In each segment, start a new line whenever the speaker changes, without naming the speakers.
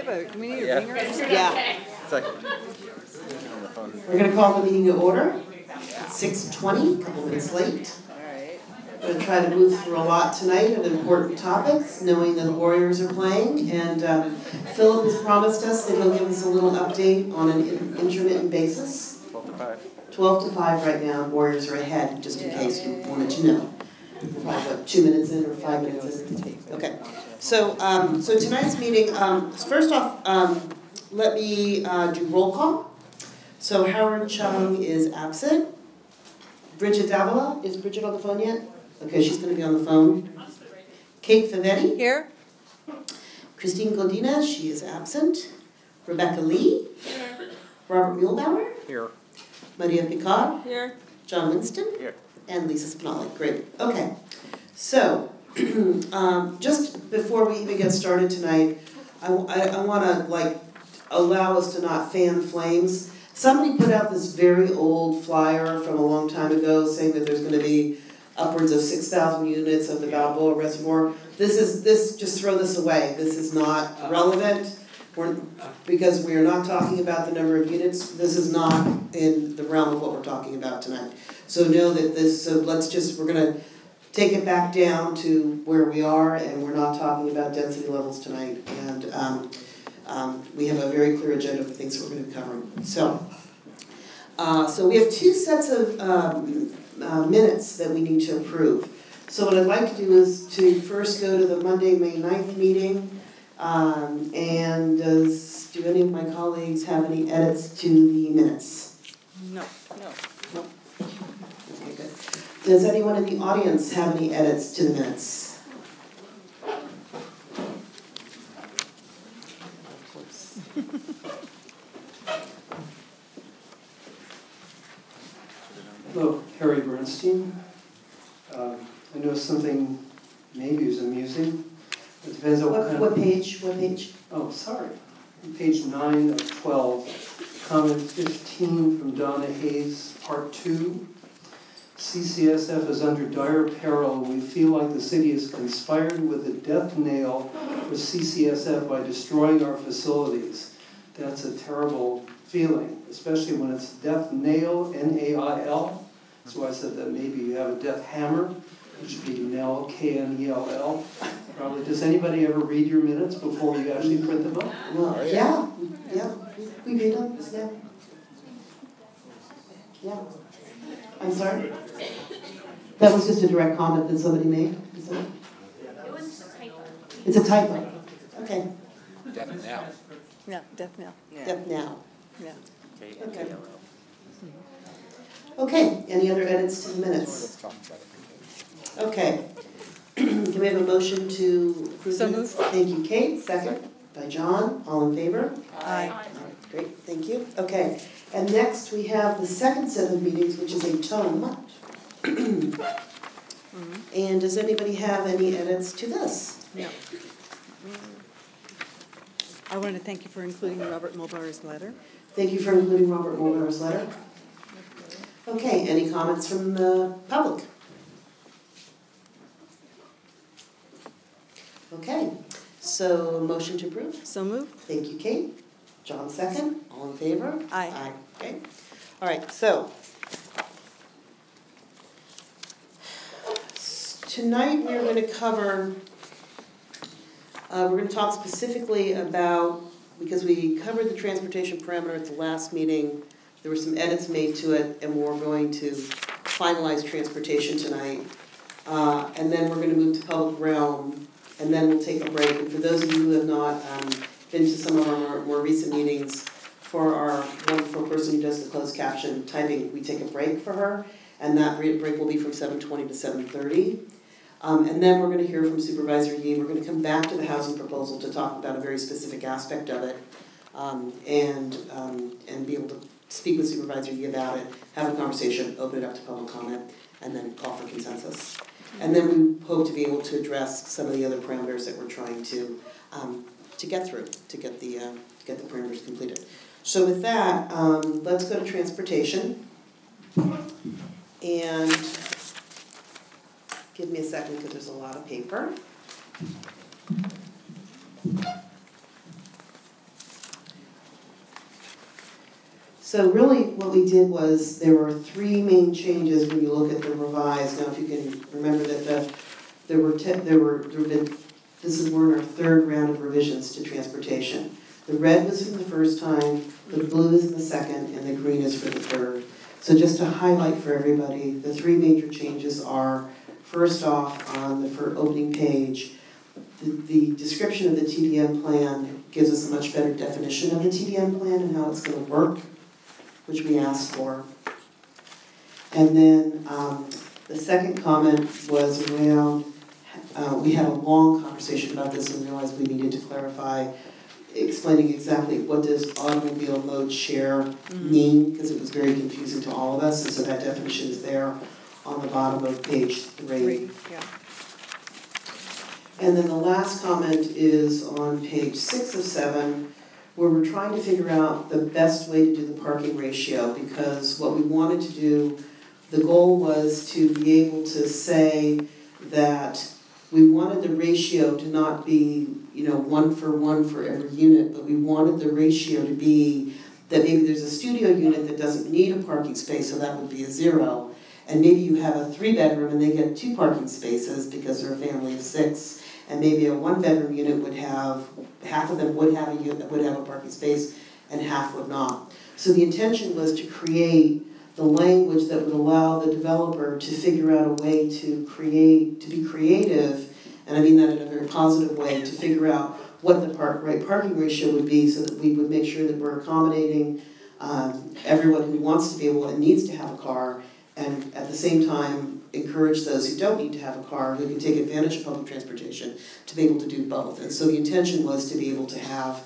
we need a ringer? Yeah.
It's like on the phone.
We're going to call the meeting to order. It's 6:20, a couple minutes late.
Alright.
We're going to try to move through a lot tonight of important topics, knowing that the Warriors are playing. And Philip has promised us that he'll give us a little update on an intermittent basis.
12 to 5.
12 to 5 right now, Warriors are ahead, just in case you wanted to know. Probably, what, 2 minutes in or 5 minutes in? Okay. So tonight's meeting, first off, let me do roll call. So Howard Chung is absent. Bridget Davila, is Bridget on the phone yet? Okay, she's going to be on the phone. Kate Favetti.
Here.
Christine Godinez, she is absent. Rebecca Lee. Here. Robert Muehlbauer.
Here.
Maria Picard.
Here.
John Winston.
Here.
And Lisa Spinelli. Great. Okay. So, just before we even get started tonight, I want to allow us to not fan flames. Somebody put out this very old flyer from a long time ago saying that there's going to be upwards of 6,000 units of the Balboa Reservoir. Just throw this away. This is not relevant. Because we are not talking about the number of units. This is not in the realm of what we're talking about tonight. So know that we're going to take it back down to where we are, and we're not talking about density levels tonight. And we have a very clear agenda of the things that we're going to be covering. So we have 2 sets of minutes that we need to approve. So what I'd like to do is to first go to the Monday, May 9th meeting. And do any of my colleagues have any edits to the minutes?
No.
Okay, good. Does anyone in the audience have any edits to the minutes?
Hello, Harry Bernstein. I know something maybe is amusing. It depends on
what page? What page?
Oh, sorry. Page 9 of 12. Comment 15 from Donna Hayes, Part 2. CCSF is under dire peril. We feel like the city has conspired with a death nail for CCSF by destroying our facilities. That's a terrible feeling, especially when it's death nail, N-A-I-L. So I said that maybe you have a death hammer. It should be Nell, K-N-E-L-L. Probably. Does anybody ever read your minutes before you actually print them up?
Well, yeah. We read them, yeah. I'm sorry? That was just a direct comment that somebody made? Is that?
It was a typo.
It's a typo. Okay.
Death now.
Yeah, death now. Yeah.
Death now.
Yeah.
Okay. Okay, any other edits to the minutes? Okay. Can we have a motion to approve
So
minutes?
moved.
Thank you, Kate. Second by John. All in favor?
Aye.
All right, great, thank you. Okay, and next we have the second set of meetings, which is a tome. And does anybody have any edits to this?
No. I want to thank you for including Robert Mulbauer's letter.
Thank you for including Robert Mulbauer's letter. Okay, any comments from the public? Okay, so motion to approve?
So moved.
Thank you, Kate. John second. All in favor?
Aye.
Aye. Okay. All right, so tonight we're going to cover, we're going to talk specifically about, because we covered the transportation parameter at the last meeting, there were some edits made to it, and we're going to finalize transportation tonight. And then we're going to move to public realm, and then we'll take a break. And for those of you who have not been to some of our more recent meetings, for our wonderful person who does the closed caption typing, we take a break for her, and that break will be from 7:20 to 7:30. And then we're going to hear from Supervisor Yee. We're going to come back to the housing proposal to talk about a very specific aspect of it, and be able to speak with Supervisor Yee about it, have a conversation, open it up to public comment, and then call for consensus. And then we hope to be able to address some of the other parameters that we're trying to get through, to get the parameters completed. So with that, let's go to transportation. And give me a second because there's a lot of paper. So really what we did was, there were three main changes when you look at the revised. Now if you can remember that we're in our third round of revisions to transportation. The red was from the first time, the blue is in the second, and the green is for the third. So just to highlight for everybody, the three major changes are, first off, on the opening page, the description of the TDM plan gives us a much better definition of the TDM plan and how it's going to work, which we asked for. And then the second comment was around, we had a long conversation about this and realized we needed to clarify, explaining exactly what does automobile mode share mean, because it was very confusing to all of us, and so that definition is there on the bottom of page 3.
Yeah.
And then the last comment is on page 6 of 7, where we're trying to figure out the best way to do the parking ratio, because what we wanted to do, the goal was to be able to say that we wanted the ratio to not be, 1 for 1 for every unit, but we wanted the ratio to be that maybe there's a studio unit that doesn't need a parking space, so that would be a 0. And maybe you have a 3-bedroom and they get 2 parking spaces because they're a family of 6. And maybe a 1-bedroom unit would have, half of them would have a parking space and half would not. So the intention was to create the language that would allow the developer to figure out a way to be creative, and I mean that in a very positive way, to figure out what the right parking ratio would be, so that we would make sure that we're accommodating everyone who wants to be able and needs to have a car, and at the same time encourage those who don't need to have a car, who can take advantage of public transportation, to be able to do both. And so the intention was to be able to have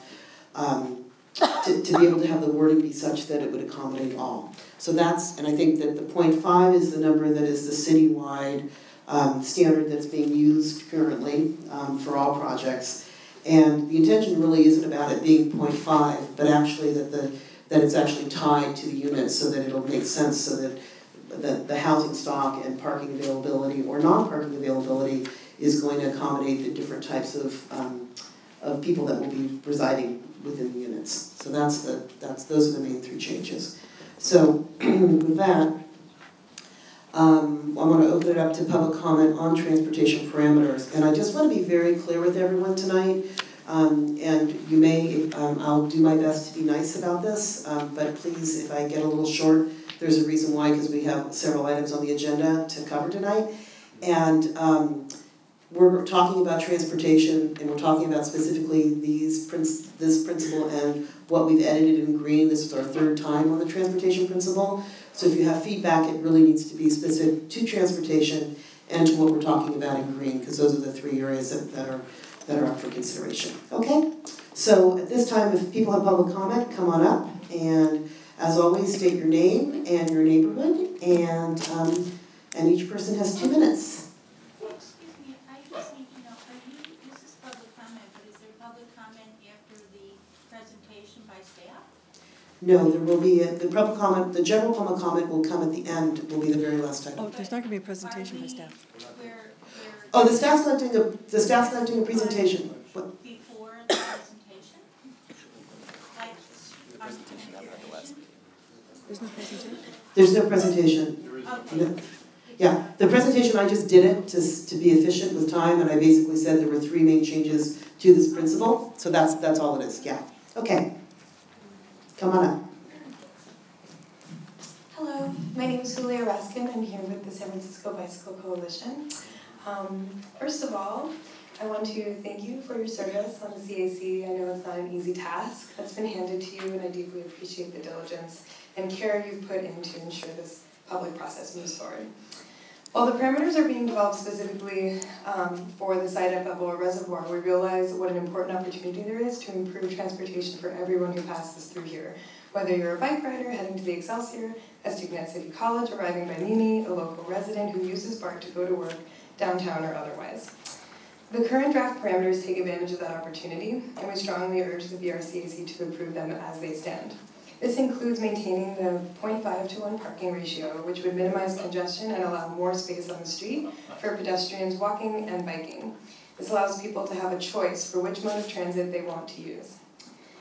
the wording be such that it would accommodate all. So that's, and I think that the 0.5 is the number that is the citywide standard that's being used currently for all projects. And the intention really isn't about it being 0.5, but actually that it's actually tied to the units, so that it'll make sense, so that the housing stock and parking availability or non-parking availability is going to accommodate the different types of people that will be residing within the units. So those are the main 3 changes. So with that, I want to open it up to public comment on transportation parameters. And I just want to be very clear with everyone tonight. And you may, I'll do my best to be nice about this, but please, if I get a little short, there's a reason why, because we have several items on the agenda to cover tonight. And we're talking about transportation, and we're talking about specifically this principle and what we've edited in green. This is our 3rd time on the transportation principle. So if you have feedback, it really needs to be specific to transportation and to what we're talking about in green, because those are the 3 areas that are up for consideration. Okay? So at this time, if people have public comment, come on up, and as always, state your name and your neighborhood, and each person has 2 minutes.
Excuse me, I just need to know, this is public comment, but is there public comment after the presentation by staff?
No, there will be the general public comment will come at the end, will be the very last item.
Oh, there's not going to be a presentation by staff.
Oh, the staff's collecting a presentation. What?
Before the presentation?
There's no presentation?
There's no presentation. No. Yeah, the presentation, I just did it to be efficient with time, and I basically said there were 3 main changes to this principle, so that's all it is, yeah. Okay, come on up.
Hello, my name is Julia Raskin. I'm here with the San Francisco Bicycle Coalition. First of all, I want to thank you for your service on the CAC. I know it's not an easy task that's been handed to you, and I deeply appreciate the diligence and care you've put in to ensure this public process moves forward. While the parameters are being developed specifically for the site at Balboa Reservoir, we realize what an important opportunity there is to improve transportation for everyone who passes through here. Whether you're a bike rider heading to the Excelsior, a student at City College arriving by Mimi, a local resident who uses BART to go to work, downtown or otherwise. The current draft parameters take advantage of that opportunity, and we strongly urge the BRCAC to approve them as they stand. This includes maintaining the 0.5 to 1 parking ratio, which would minimize congestion and allow more space on the street for pedestrians walking and biking. This allows people to have a choice for which mode of transit they want to use.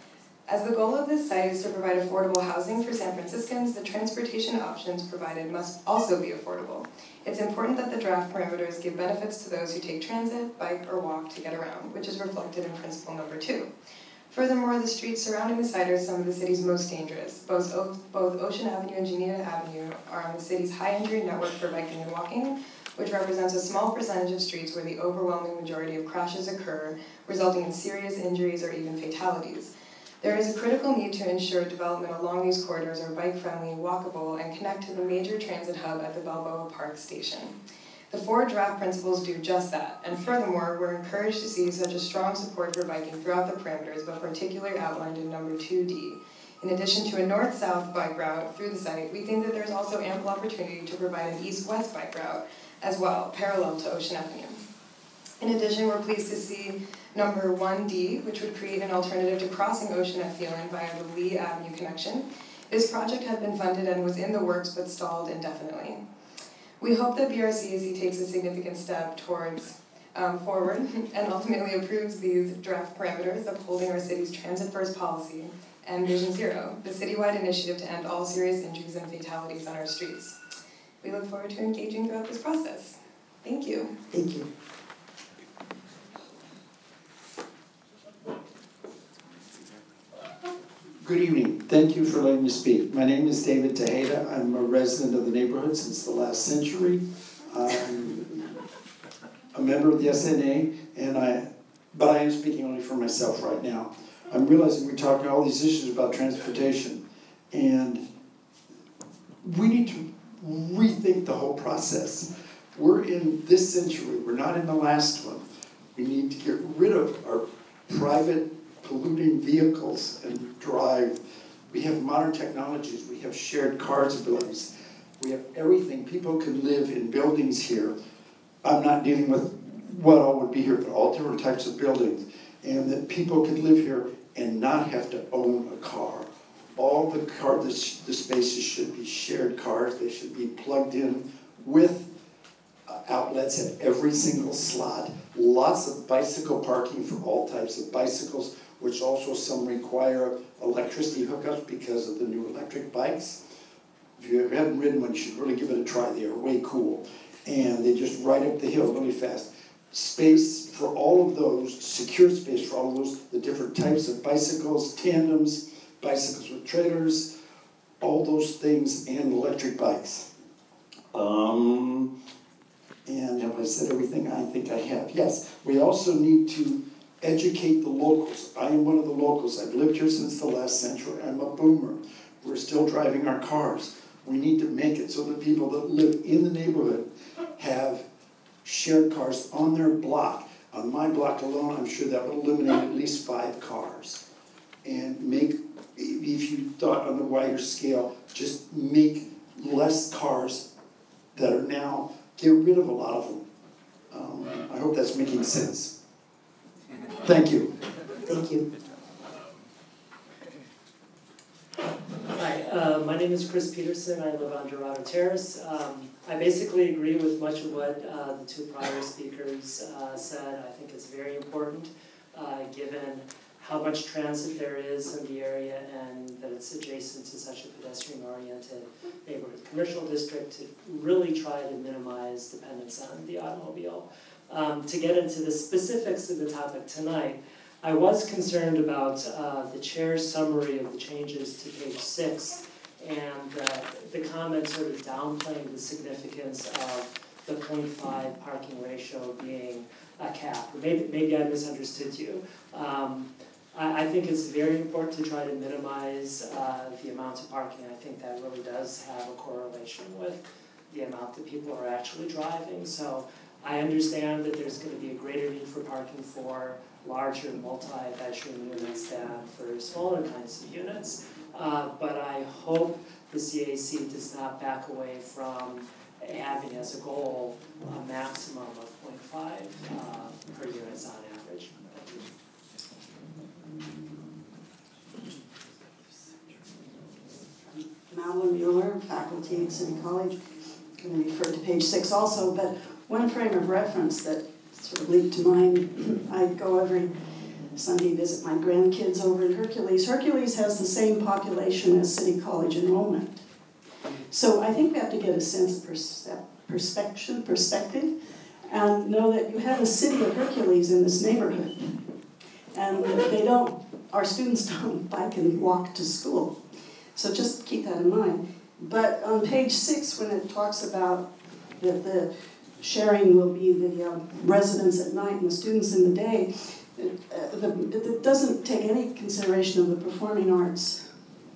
As the goal of this site is to provide affordable housing for San Franciscans, the transportation options provided must also be affordable. It's important that the draft parameters give benefits to those who take transit, bike, or walk to get around, which is reflected in principle number 2. Furthermore, the streets surrounding the site are some of the city's most dangerous. Both Ocean Avenue and Geneva Avenue are on the city's high-injury network for biking and walking, which represents a small percentage of streets where the overwhelming majority of crashes occur, resulting in serious injuries or even fatalities. There is a critical need to ensure development along these corridors are bike-friendly, walkable, and connect to the major transit hub at the Balboa Park Station. The 4 draft principles do just that, and furthermore, we're encouraged to see such a strong support for biking throughout the parameters, but particularly outlined in number 2D. In addition to a north-south bike route through the site, we think that there's also ample opportunity to provide an east-west bike route as well, parallel to Ocean Avenue. In addition, we're pleased to see number 1D, which would create an alternative to crossing Ocean at Phelan via the Lee Avenue connection. This project had been funded and was in the works but stalled indefinitely. We hope that BRCAC takes a significant step towards forward and ultimately approves these draft parameters, upholding our city's transit-first policy and Vision Zero, the citywide initiative to end all serious injuries and fatalities on our streets. We look forward to engaging throughout this process. Thank you.
Thank you.
Good evening. Thank you for letting me speak. My name is David Tejeda. I'm a resident of the neighborhood since the last century. I'm a member of the SNA, but I am speaking only for myself right now. I'm realizing we're talking all these issues about transportation, and we need to rethink the whole process. We're in this century. We're not in the last one. We need to get rid of our private polluting vehicles and drive. We have modern technologies. We have shared cars abilities. We have everything. People can live in buildings here. I'm not dealing with what all would be here, but all different types of buildings. And that people could live here and not have to own a car. All the spaces should be shared cars. They should be plugged in with outlets at every single slot. Lots of bicycle parking for all types of bicycles, which also some require electricity hookups because of the new electric bikes. If you haven't ridden one, you should really give it a try. They are way cool. And they just ride up the hill really fast. Space for all of those, secure space for all of those, the different types of bicycles, tandems, bicycles with trailers, all those things, and electric bikes. And have I said everything I think I have? Yes, we also need to educate the locals. I am one of the locals. I've lived here since the last century. I'm a boomer. We're still driving our cars. We need to make it so that people that live in the neighborhood have shared cars on their block. On my block alone, I'm sure that would eliminate at least 5 cars. And make, if you thought on the wider scale, just make less cars that are now, get rid of a lot of them. I hope that's making sense. Thank you.
Thank you.
Hi, my name is Chris Peterson. I live on Dorado Terrace. I basically agree with much of what the 2 prior speakers said. I think it's very important, given how much transit there is in the area and that it's adjacent to such a pedestrian-oriented neighborhood commercial district, to really try to minimize dependence on the automobile. To get into the specifics of the topic tonight, I was concerned about the chair's summary of the changes to page 6 and the comment sort of downplaying the significance of the 0.5 parking ratio being a cap. Or maybe I misunderstood you. I think it's very important to try to minimize the amount of parking. I think that really does have a correlation with the amount that people are actually driving. So I understand that there's going to be a greater need for parking for larger multi-bedroom units than for smaller kinds of units. But I hope the CAC does not back away from having as a goal a maximum of 0.5 per units on average.
Madeline Mueller, faculty at City College. I'm going to refer to page 6 also, but one frame of reference that sort of leaped to mind, I go every Sunday visit my grandkids over in Hercules. Hercules has the same population as City College enrollment. So I think we have to get a sense of perspective, and know that you have a city of Hercules in this neighborhood. And our students don't bike and walk to school. So just keep that in mind. But on page 6, when it talks about that the sharing will be the residents at night and the students in the day, it doesn't take any consideration of the Performing Arts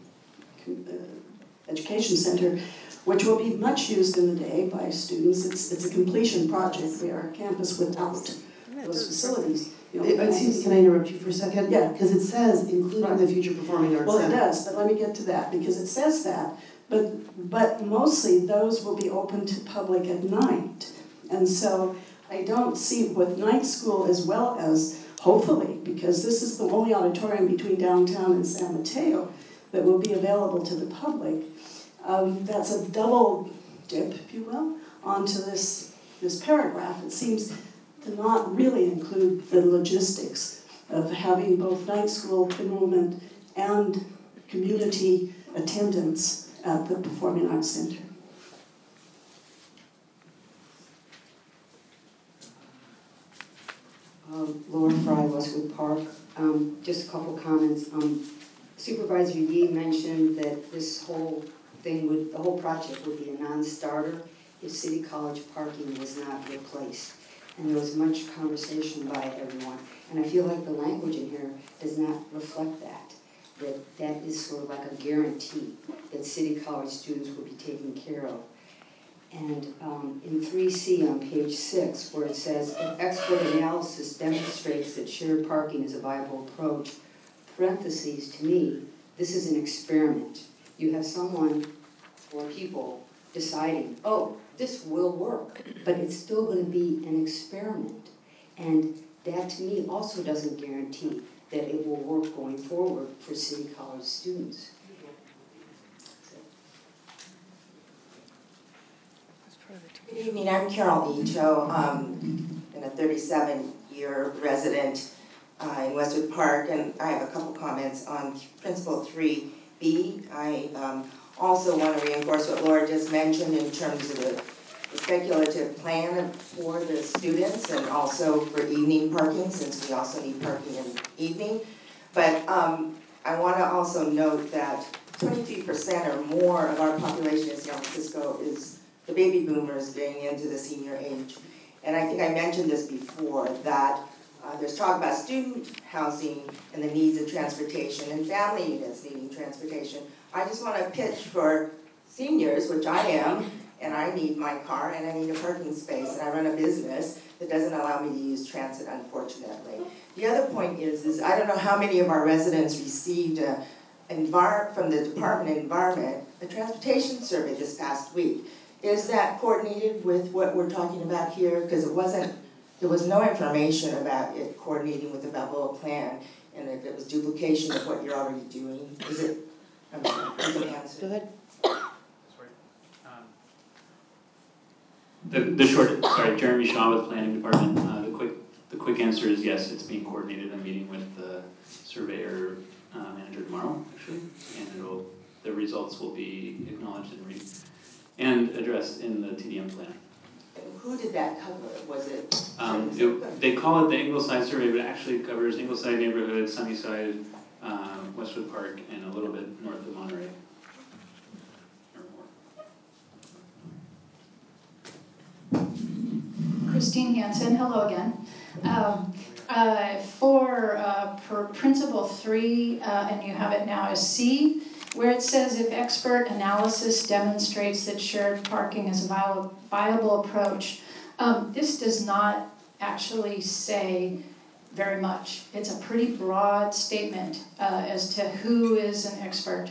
Education Center, which will be much used in the day by students. It's a completion project. We are a campus without those facilities.
Excuse me, can I interrupt you for a second?
Yeah.
Because it says, including the future Performing Arts
Well,
Center.
it does, but let me get to that, because it says that. But mostly those will be open to public at night. And so I don't see with night school as well as, hopefully, because this is the only auditorium between downtown and San Mateo that will be available to the public. That's a double dip, if you will, onto this paragraph. It seems to not really include the logistics of having both night school enrollment and community attendance at the Performing Arts Center.
Laura Fry, Westwood Park. Just a couple comments. Supervisor Yee mentioned that this whole thing the whole project would be a non-starter if City College parking was not replaced. And there was much conversation by everyone. And I feel like the language in here does not reflect that. That is sort of like a guarantee that City College students will be taken care of. And in 3C on page 6, where it says, if expert analysis demonstrates that shared parking is a viable approach, parentheses, to me, this is an experiment. You have someone or people deciding, oh, this will work, but it's still going to be an experiment. And that, to me, also doesn't guarantee that it will work going forward for City College students.
Good evening, I'm Carol Ito. I'm a 37-year resident in Westwood Park, and I have a couple comments on Principle 3B. I also want to reinforce what Laura just mentioned in terms of the speculative plan for the students and also for evening parking, since we also need parking in the evening. But I want to also note that 23% or more of our population in San Francisco is the baby boomers getting into the senior age. And I think I mentioned this before, that there's talk about student housing and the needs of transportation and family units needing transportation. I just want to pitch for seniors, which I am, and I need my car and I need a parking space, and I run a business that doesn't allow me to use transit, unfortunately. The other point is I don't know how many of our residents received from the Department of Environment a transportation survey this past week. Is that coordinated with what we're talking about here? Because there was no information about it coordinating with the Balboa plan, and if it was duplication of what you're already doing. Is it? You can answer.
Go ahead.
Jeremy Shaw with Planning Department. The quick answer is yes, it's being coordinated. I'm meeting with the surveyor manager tomorrow, actually, and the results will be acknowledged and addressed in the TDM plan.
Who did that cover? Was it?
They call it the Ingleside survey, but it actually covers Ingleside neighborhood, Sunnyside, Westwood Park, and a little bit north of Monterey.
Christine Hansen, hello again. For Principle 3, and you have it now as C, where it says if expert analysis demonstrates that shared parking is a viable approach, this does not actually say very much. It's a pretty broad statement as to who is an expert.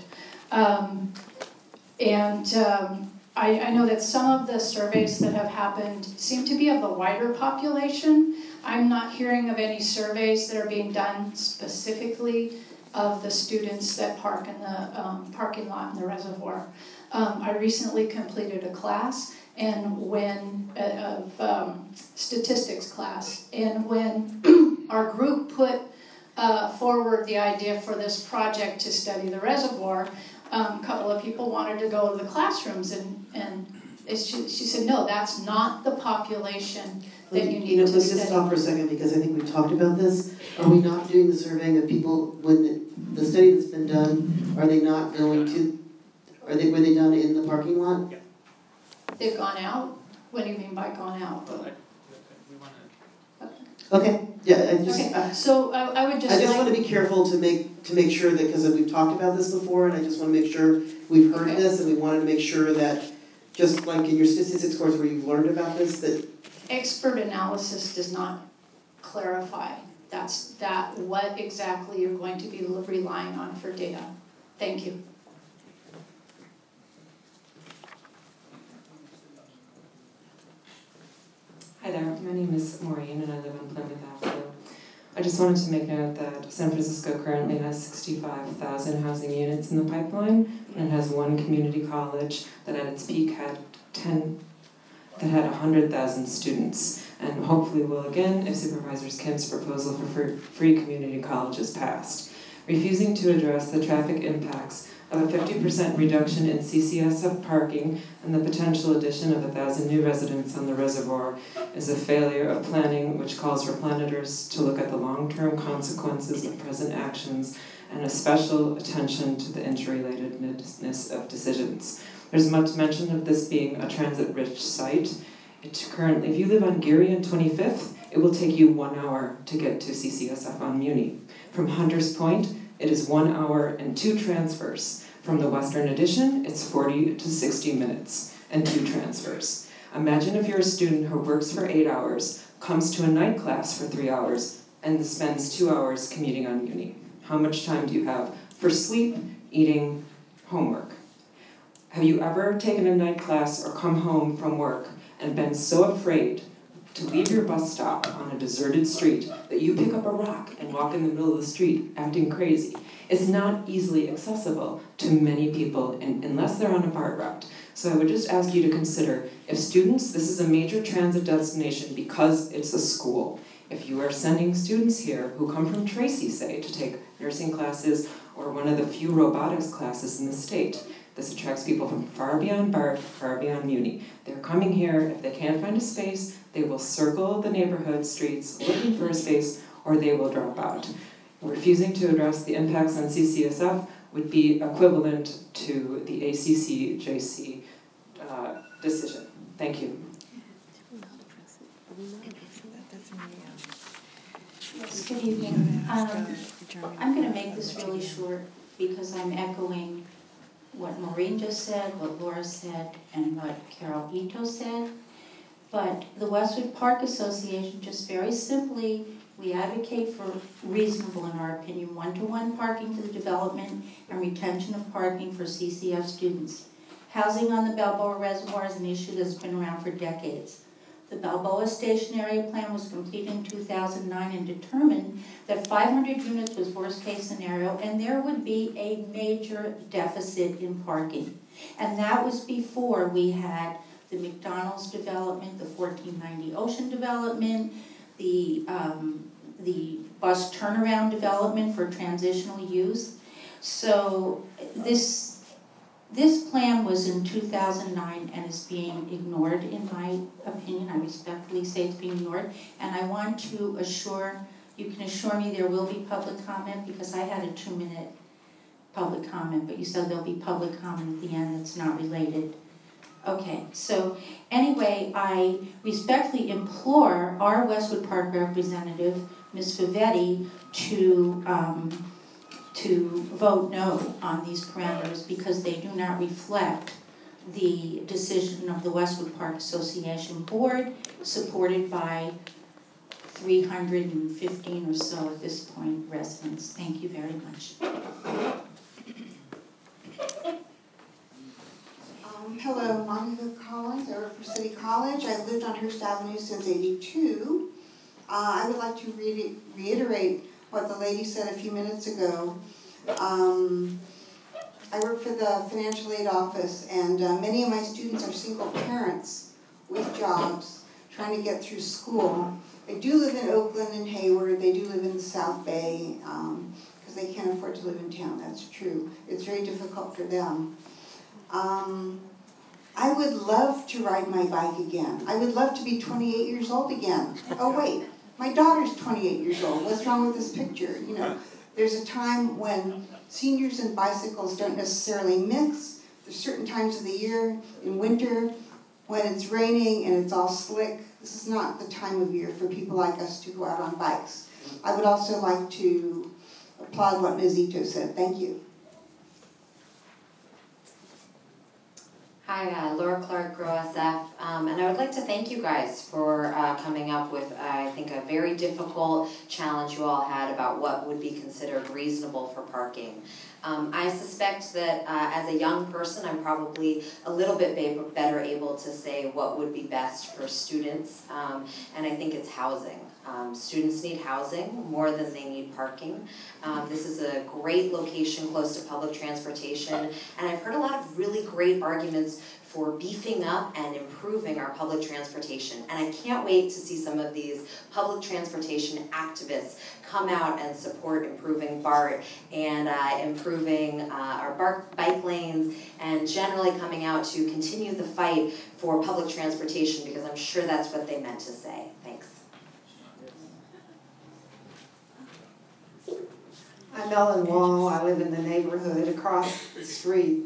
I know that some of the surveys that have happened seem to be of the wider population. I'm not hearing of any surveys that are being done specifically of the students that park in the parking lot in the reservoir. I recently completed a class statistics class, and when our group put forward the idea for this project to study the reservoir, a couple of people wanted to go to the classrooms, and she said, no, that's not the population that you need to
Let me
study.
just stop for a second, because I think we've talked about this. Are we not doing the surveying of people, when the study that's been done, are they not going to, were they done in the parking lot?
They've gone out? What do you mean by gone out?
Okay, yeah, I just,
Okay, so I would just
I just
like...
want to be careful to make sure that, because we've talked about this before, and I just want to make sure we've heard
Okay.
this, and we wanted to make sure that, just like in your statistics course where you've learned about this, that
Expert analysis does not clarify what exactly you're going to be relying on for data. Thank you.
Hi there, my name is Maureen and I live on Plymouth Avenue. I just wanted to make note that San Francisco currently has 65,000 housing units in the pipeline, and it has one community college that at its peak had 100,000 students, and hopefully will again if Supervisor Kim's proposal for free community college is passed. Refusing to address the traffic impacts of a 50% reduction in CCSF parking and the potential addition of 1,000 new residents on the reservoir is a failure of planning which calls for planners to look at the long-term consequences of present actions and a special attention to the interrelatedness of decisions. There's much mention of this being a transit-rich site. Currently, if you live on Geary and 25th, it will take you 1 hour to get to CCSF on Muni. From Hunters Point, it is 1 hour and 2 transfers. From the Western Addition, it's 40 to 60 minutes and 2 transfers. Imagine if you're a student who works for 8 hours, comes to a night class for 3 hours, and spends 2 hours commuting on Muni. How much time do you have for sleep, eating, homework? Have you ever taken a night class or come home from work and been so afraid to leave your bus stop on a deserted street that you pick up a rock and walk in the middle of the street acting crazy? It's not easily accessible to many people unless they're on a BART route. So I would just ask you to consider, if students, this is a major transit destination because it's a school. If you are sending students here who come from Tracy, say, to take nursing classes or one of the few robotics classes in the state, this attracts people from far beyond BART, far beyond Muni. They're coming here, if they can't find a space, they will circle the neighborhood streets looking for a space, or they will drop out. Refusing to address the impacts on CCSF would be equivalent to the ACC-JC decision. Thank you.
Yes, good evening. I'm going to make this really short because I'm echoing what Maureen just said, what Laura said, and what Carol Ito said. But the Westwood Park Association, just very simply, we advocate for reasonable, in our opinion, one-to-one parking for the development and retention of parking for CCF students. Housing on the Balboa Reservoir is an issue that's been around for decades. The Balboa Station Area Plan was completed in 2009 and determined that 500 units was worst-case scenario, and there would be a major deficit in parking. And that was before we had the McDonald's development, the 1490 Ocean development, the bus turnaround development for transitional use. So this plan was in 2009 and is being ignored, in my opinion. I respectfully say it's being ignored. And I want to assure, you can assure me there will be public comment, because I had a 2-minute public comment, but you said there'll be public comment at the end that's not related. Okay, so anyway, I respectfully implore our Westwood Park representative, Ms. Favetti, to vote no on these parameters because they do not reflect the decision of the Westwood Park Association Board, supported by 315 or so at this point residents. Thank you very much.
Hello, Monica Collins. I work for City College. I lived on Hearst Avenue since '82. I would like to reiterate what the lady said a few minutes ago. I work for the financial aid office, and many of my students are single parents with jobs trying to get through school. They do live in Oakland and Hayward, they do live in the South Bay, because they can't afford to live in town, that's true. It's very difficult for them. I would love to ride my bike again. I would love to be 28 years old again. Oh wait, my daughter's 28 years old. What's wrong with this picture? You know, there's a time when seniors and bicycles don't necessarily mix. There's certain times of the year, in winter, when it's raining and it's all slick. This is not the time of year for people like us to go out on bikes. I would also like to applaud what Ms. Ito said. Thank you.
Hi, Laura Clark, Grow SF, and I would like to thank you guys for coming up with, I think, a very difficult challenge you all had about what would be considered reasonable for parking. I suspect that as a young person, I'm probably a little bit better able to say what would be best for students, and I think it's housing. Students need housing more than they need parking. This is a great location close to public transportation, and I've heard a lot of really great arguments for beefing up and improving our public transportation. And I can't wait to see some of these public transportation activists come out and support improving BART and improving our bike lanes, and generally coming out to continue the fight for public transportation, because I'm sure that's what they meant to say. Thanks.
I'm Ellen Wall. I live in the neighborhood across the street.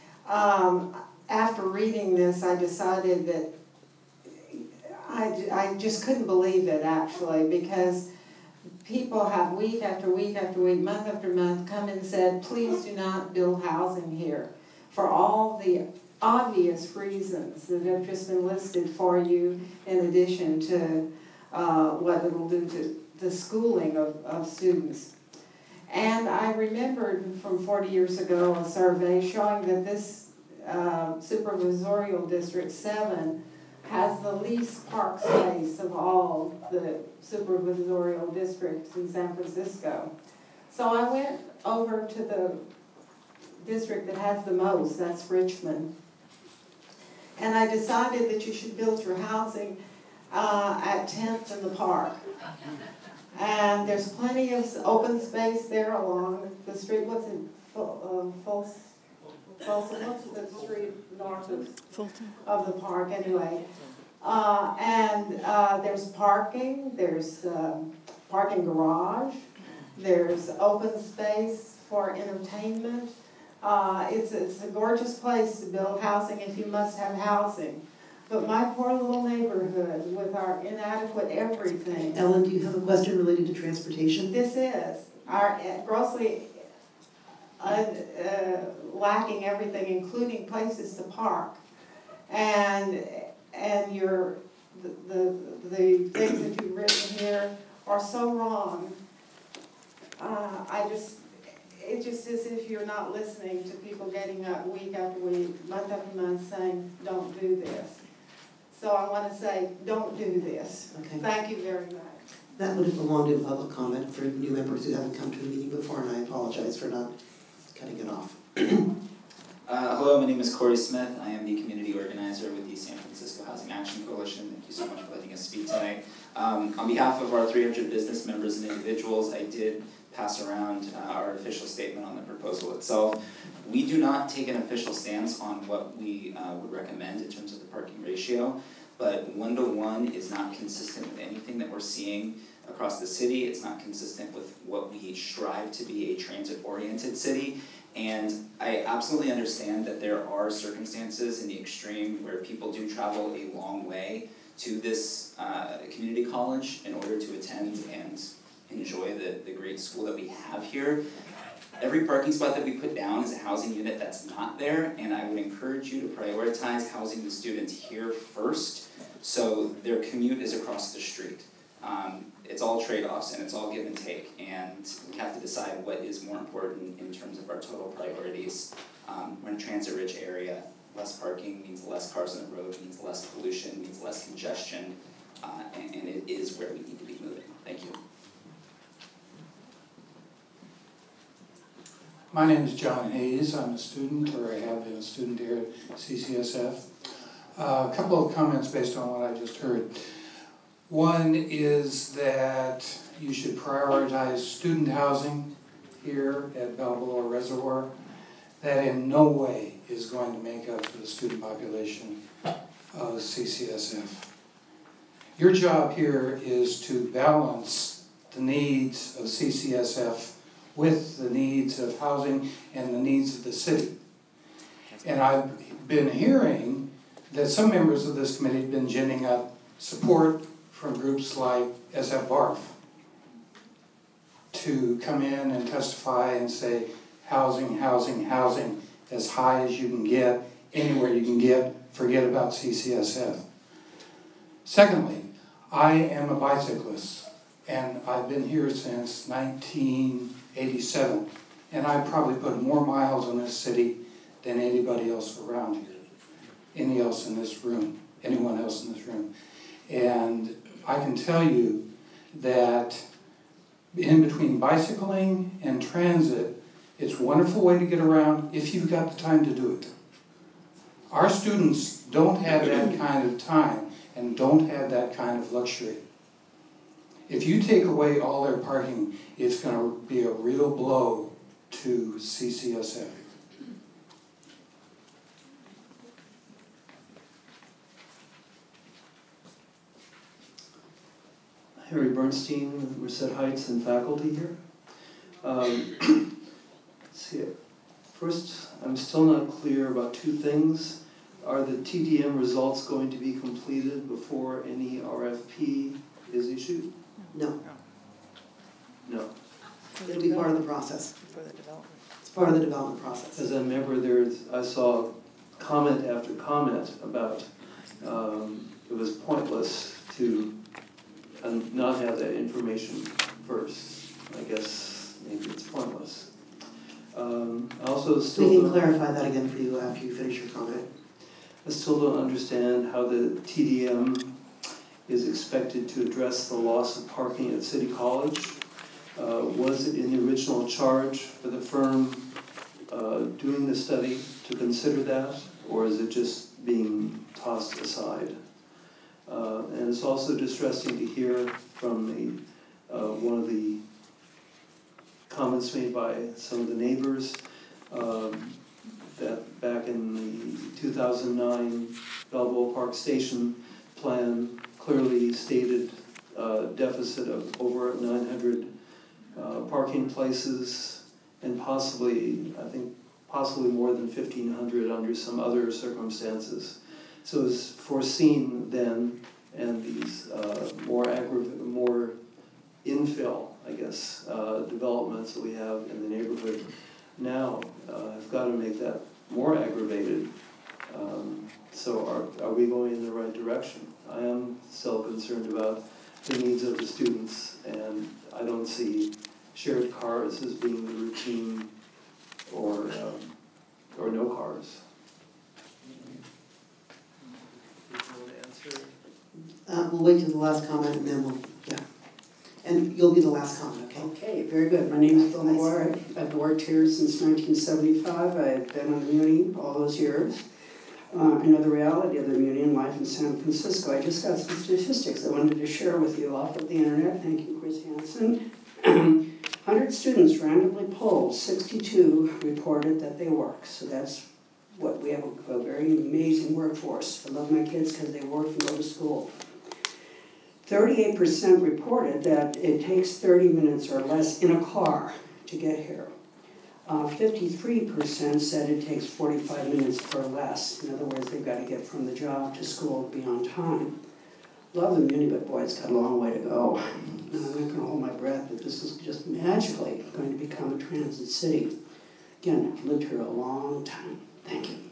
After reading this, I decided that I just couldn't believe it, actually, because people have week after week after week, month after month, come and said, please do not build housing here, for all the obvious reasons that have just been listed for you, in addition to what it'll do to the schooling of students. And I remembered from 40 years ago a survey showing that this supervisorial district 7 has the least park space of all the supervisorial districts in San Francisco. So I went over to the district that has the most, that's Richmond. And I decided that you should build your housing at 10th and the Park. And there's plenty of open space there along the street. What's it? Folsom, what's the street north of the park anyway? There's parking, there's parking garage, there's open space for entertainment. It's a gorgeous place to build housing if you must have housing. But my poor little neighborhood with our inadequate everything.
Ellen, do you have a question related to transportation?
This is our grossly lacking everything, including places to park, and the things that you've written here are so wrong. It just is as if you're not listening to people getting up week after week, month after month, saying, don't do this. So I want to say, don't do this.
Okay.
Thank you very much.
That would have belonged in public comment for new members who haven't come to a meeting before, and I apologize for not cutting it off.
Hello, my name is Corey Smith. I am the community organizer with the San Francisco Housing Action Coalition. Thank you so much for letting us speak tonight. On behalf of our 300 business members and individuals, I did pass around our official statement on the proposal itself. We do not take an official stance on what we would recommend in terms of the parking ratio, but 1-to-1 is not consistent with anything that we're seeing across the city. It's not consistent with what we strive to be, a transit-oriented city. And I absolutely understand that there are circumstances in the extreme where people do travel a long way to this community college in order to attend and enjoy the great school that we have here. Every parking spot that we put down is a housing unit that's not there, and I would encourage you to prioritize housing the students here first, so their commute is across the street. It's all trade-offs and it's all give and take, and we have to decide what is more important in terms of our total priorities. We're in a transit-rich area. Less parking means less cars on the road, means less pollution, means less congestion, and it is where we need to be moving. Thank you.
My name is John Hayes. I'm a student, or I have been a student here at CCSF. A couple of comments based on what I just heard. One is that you should prioritize student housing here at Balboa Reservoir. That in no way is going to make up for the student population of CCSF. Your job here is to balance the needs of CCSF with the needs of housing and the needs of the city. And I've been hearing that some members of this committee have been ginning up support from groups like SF-BARF to come in and testify and say, housing, housing, housing, as high as you can get, anywhere you can get, forget about CCSF. Secondly, I am a bicyclist, and I've been here since 1987, and I probably put more miles in this city than anybody else around here, anyone else in this room. And I can tell you that in between bicycling and transit, it's a wonderful way to get around if you've got the time to do it. Our students don't have that kind of time and don't have that kind of luxury. If you take away all their parking, it's going to be a real blow to CCSF.
Harry Bernstein, Merced Heights, and faculty here. Let's see. First, I'm still not clear about two things. Are the TDM results going to be completed before any RFP is issued?
No.
No.
It'll be part of the process. It's part of the development process.
As I remember, I saw comment after comment about it was pointless to not have that information first. I guess maybe it's pointless. I also still
We can clarify that again for you after you finish your comment.
I still don't understand how the TDM is expected to address the loss of parking at City College. Was it in the original charge for the firm doing the study to consider that, or is it just being tossed aside? And it's also distressing to hear from one of the comments made by some of the neighbors that back in the 2009 Balboa Park Station plan clearly stated deficit of over 900 parking places and possibly, I think, possibly more than 1,500 under some other circumstances. So it was foreseen then, and these more infill, I guess, developments that we have in the neighborhood now have got to make that more aggravated. So are we going in the right direction? I am still concerned about the needs of the students, and I don't see shared cars as being the routine or no cars.
We'll wait till the last comment and then yeah. And you'll be the last comment, okay?
Okay, very good. My name is Bill Moore. I've worked here since 1975. I've been on the Muni all those years. I know the reality of the Muni and life in San Francisco. I just got some statistics I wanted to share with you off of the internet. Thank you, Chris Hansen. 100 students randomly polled, 62 reported that they work. So that's what we have a very amazing workforce. I love my kids because they work and go to school. 38% reported that it takes 30 minutes or less in a car to get here. 53% said it takes 45 minutes or less. In other words, they've got to get from the job to school to be on time. Love the Muni, but boy, it's got a long way to go. And I'm not going to hold my breath that this is just magically going to become a transit city. Again, I've lived here a long time. Thank you.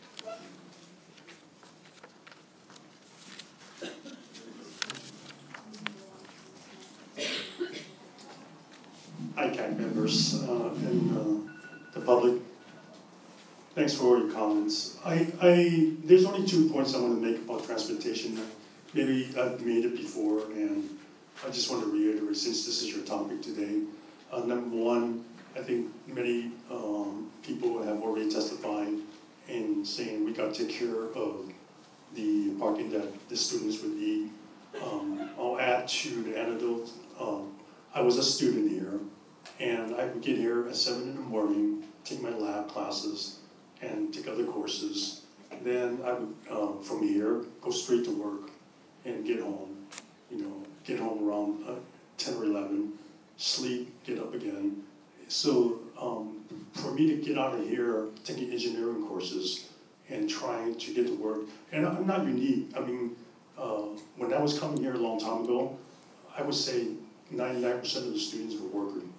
ICAC members and the public, thanks for your comments. There's only 2 points I want to make about transportation. Maybe I've made it before, and I just want to reiterate since this is your topic today. Number one, I think many people have already testified in saying we got to take care of the parking that the students would need. I'll add to the anecdote. I was a student here, and I would get here at 7 in the morning, take my lab classes, and take other courses. Then I would, from here, go straight to work and get home. Get home around 10 or 11, sleep, get up again. So for me to get out of here, taking engineering courses and trying to get to work, and I'm not unique. I mean, when I was coming here a long time ago, I would say 99% of the students were working.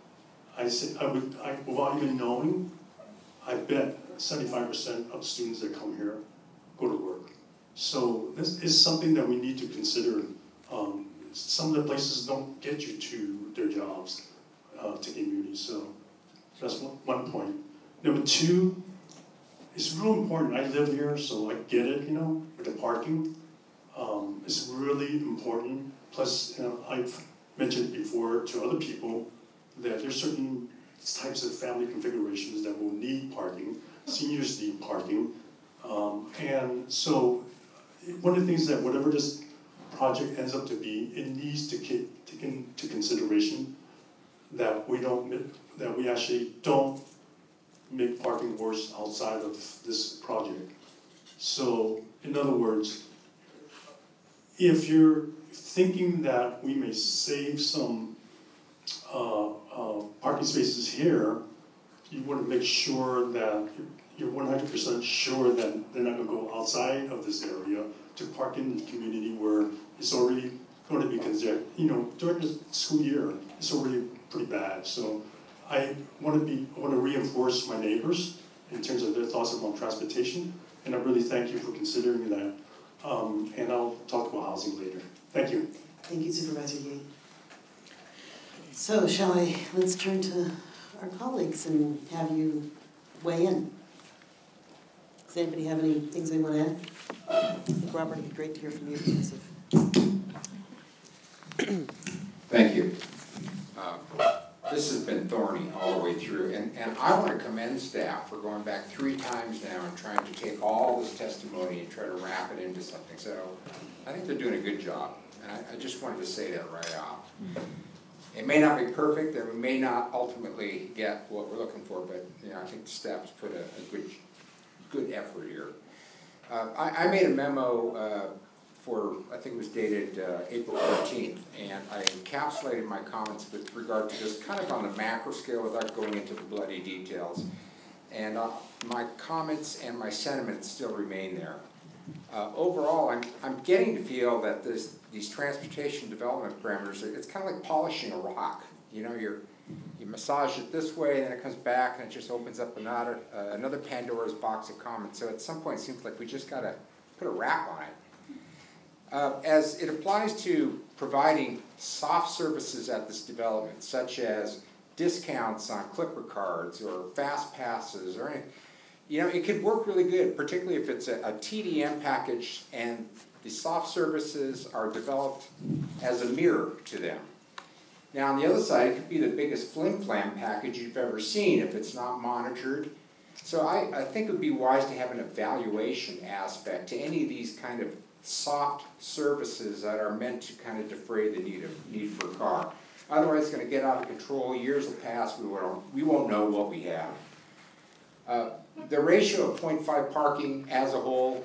Without even knowing, I bet 75% of students that come here go to work. So this is something that we need to consider. Some of the places don't get you to their jobs, to communities. So that's one point. Number two, it's real important. I live here, so I get it, with the parking. It's really important. Plus, I've mentioned before to other people that there's certain types of family configurations that will need parking. Seniors need parking. And so one of the things that whatever this project ends up to be, it needs to take into consideration that we actually don't make parking worse outside of this project. So, in other words, if you're thinking that we may save some parking spaces here, you want to make sure that you're 100% sure that they're not going to go outside of this area to park in the community where it's already going to be considered, during the school year, it's already pretty bad. So I want to reinforce my neighbors in terms of their thoughts about transportation, and I really thank you for considering that. And I'll talk about housing later. Thank you.
Thank you, Supervisor Yee. So let's turn to our colleagues and have you weigh in. Does anybody have any things they want to add? Robert, it'd be great to hear from you because of...
Thank you. This has been thorny all the way through, and I want to commend staff for going back 3 times now and trying to take all this testimony and try to wrap it into something. So I think they're doing a good job, and I just wanted to say that right out. It may not be perfect, and we may not ultimately get what we're looking for, but I think the staff has put a good effort here. I made a memo I think it was dated April 14th, and I encapsulated my comments with regard to this kind of on the macro scale without going into the bloody details. And my comments and my sentiments still remain there. Overall, I'm getting to feel that these transportation development parameters, it's kind of like polishing a rock. You massage it this way, and then it comes back, and it just opens up another Pandora's box of comments. So at some point, it seems like we just got to put a wrap on it. As it applies to providing soft services at this development, such as discounts on Clipper cards or fast passes or anything, it could work really good, particularly if it's a TDM package and the soft services are developed as a mirror to them. Now on the other side, it could be the biggest flim-flam package you've ever seen if it's not monitored. So I think it would be wise to have an evaluation aspect to any of these kind of soft services that are meant to kind of defray the need for a car. Otherwise, it's going to get out of control. Years will pass. We won't know what we have. The ratio of 0.5 parking as a whole,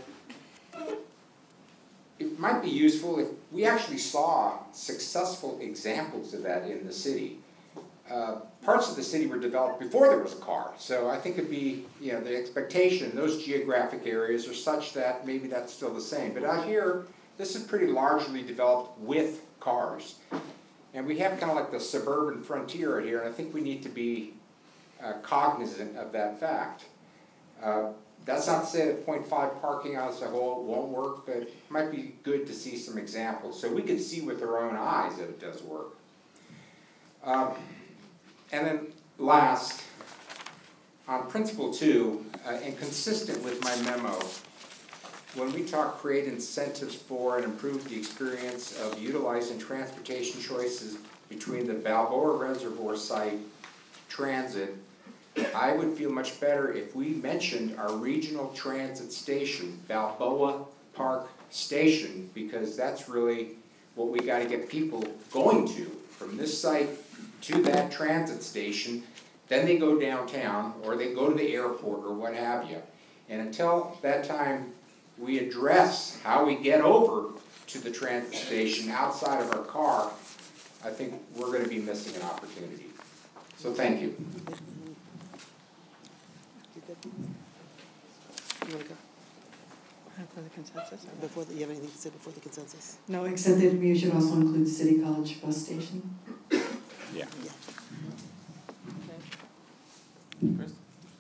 it might be useful if we actually saw successful examples of that in the city. Parts of the city were developed before there was a car, so I think it'd be, the expectation, those geographic areas are such that maybe that's still the same. But out here, this is pretty largely developed with cars. And we have kind of like the suburban frontier here, and I think we need to be cognizant of that fact. That's not to say that 0.5 parking as a whole won't work, but it might be good to see some examples so we could see with our own eyes that it does work. And then last, on principle 2, and consistent with my memo, when we talk create incentives for and improve the experience of utilizing transportation choices between the Balboa Reservoir site, transit, I would feel much better if we mentioned our regional transit station, Balboa Park station, because that's really what we gotta get people going to, from this site to that transit station. Then they go downtown, or they go to the airport, or what have you. And until that time, we address how we get over to the transit station outside of our car, I think we're gonna be missing an opportunity. So thank you.
You good? You wanna go? For the consensus, or before, you have anything to say before the consensus?
No, except that we should also include the City College bus station.
Yeah.
Chris?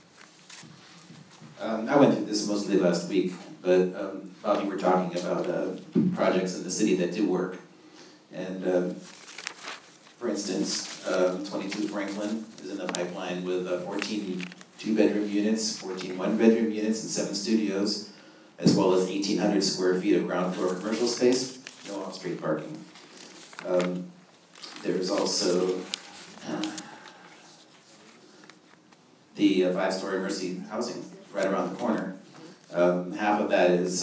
I went through this mostly last week, but Bob, you were talking about projects in the city that do work. And for instance, 22 Franklin is in the pipeline with 14 two-bedroom units, 14 one-bedroom units, and 7 studios, as well as 1,800 square feet of ground floor commercial space, no off-street parking. There's also the 5-story Mercy housing right around the corner. Half of that is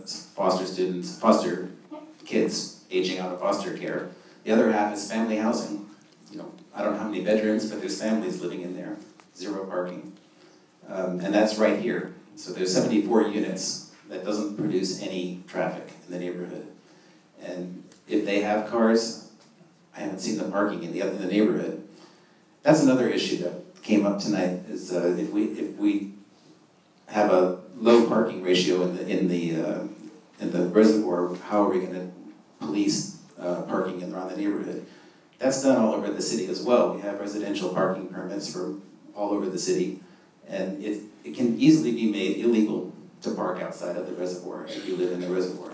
foster kids aging out of foster care. The other half is family housing. You know, I don't know how many bedrooms, but there's families living in there. 0 parking. And that's right here. So there's 74 units. That doesn't produce any traffic in the neighborhood. And if they have cars, I haven't seen them parking in the neighborhood. That's another issue that came up tonight, is if we have a low parking ratio in the reservoir, how are we going to police parking around the neighborhood? That's done all over the city as well. We have residential parking permits for all over the city, and it can easily be made illegal to park outside of the reservoir if you live in the reservoir.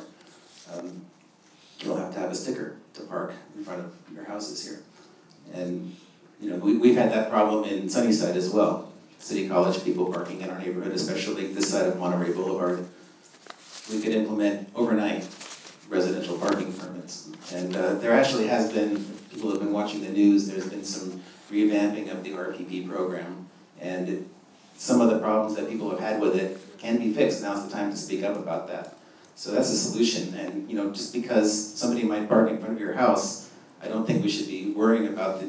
You'll have to have a sticker to park in front of your houses here. And you know, we've had that problem in Sunnyside as well. City College people parking in our neighborhood, especially this side of Monterey Boulevard. We could implement overnight residential parking permits. And there actually has been, people have been watching the news, there's been some revamping of the RPP program. And some of the problems that people have had with it can be fixed. Now's the time to speak up about that. So that's a solution. And you know, just because somebody might park in front of your house, I don't think we should be worrying about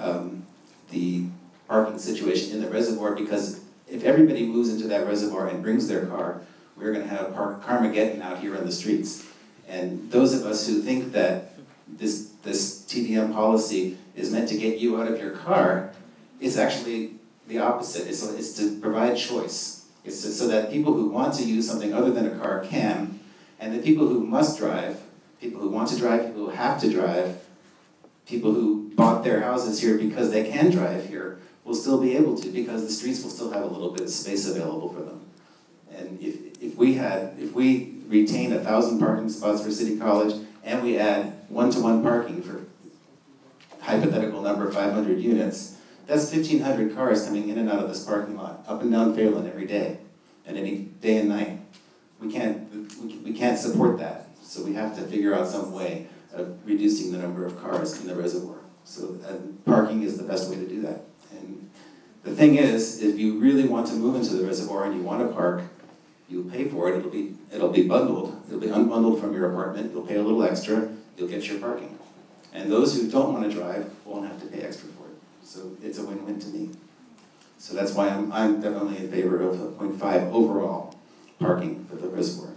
the parking situation in the reservoir, because if everybody moves into that reservoir and brings their car, we're going to have Carmageddon out here on the streets. And those of us who think that this TDM policy is meant to get you out of your car, it's actually the opposite. It's to provide choice. It's so that people who want to use something other than a car can, and the people who must drive, people who want to drive, people who have to drive, people who bought their houses here because they can drive here, will still be able to, because the streets will still have a little bit of space available for them. And if we retain 1,000 parking spots for City College, and we add one-to-one parking for hypothetical number 500 units, that's 1,500 cars coming in and out of this parking lot, up and down Phelan every day, and any day and night. We can't support that, so we have to figure out some way of reducing the number of cars in the reservoir. So parking is the best way to do that. And the thing is, if you really want to move into the reservoir and you want to park, you'll pay for it. It'll be bundled. It'll be unbundled from your apartment. You'll pay a little extra. You'll get your parking. And those who don't want to drive won't have to pay extra for it. So it's a win-win to me. So that's why I'm definitely in favor of 0.5 overall parking for the reservoir.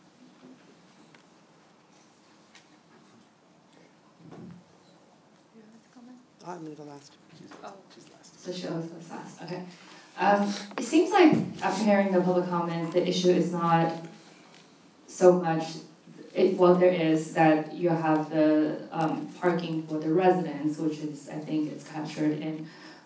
I'm going to go last.
Oh,
she's last.
So Sheila's goes last. Okay. It seems like after hearing the public comment, the issue is not so much. Well, there is that you have the parking for the residents, which is, I think, it's captured in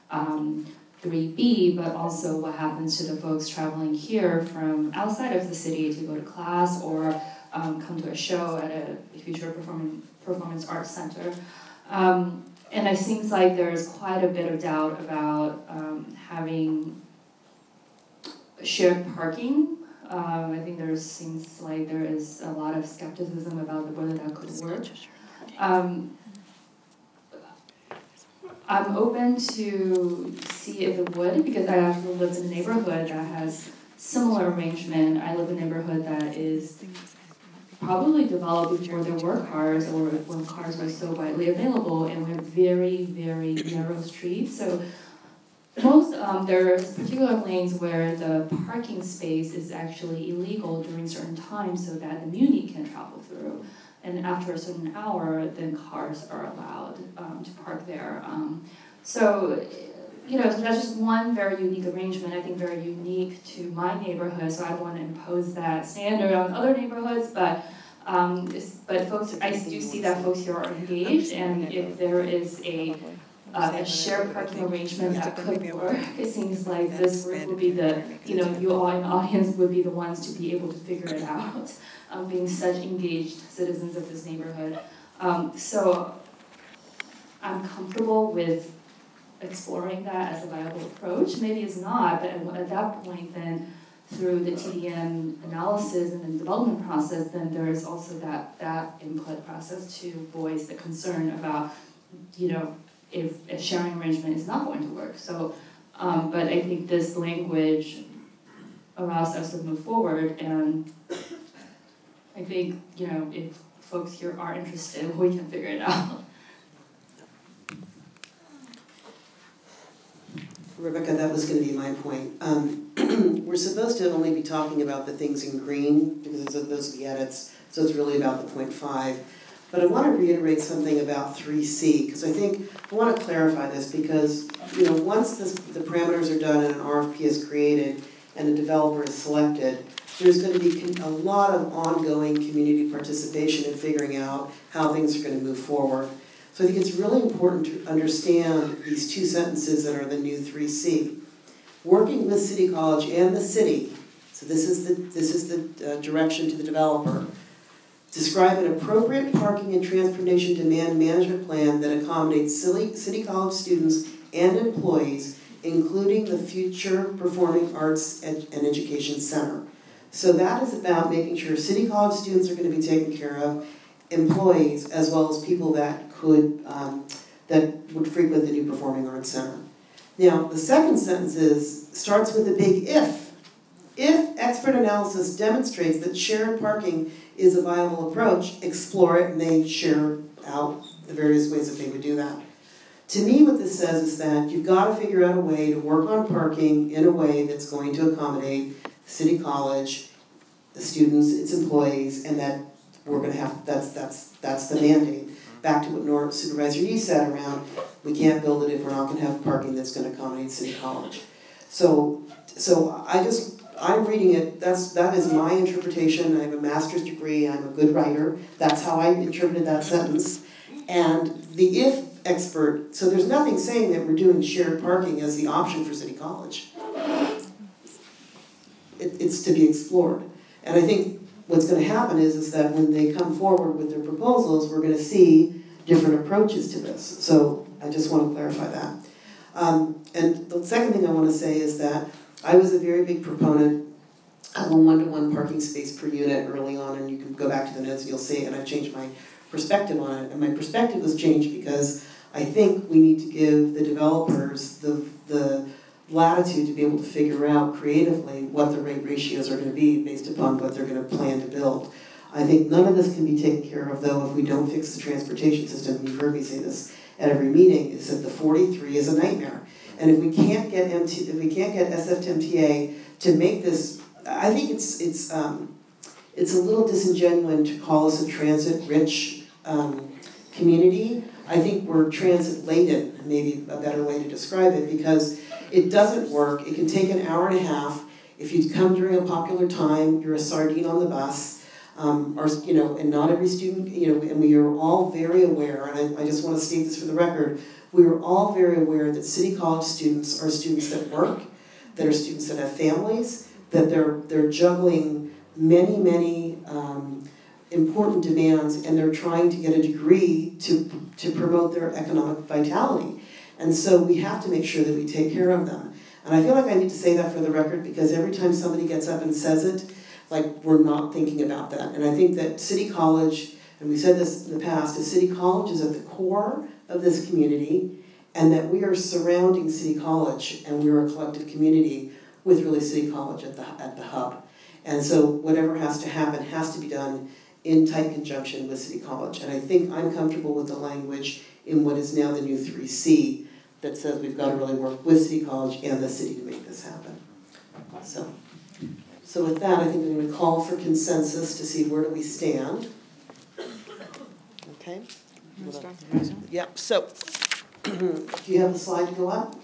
3B, but also what happens to the folks traveling here from outside of the city to go to class or come to a show at a future performance arts center. And it seems like there's quite a bit of doubt about having shared parking. I think seems like there is a lot of skepticism about whether that could work. I'm open to see if it would, because I actually live in a neighborhood that has similar arrangement. I live in a neighborhood that is probably developed before there were cars or when cars were so widely available, and we're very, very narrow streets. So most, there are particular lanes where the parking space is actually illegal during certain times so that the muni can travel through. And after a certain hour, then cars are allowed to park there. So, you know, that's just one very unique arrangement, I think very unique to my neighborhood, so I don't want to impose that standard on other neighborhoods, but folks, I do see that folks here are engaged, and if there is a shared parking arrangement that could work, it seems like this group will be the, you know, you all in the audience would be the ones to be able to figure it out, being such engaged citizens of this neighborhood. So I'm comfortable with exploring that as a viable approach. Maybe it's not, but at that point then, through the TDM analysis and the development process, then there is also that input process to voice the concern about, you know, if a sharing arrangement is not going to work. So, but I think this language allows us to move forward, and I think, you know, if folks here are interested, we can figure it out.
Rebecca, that was going to be my point. We're supposed to only be talking about the things in green because those are the edits, so it's really about the 0.5. But I want to reiterate something about 3C, because I think I want to clarify this, because, you know, once the parameters are done and an RFP is created and a developer is selected, there's going to be a lot of ongoing community participation in figuring out how things are going to move forward. So I think it's really important to understand these two sentences that are the new 3C. Working with City College and the city, so this is the direction to the developer, describe an appropriate parking and transportation demand management plan that accommodates City College students and employees, including the future Performing Arts and Education Center. So that is about making sure City College students are going to be taken care of, employees, as well as people that would frequent the new Performing Arts Center. Now, the second sentence starts with a big if. If expert analysis demonstrates that shared parking is a viable approach, explore it, and they share out the various ways that they would do that. To me, what this says is that you've got to figure out a way to work on parking in a way that's going to accommodate City College, the students, its employees, and that we're going to have, that's the mandate. Back to what Supervisor Yee said around, we can't build it if we're not going to have parking that's going to accommodate City College. So I'm reading it, that is my interpretation. I have a master's degree, I'm a good writer. That's how I interpreted that sentence. And the if expert, so there's nothing saying that we're doing shared parking as the option for City College. It's to be explored. And I think what's going to happen is that when they come forward with their proposals, we're going to see different approaches to this. So I just want to clarify that. And the second thing I want to say is that I was a very big proponent of a one-to-one parking space per unit early on, and you can go back to the notes and you'll see it, and I've changed my perspective on it. And my perspective was changed because I think we need to give the developers the latitude to be able to figure out creatively what the rate ratios are going to be based upon what they're going to plan to build. I think none of this can be taken care of, though, if we don't fix the transportation system. You've heard me say this at every meeting, is that the 43 is a nightmare. And if we can't get SF to MTA to make this, I think it's a little disingenuous to call us a transit-rich community. I think we're transit-laden, maybe a better way to describe it, because it doesn't work. It can take an hour and a half. If you come during a popular time, you're a sardine on the bus. And not every student, and we are all very aware, and I just want to state this for the record, we are all very aware that City College students are students that work, that are students that have families, that they're juggling many important demands, and they're trying to get a degree to promote their economic vitality. And so we have to make sure that we take care of them. And I feel like I need to say that for the record, because every time somebody gets up and says it, like, we're not thinking about that. And I think that City College, and we said this in the past, is City College is at the core of this community, and that we are surrounding City College, and we're a collective community with really City College at the hub. And so whatever has to happen has to be done in tight conjunction with City College. And I think I'm comfortable with the language in what is now the new 3C that says we've got to really work with City College and the city to make this happen. So with that, I think I'm going to call for consensus to see where do we stand. Okay. Yep, so do you have the slide to go up?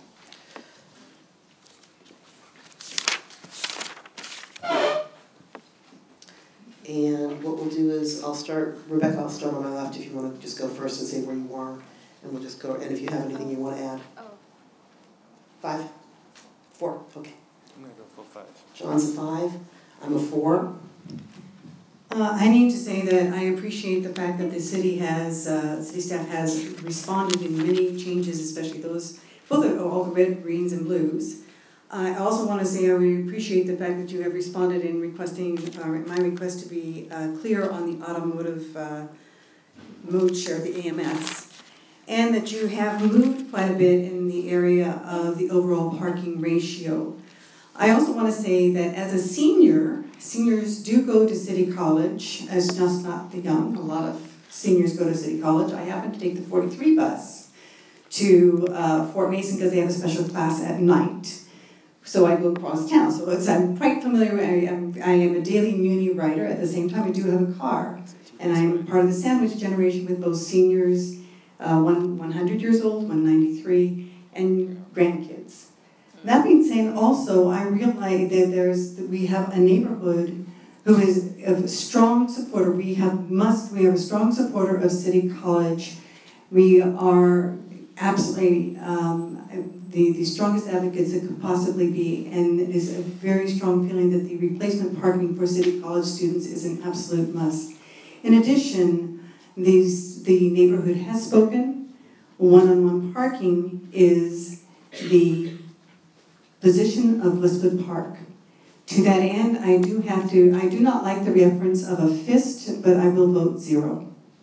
And what we'll do is Rebecca, I'll start on my left if you want to just go first and say where you are. And we'll just go, and if you have anything you want to add. 5? 4, okay.
I'm going to go for 5.
John's a 5, I'm a 4.
I need to say that I appreciate the fact that the city staff has responded in many changes, especially all the red, greens, and blues. I also want to say I really appreciate the fact that you have responded in requesting my request to be clear on the automotive mode share, the AMS, and that you have moved quite a bit in the area of the overall parking ratio. I also want to say that as a senior, seniors do go to City College, as just not the young. A lot of seniors go to City College. I happen to take the 43 bus to Fort Mason because they have a special class at night. So I go across town. So I'm quite familiar. I am a daily Muni rider. At the same time, I do have a car. And I'm part of the sandwich generation with both seniors, one 100 years old, one 93, and grandkids. That being said, also, I realize that we have a neighborhood who is a strong supporter. We have a strong supporter of City College. We are absolutely the strongest advocates it could possibly be, and it is a very strong feeling that the replacement parking for City College students is an absolute must. In addition, the neighborhood has spoken. One-on-one parking is the position of Westwood Park. To that end, I do not like the reference of a fist, but I will vote 0.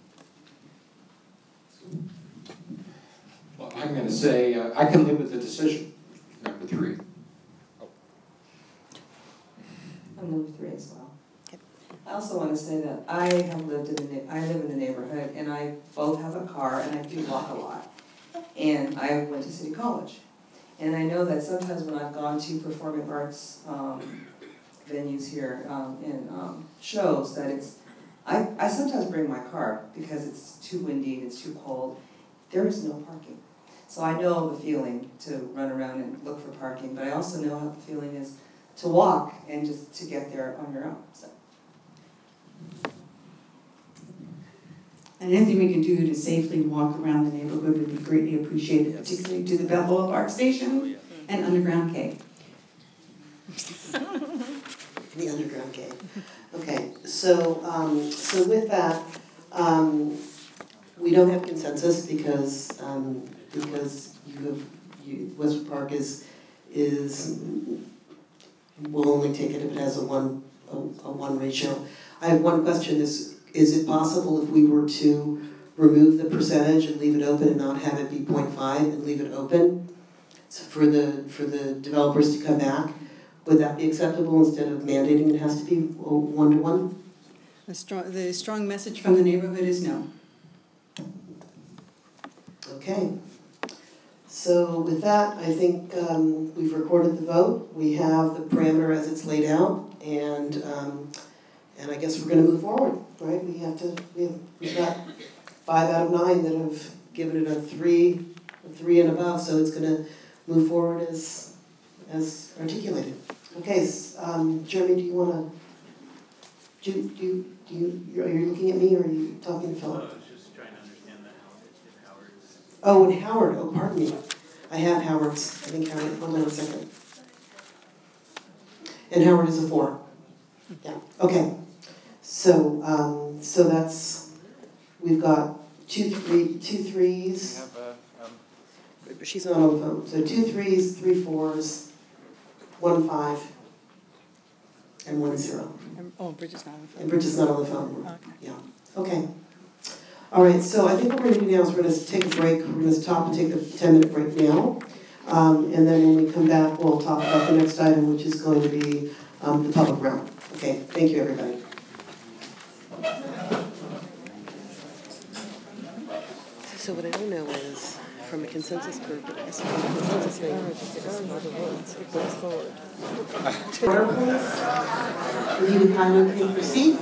Well, I'm going to say I can live with the decision, number 3.
I'm number 3 as well. I also want to say that I live in the neighborhood, and I both have a car, and I do walk a lot. And I went to City College. And I know that sometimes when I've gone to performing arts venues here and shows, that I sometimes bring my car because it's too windy, it's too cold. There is no parking. So I know the feeling to run around and look for parking, but I also know how the feeling is to walk and just to get there on your own. So. And anything we can do to safely walk around the neighborhood would be greatly appreciated, particularly to the Balboa Park Station and Underground Cave.
The Underground Cave. Okay, so with that, we don't have consensus because Westwood Park will only take it if it has a one ratio. I have one question: is it possible if we were to remove the percentage and leave it open and not have it be 0.5 and leave it open for the developers to come back? Would that be acceptable instead of mandating it has to be 1-to-1?
The strong message from the neighborhood is no.
Okay. So with that, I think we've recorded the vote. We have the parameter as it's laid out, and I guess we're going to move forward, right? We've got 5 out of 9 that have given it a 3 and above, so it's going to move forward as articulated. Okay, Jeremy, do you want to? Are you looking at me, or are you talking to Philip?
I was just trying to understand if Howard's.
Oh, and Howard. Oh, pardon me. I have Howard's. I think Howard. Hold on a second. And Howard is a 4. Yeah. Okay. So that's, we've got 2 3s. She's not on the phone. So 2 3s, 3 4s, 1 5, and 1 0.
Oh, Bridget's not on the phone.
And Bridget's not on the phone.
Okay.
Yeah. Okay. All right. So I think what we're going to do now is we're going to take a break. We're going to stop and take a 10-minute break now. And then when we come back, we'll talk about the next item, which is going to be the public realm. Okay. Thank you, everybody.
So what I don't know is, from a consensus group, it has to be a consensus thing, or just all the votes, it goes forward.
Order, please. If you would kindly please proceed.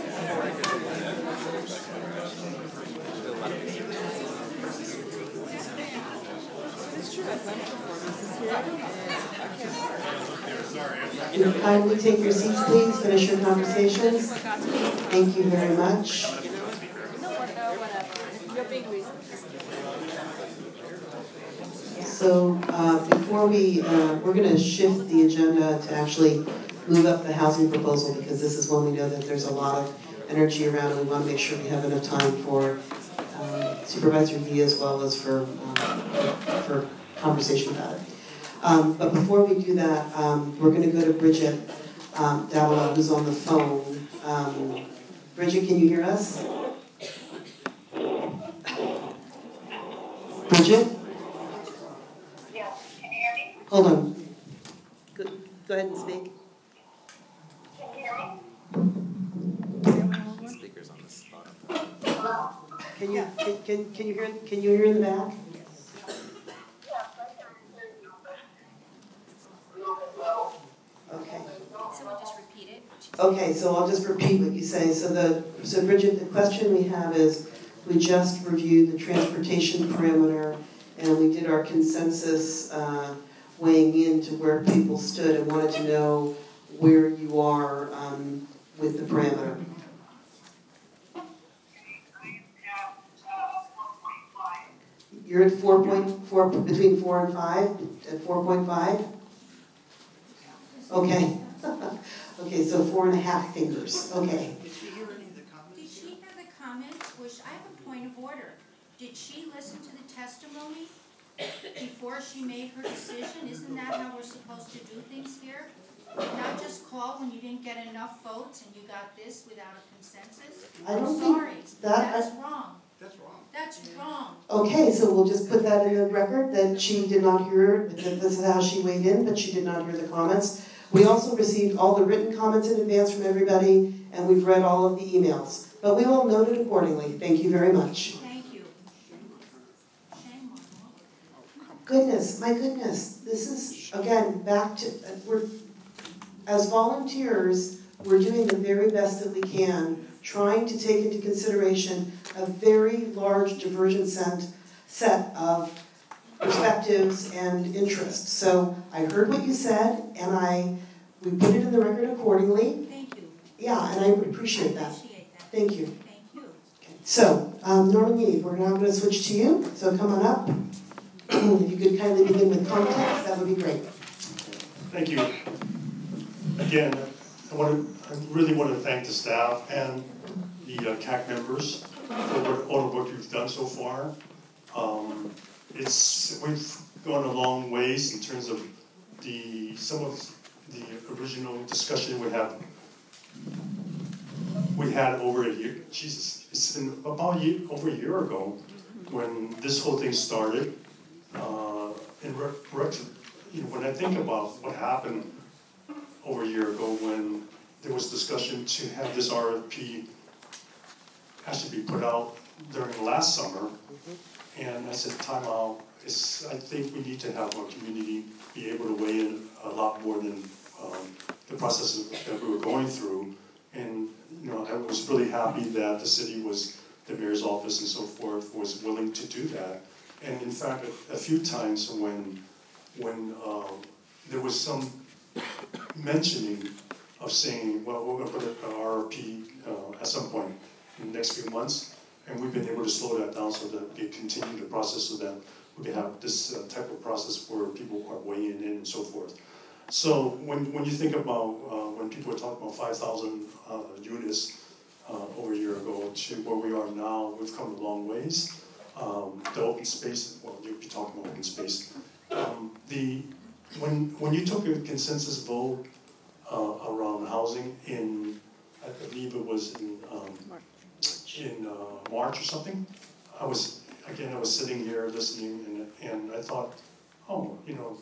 If you kindly take your seats, please, finish your conversations. Thank you very much. So before we're going to shift the agenda to actually move up the housing proposal, because this is one we know that there's a lot of energy around, and we want to make sure we have enough time for Supervisor Yee as well as for conversation about it. But before we do that, we're going to go to Bridget Davila, who's on the phone. Bridget, can you hear us? Bridget?
Yes, can you hear me?
Hold on. Go ahead and speak.
Can you hear me?
Speakers on the spot.
Hello?
Can you hear in the back? Okay.
Someone just repeat it.
Okay, so I'll just repeat what you say. So Bridget, the question we have is, we just reviewed the transportation parameter, and we did our consensus weighing in to where people stood, and wanted to know where you are with the parameter. You're at 4.4, between 4 and 5, at 4.5? Okay. Okay, so 4.5 fingers, okay.
Did she hear the comments? Which I have a point of order. Did she listen to the testimony before she made her decision? Isn't that how we're supposed to do things here? Not just call when you didn't get enough votes and you got this without a consensus? I'm sorry, that's wrong.
That's wrong.
That's wrong.
Okay, so we'll just put that in the record, that she did not hear, that this is how she weighed in, but she did not hear the comments. We also received all the written comments in advance from everybody, and we've read all of the emails. But we will note it accordingly. Thank you very much.
Thank you.
Goodness, my goodness. This is, again, back to, as volunteers, we're doing the very best that we can, trying to take into consideration a very large divergent set of perspectives and interests. So I heard what you said, and we put it in the record accordingly.
Thank you.
Yeah, and I would appreciate that. Thank you.
Thank you.
Okay. So, Norman Yee, we're now going to switch to you. So come on up. If you could kindly begin with context, that would be great.
Thank you. Again, I really want to thank the staff and the CAC members for all the work you've done so far. We've gone a long ways in terms of some of the original discussion we had over a year. Jesus, it's been about over a year ago when this whole thing started. When I think about what happened over a year ago when there was discussion to have this RFP actually be put out during last summer, and I said, time out. I think we need to have our community be able to weigh in a lot more than the processes that we were going through. And I was really happy that the mayor's office and so forth was willing to do that. And in fact, a few times when there was some mentioning of saying, well, we're going to put an RFP at some point in the next few months, and we've been able to slow that down so that they continue the process so that we can have this type of process where people are weighing in and so forth. So when you think about when people are talking about 5,000 units over a year ago to where we are now, we've come a long ways. The open space, well, you'll be talking about open space. When you took a consensus vote around housing I believe it was in March or something, I was sitting here listening, and I thought, oh,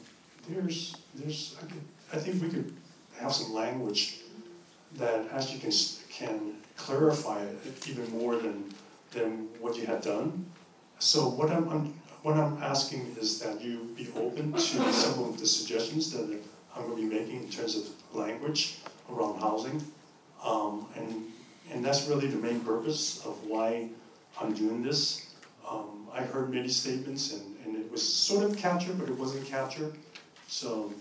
I think we could have some language that actually can clarify it even more than what you had done. So what I'm asking is that you be open to some of the suggestions that I'm going to be making in terms of language around housing. And that's really the main purpose of why I'm doing this. I heard many statements and it was sort of captured, but it wasn't captured. So,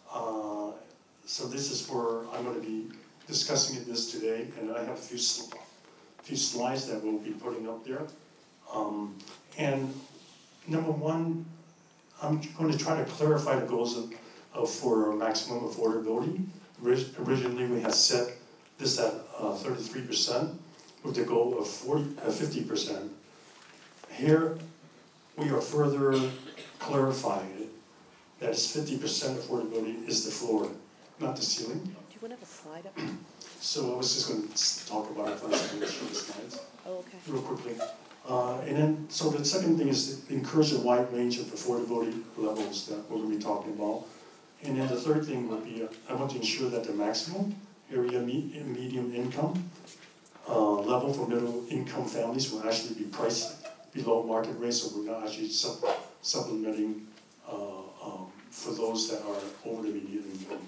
so this is where I'm going to be discussing this today, and I have a few slides that we'll be putting up there. And number one, I'm going to try to clarify the goals for maximum affordability. Originally, we had set this at 33% with the goal of 50%. Here, we are further clarifying it, that is 50% affordability is the floor, not the ceiling.
Do you want to have a slide up?
So I was just going to talk about it first and show the slides.
Oh, okay.
Real quickly. And then, so the second thing is to encourage a wide range of affordability levels that we're going to be talking about. And then the third thing would be, I want to ensure that the maximum area medium income level for middle income families will actually be priced below market rate, so we're not actually supplementing for those that are over the median income.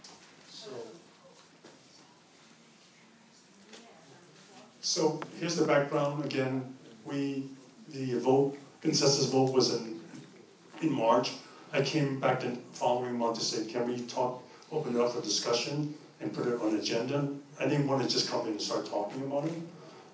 So here's the background. Again, the consensus vote was in March. I came back the following month to say, can we open it up for discussion and put it on agenda? I didn't want to just come in and start talking about it.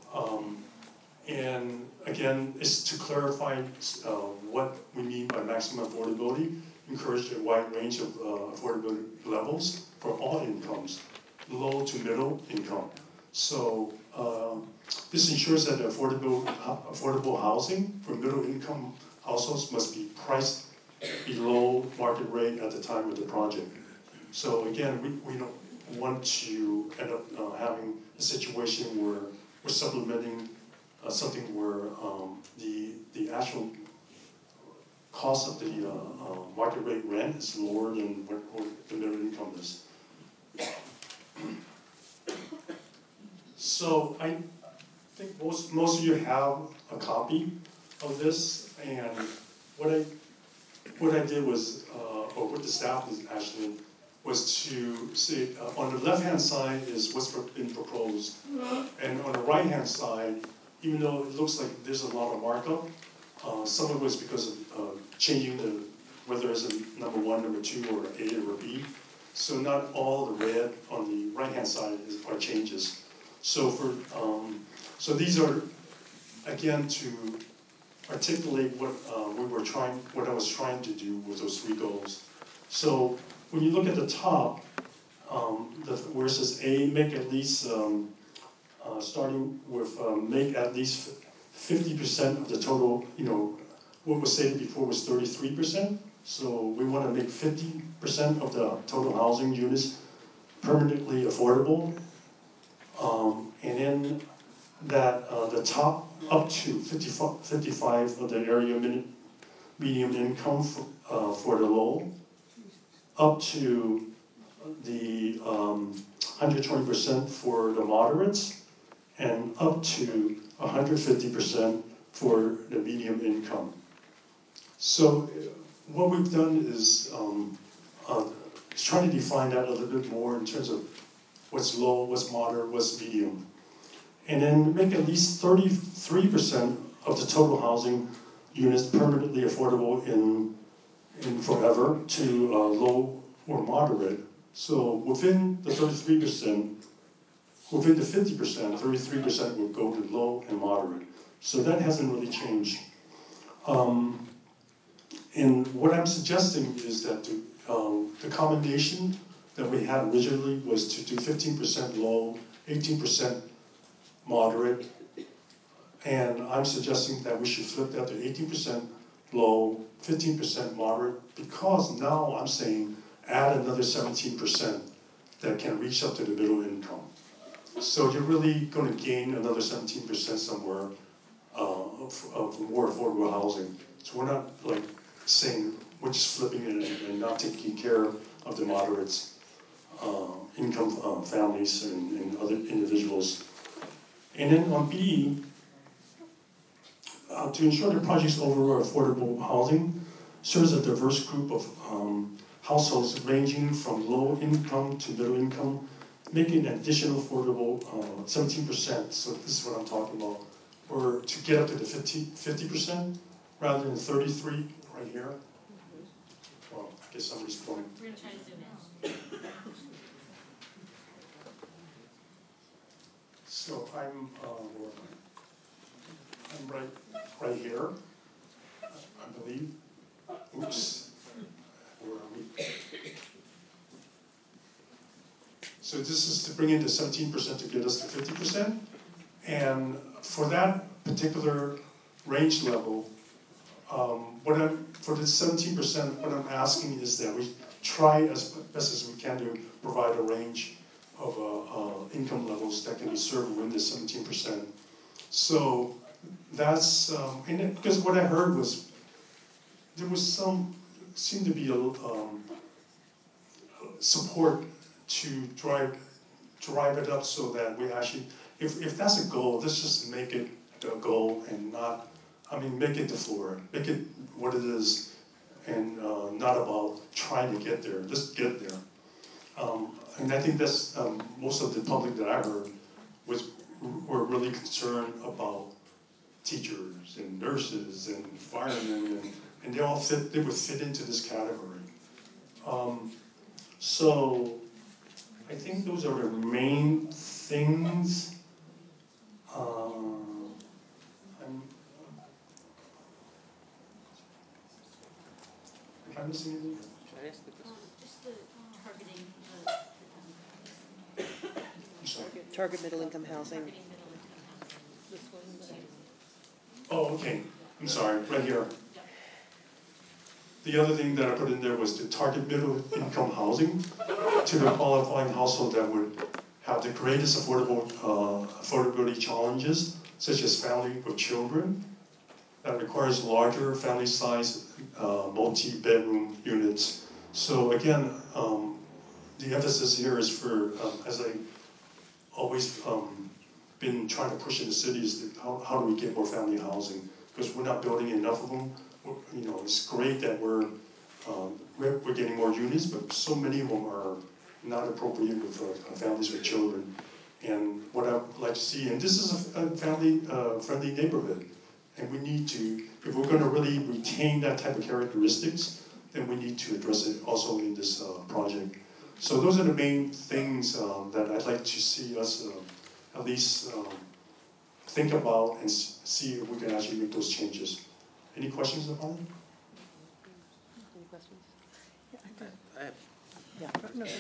And again, it's to clarify what we mean by maximum affordability, encourage a wide range of affordability levels for all incomes, low to middle income. So this ensures that affordable housing for middle income households must be priced below market rate at the time of the project. So again, we don't want to end up having a situation where we're supplementing something where the actual cost of the market rate rent is lower than what the middle income is. So I think most of you have a copy of this, and what I did was, or what the staff is actually, was to see on the left-hand side is what's been proposed, and on the right-hand side, even though it looks like there's a lot of markup, some of it is because of changing whether it's a number 1, number 2, or A or B. So not all the red on the right-hand side are changes. So so these are, again, to articulate what I was trying to do with those 3 goals. So when you look at the top, where it says A, make at least, starting with make at least 50% of the total, what was stated before was 33%. So we want to make 50% of the total housing units permanently affordable. And then that the top up to 55 of the area medium income for the low, up to the 120% for the moderates, and up to 150% for the medium income. So what we've done is trying to define that a little bit more in terms of what's low, what's moderate, what's medium. And then make at least 33% of the total housing units permanently affordable in forever to low or moderate. So within the 33%, within the 50%, 33% will go to low and moderate. So that hasn't really changed. And what I'm suggesting is that the combination that we had originally was to do 15% low, 18% moderate, and I'm suggesting that we should flip that to 18% low, 15% moderate, because now I'm saying add another 17% that can reach up to the middle income. So you're really going to gain another 17% somewhere of more affordable housing. So we're not like saying we're just flipping it and not taking care of the moderates, income families and other individuals. And then on B, to ensure the project's overall affordable housing serves a diverse group of households ranging from low income to middle income, making an additional affordable 17%. So this is what I'm talking about. Or to get up to the 50% rather than 33 right here. Well, I guess somebody's pointing.
We're gonna try to zoom in.
So I'm right here, I believe. Oops. Where are we? So this is to bring in the 17% to get us to 50%. And for that particular range level, for the 17%, what I'm asking is that we try as best as we can to provide a range of income levels that can be served within the 17%. So that's, because what I heard was, there was seemed to be a support to drive it up so that we actually, if that's a goal, let's just make it a goal and not, make it the floor, make it what it is, and not about trying to get there, just get there. And I think that's, most of the public that I heard were really concerned about teachers and nurses and firemen, and they all they would fit into this category. So I think those are the main things. Am I missing anything?
Just the targeting
Target middle income housing.
Oh, okay. I'm sorry, right here. The other thing that I put in there was to target middle income housing to the qualifying household that would have the greatest affordability challenges, such as family with children, that requires larger family size multi-bedroom units. So again, the emphasis here is for, as I always been trying to push in the city, is how do we get more family housing? Because we're not building enough of them. It's great that we're getting more units, but so many of them are not appropriate with families with children. And what I'd like to see, and this is a family-friendly neighborhood, and we need to, if we're going to really retain that type of characteristics, then we need to address it also in this project. So those are the main things that I'd like to see us at least think about and see if we can actually make those changes. Any questions about it?
Any questions? Yeah,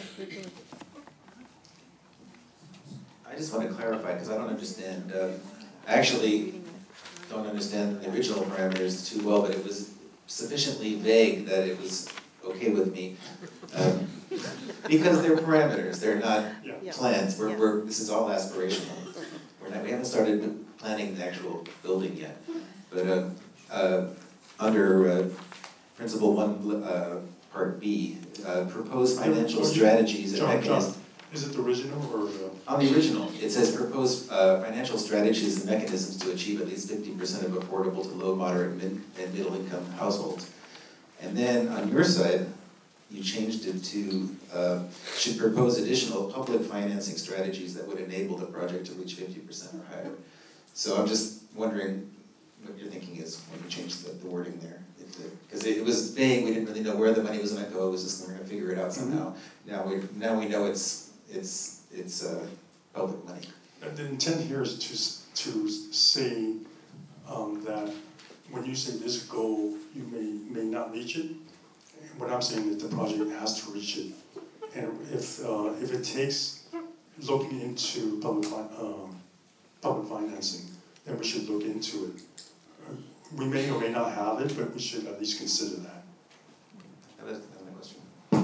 I just want to clarify, because I don't understand. I actually don't understand the original parameters too well, but it was sufficiently vague that it was okay with me. Because they're parameters, they're not plans. This is all aspirational. We haven't started planning the actual building yet. But under Principle 1, Part B, propose financial strategies and mechanisms.
Is it the original or the?
On the original, it says propose financial strategies and mechanisms to achieve at least 50% of affordable to low, moderate, and middle income households. And then on your side, you changed it to should propose additional public financing strategies that would enable the project to reach 50% or higher. So I'm just wondering what your thinking is when you changed the wording there. Because it was vague, we didn't really know where the money was going to go. It was just we're going to figure it out somehow. Now we know it's public money.
The intent here is to say that when you say this goal, you may not reach it. What I'm saying is the project has to reach it, and if it takes looking into public financing, then we should look into it. We may or may not have it, but we should at least consider that.
That's my question.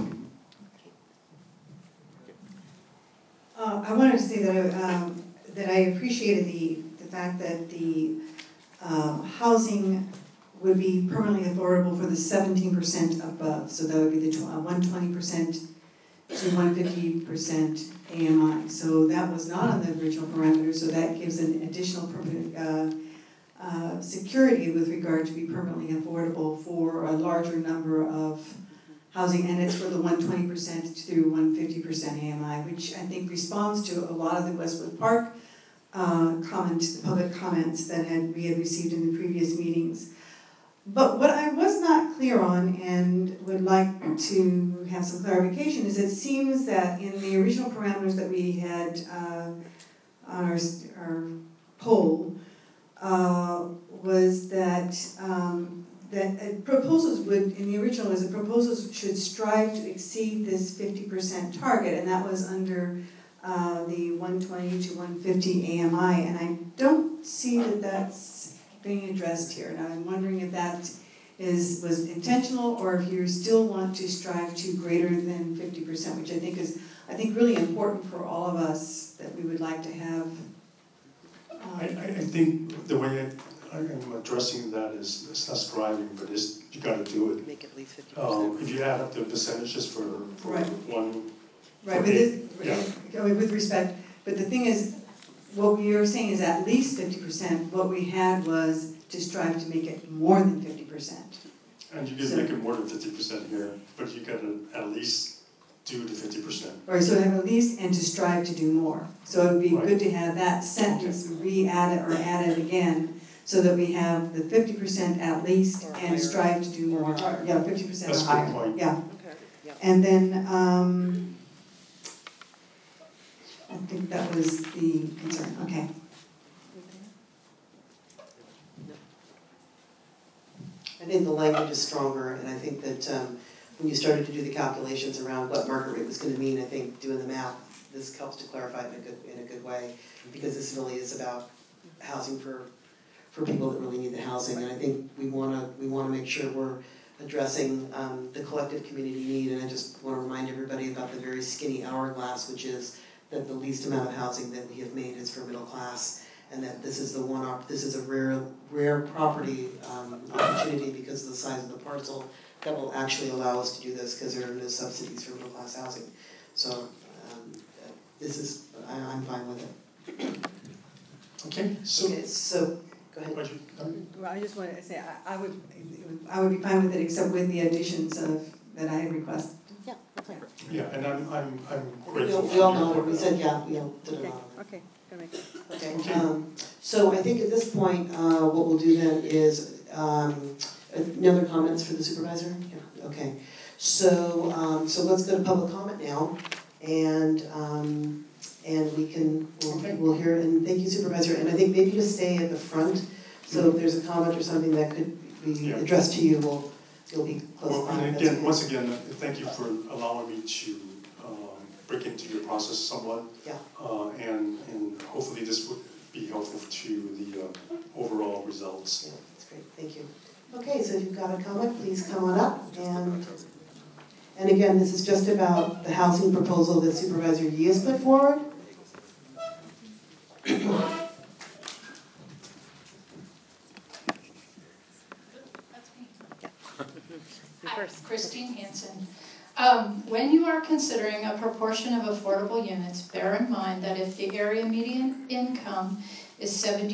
I wanted to say that I appreciated the fact that the housing would be permanently affordable for the 17% above. So that would be the 120% to 150% AMI. So that was not on the original parameters, so that gives an additional security with regard to be permanently affordable for a larger number of housing, and it's for the 120% through 150% AMI, which I think responds to a lot of the Westwood Park comments, the public comments that we had received in the previous meetings. But what I was not clear on and would like to have some clarification is it seems that in the original parameters that we had on our poll was that proposals would, in the original was that proposals should strive to exceed this 50% target, and that was under the 120 to 150 AMI, and I don't see that that's being addressed here, and I'm wondering if that was intentional or if you still want to strive to greater than 50%, which I think is really important for all of us that we would like to have.
I think the way I'm addressing that is it's not striving, but it's you got to do it.
Make at least 50%.
If you add up the percentages for
right.
one.
Right, with respect, but the thing is, what we are saying is at least 50%. What we had was to strive to make it more than 50%.
And you can make it more than 50% here, but you got to at least do the 50%.
Right, so have at least and to strive to do more. So it would be good to have that sentence re-added or added again, so that we have the 50% at least or and higher. Strive to do more. Yeah, 50%
That's
or higher.
a good point.
Yeah.
Okay. Yep.
And then I think that was the concern. Okay.
I think the language is stronger, and I think that when you started to do the calculations around what market rate was going to mean, I think doing the math, this helps to clarify it in a good way, because this really is about housing for people that really need the housing, and I think we want to make sure we're addressing the collective community need, and I just want to remind everybody about the very skinny hourglass, which is that the least amount of housing that we have made is for middle class, and that this is this is a rare property opportunity because of the size of the parcel that will actually allow us to do this, because there are no subsidies for middle class housing. So this is I'm fine with it.
Okay. So
go ahead.
Well, I just wanted to say I would be fine with it, except with the additions that I had requested.
Yeah. Okay.
Yeah, and I'm grateful.
We all know that we said yeah. We all did it all.
Okay. Okay.
Okay. So I think at this point, what we'll do then is another comments for the supervisor. Yeah. Okay. So let's go to public comment now, and we'll hear. And thank you, supervisor. And I think maybe just stay at the front. So if there's a comment or something that could be addressed to you, you'll be close by.
And again, once again, thank you for allowing me to break into your process somewhat.
Yeah.
And hopefully this would be helpful to the overall results.
Yeah, that's great. Thank you. Okay, so if you've got a comment, please come on up. And again, this is just about the housing proposal that Supervisor Yee has put forward.
Hi, Christine Hansen. When you are considering a proportion of affordable units, bear in mind that if the area median income is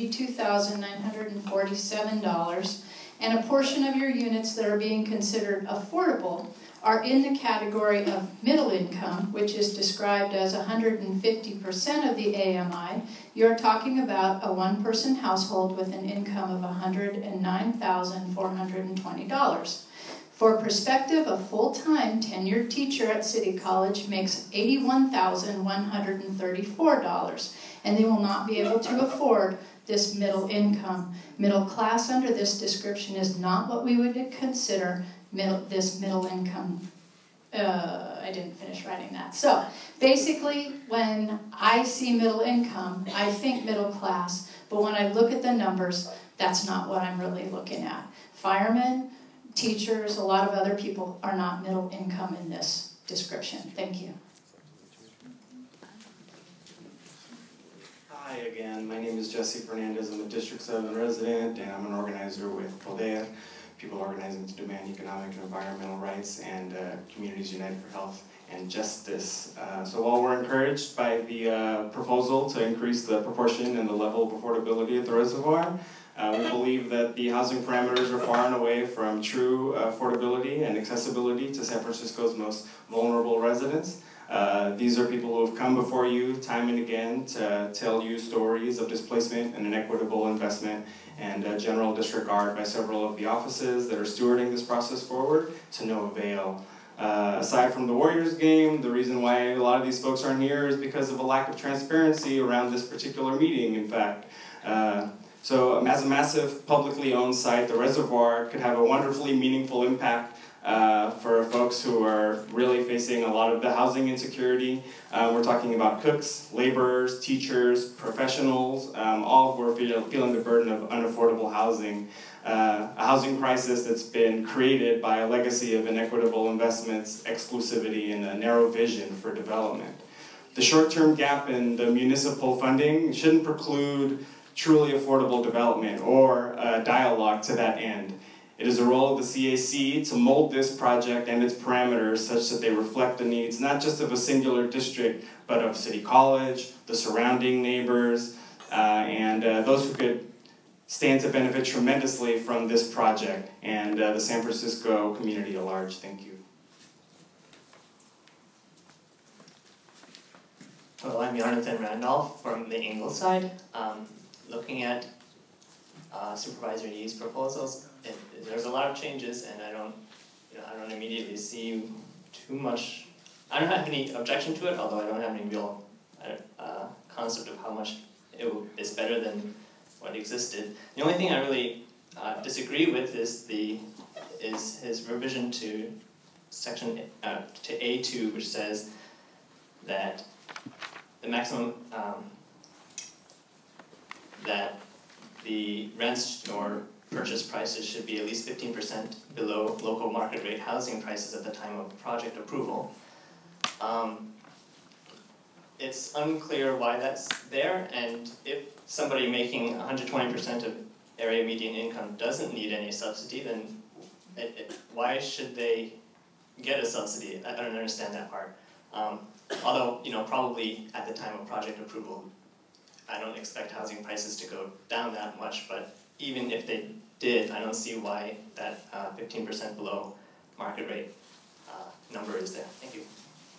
$72,947, and a portion of your units that are being considered affordable are in the category of middle income, which is described as 150% of the AMI, you're talking about a one-person household with an income of $109,420. For perspective, a full-time tenured teacher at City College makes $81,134, and they will not be able to afford this middle income. Middle class under this description is not what we would consider this middle income. I didn't finish writing that. So basically, when I see middle income, I think middle class, but when I look at the numbers, that's not what I'm really looking at. Firemen, teachers, a lot of other people are not middle income in this description. Thank you.
Hi again, my name is Jesse Fernandez. I'm a District 7 resident, and I'm an organizer with PODEA, People Organizing to Demand Economic and Environmental Rights, and Communities United for Health and justice. So while we're encouraged by the proposal to increase the proportion and the level of affordability at the reservoir, we believe that the housing parameters are far and away from true affordability and accessibility to San Francisco's most vulnerable residents. These are people who have come before you time and again to tell you stories of displacement and inequitable investment and general disregard by several of the offices that are stewarding this process forward to no avail. Aside from the Warriors game, the reason why a lot of these folks aren't here is because of a lack of transparency around this particular meeting, in fact. So as a massive publicly owned site, the reservoir could have a wonderfully meaningful impact for folks who are really facing a lot of the housing insecurity. We're talking about cooks, laborers, teachers, professionals, all who are feeling the burden of unaffordable housing. A housing crisis that's been created by a legacy of inequitable investments, exclusivity, and a narrow vision for development. The short-term gap in the municipal funding shouldn't preclude truly affordable development or dialogue to that end. It is the role of the CAC to mold this project and its parameters such that they reflect the needs not just of a singular district, but of City College, the surrounding neighbors, and those who could stand to benefit tremendously from this project and the San Francisco community at large. Thank you.
Hello, I'm Jonathan Randolph from the Ingleside. Looking at Supervisor Yee's proposals, there's a lot of changes, and I don't immediately see too much. I don't have any objection to it, although I don't have any real concept of how much is better than what existed. The only thing I really disagree with is his revision to section to A2, which says that the maximum that the rents or purchase prices should be at least 15% below local market rate housing prices at the time of project approval. It's unclear why that's there, and if somebody making 120% of area median income doesn't need any subsidy, then why should they get a subsidy? I don't understand that part. Although, probably at the time of project approval, I don't expect housing prices to go down that much, but even if they did, I don't see why that 15% below market rate number is there. Thank you.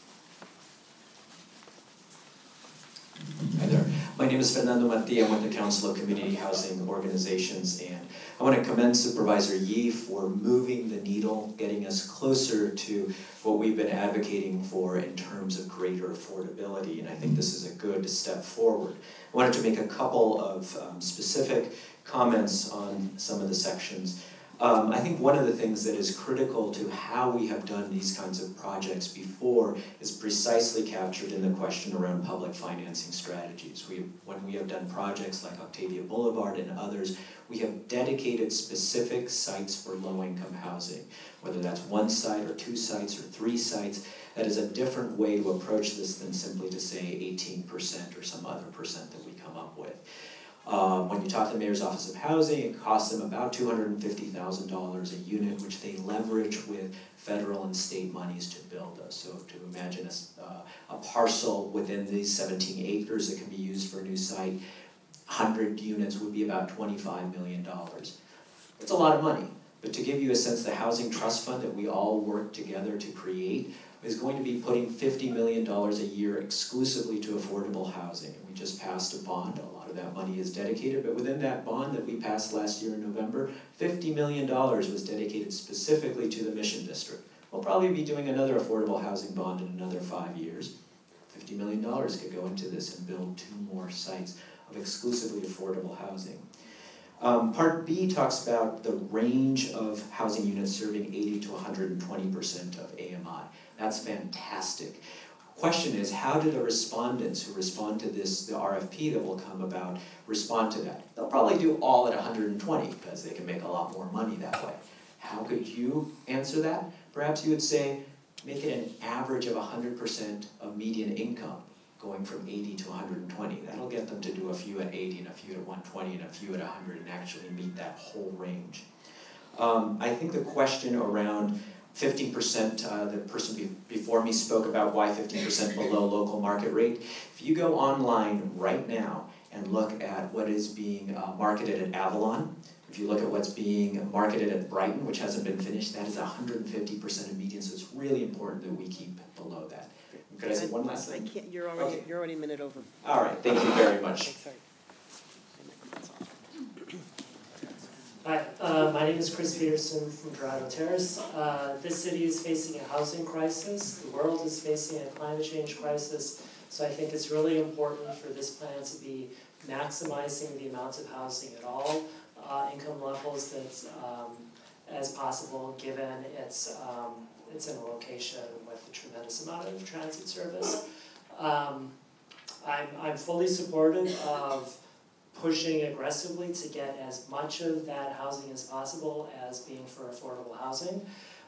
Hi there. My name is Fernando Mati. I'm with the Council of Community Housing Organizations, and I want to commend Supervisor Yee for moving the needle, getting us closer to what we've been advocating for in terms of greater affordability, and I think this is a good step forward. I wanted to make a couple of specific comments on some of the sections. I think one of the things that is critical to how we have done these kinds of projects before is precisely captured in the question around public financing strategies. When we have done projects like Octavia Boulevard and others, we have dedicated specific sites for low-income housing, whether that's one site or two sites or three sites. That is a different way to approach this than simply to say 18% or some other percent that we come up with. When you talk to the Mayor's Office of Housing, it costs them about $250,000 a unit, which they leverage with federal and state monies to build those. So to imagine a parcel within these 17 acres that can be used for a new site, 100 units would be about $25 million. It's a lot of money, but to give you a sense, the Housing Trust Fund that we all work together to create is going to be putting $50 million a year exclusively to affordable housing. And we just passed a bond. A lot of that money is dedicated, but within that bond that we passed last year in November, $50 million was dedicated specifically to the Mission District. We'll probably be doing another affordable housing bond in another 5 years. $50 million could go into this and build 2 more sites of exclusively affordable housing. Part B talks about the range of housing units serving 80 to 120% of AMI. That's fantastic. Question is, how do the respondents who respond to this, the RFP that will come about, respond to that? They'll probably do all at 120 because they can make a lot more money that way. How could you answer that? Perhaps you would say, make it an average of 100% of median income, going from 80 to 120. That'll get them to do a few at 80 and a few at 120 and a few at 100 and actually meet that whole range. I think the question around 15%, the person before me spoke about why 15% below local market rate. If you go online right now and look at what is being marketed at Avalon, if you look at what's being marketed at Brighton, which hasn't been finished, that is 150% of median, so it's really important that we keep below that. Could I say one last thing?
I can't, you're already a minute over.
All right, thank you very much.
Sorry.
Hi, my name is Chris Peterson from Dorado Terrace. This city is facing a housing crisis. The world is facing a climate change crisis. So I think it's really important for this plan to be maximizing the amount of housing at all income levels that's as possible, given it's in a location with a tremendous amount of transit service. I'm fully supportive of pushing aggressively to get as much of that housing as possible as being for affordable housing.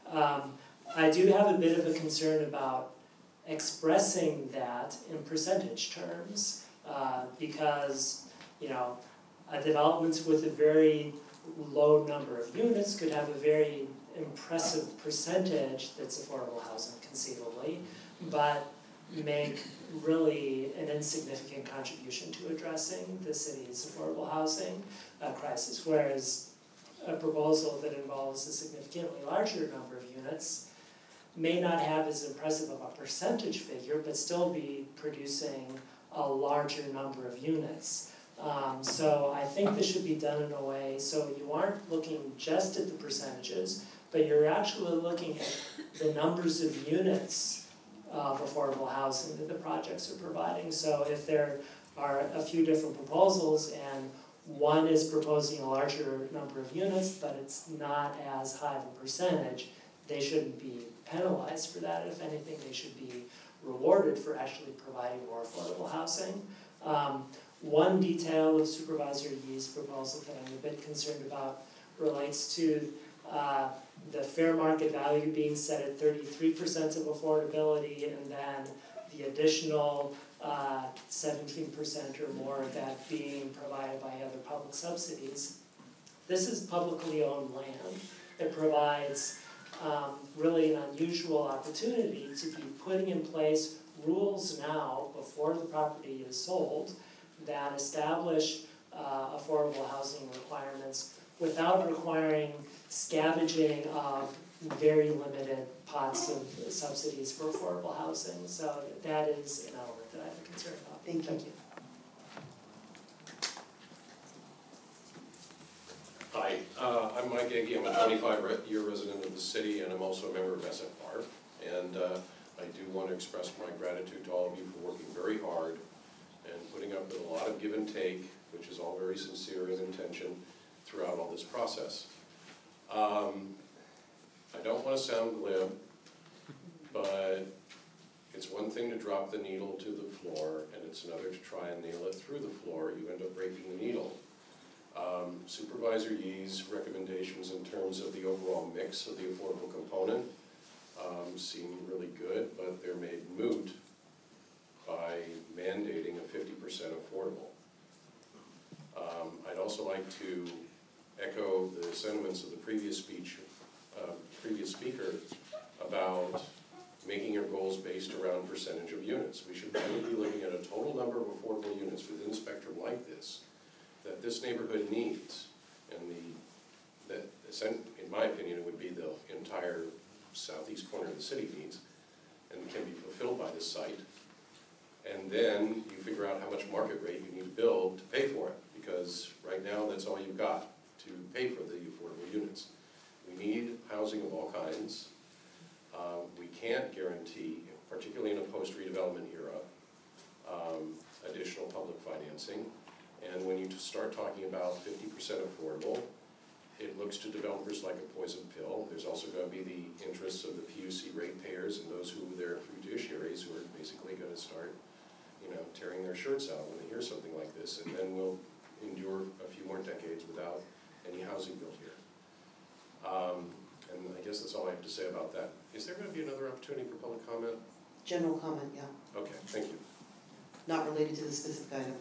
I do have a bit of a concern about expressing that in percentage terms because, you know, a development with a very low number of units could have a very impressive percentage that's affordable housing conceivably, but make really an insignificant contribution to addressing the city's affordable housing crisis, whereas a proposal that involves a significantly larger number of units may not have as impressive of a percentage figure, but still be producing a larger number of units. So I think this should be done in a way so you aren't looking just at the percentages, but you're actually looking at the numbers of units of affordable housing that the projects are providing. So if there are a few different proposals and one is proposing a larger number of units, but it's not as high of a percentage, they shouldn't be penalized for that. If anything, they should be rewarded for actually providing more affordable housing. One detail of Supervisor Yee's proposal that I'm a bit concerned about relates to the fair market value being set at 33% of affordability, and then the additional 17% or more of that being provided by other public subsidies. This is publicly owned land that provides really an unusual opportunity to be putting in place rules now before the property is sold that establish affordable housing requirements without requiring scavenging of very limited pots of subsidies for affordable housing. So that is an element that I have a concern about.
Thank you.
Hi, I'm Mike Agee. I'm a 25-year resident of the city, and I'm also a member of SFR. And I do want to express my gratitude to all of you for working very hard and putting up with a lot of give and take, which is all very sincere in intention throughout all this process. I don't want to sound glib, but it's one thing to drop the needle to the floor, and it's another to try and nail it through the floor. You end up breaking the needle. Supervisor Yee's recommendations in terms of the overall mix of the affordable component seem really good, but they're made moot by mandating a 50% affordable. I'd also like to echo the sentiments of the previous speaker about making your goals based around percentage of units. We should really be looking at a total number of affordable units within a spectrum like this that this neighborhood needs, and in my opinion, it would be the entire southeast corner of the city needs, and can be fulfilled by this site. And then you figure out how much market rate you need to build to pay for it, because right now that's all you've got to pay for the affordable units. We need housing of all kinds. We can't guarantee, particularly in a post-redevelopment era, additional public financing. And when you start talking about 50% affordable, it looks to developers like a poison pill. There's also going to be the interests of the PUC ratepayers and those who are their fiduciaries, who are basically going to start, tearing their shirts out when they hear something like this, and then we'll endure a few more decades without any housing built here. And I guess that's all I have to say about that. Is there going to be another opportunity for public comment?
General comment, yeah.
Okay, thank you.
Not related to the specific item.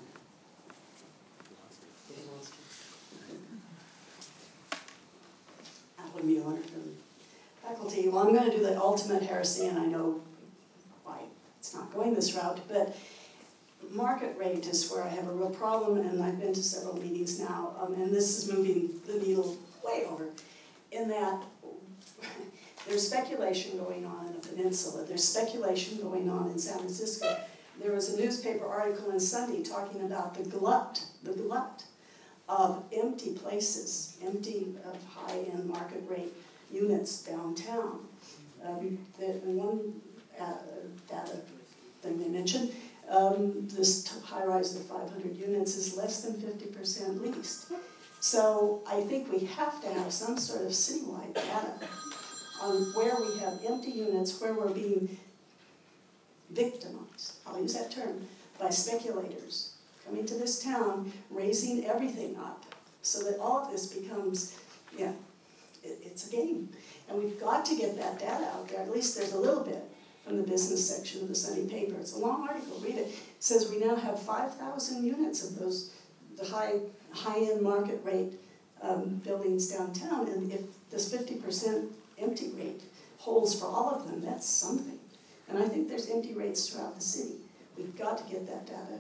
Anyone else?
Alan Mueller from faculty, well, I'm gonna do the ultimate heresy, and I know why it's not going this route, but market rate is where I have a real problem, and I've been to several meetings now, and this is moving the needle way over, in that there's speculation going on in the peninsula, there's speculation going on in San Francisco. There was a newspaper article in Sunday talking about the glut of empty places, empty of high-end market rate units downtown. The one data thing they mentioned, this high-rise of 500 units is less than 50% leased. So I think we have to have some sort of citywide data on where we have empty units, where we're being victimized, I'll use that term, by speculators coming to this town, raising everything up, so that all of this becomes, it's a game. And we've got to get that data out there. At least there's a little bit from the business section of the Sunday paper. It's a long article, read it. It says we now have 5,000 units of those, the high-end market rate buildings downtown, and if this 50% empty rate holds for all of them, that's something. And I think there's empty rates throughout the city. We've got to get that data.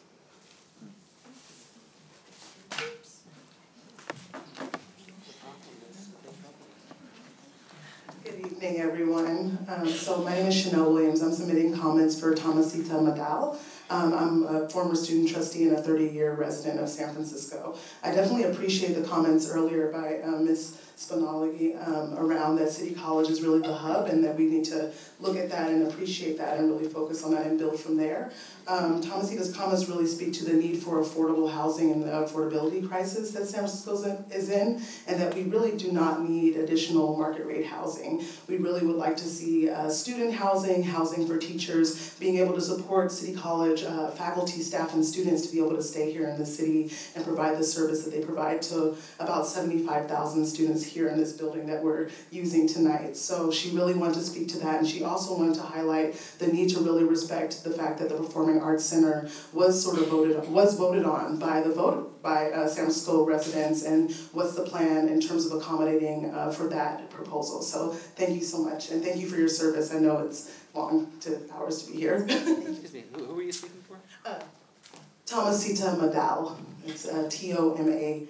Good evening, everyone. So my name is Chanel Williams. I'm submitting comments for Thomasita Madal. I'm a former student trustee and a 30-year resident of San Francisco. I definitely appreciate the comments earlier by Ms. Spinelli around that City College is really the hub and that we need to look at that and appreciate that and really focus on that and build from there. Thomasita's comments really speak to the need for affordable housing and the affordability crisis that San Francisco is in, and that we really do not need additional market rate housing. We really would like to see student housing, housing for teachers, being able to support City College faculty, staff, and students to be able to stay here in the city and provide the service that they provide to about 75,000 students here in this building that we're using tonight. So she really wanted to speak to that, and she also wanted to highlight the need to really respect the fact that the Performing Arts Center was voted on by San Francisco residents, and what's the plan in terms of accommodating for that proposal. So thank you so much, and thank you for your service. I know it's long to hours to be here.
Excuse me, who were you speaking for?
Thomasita Madal. It's Tomasita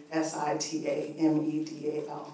Medal.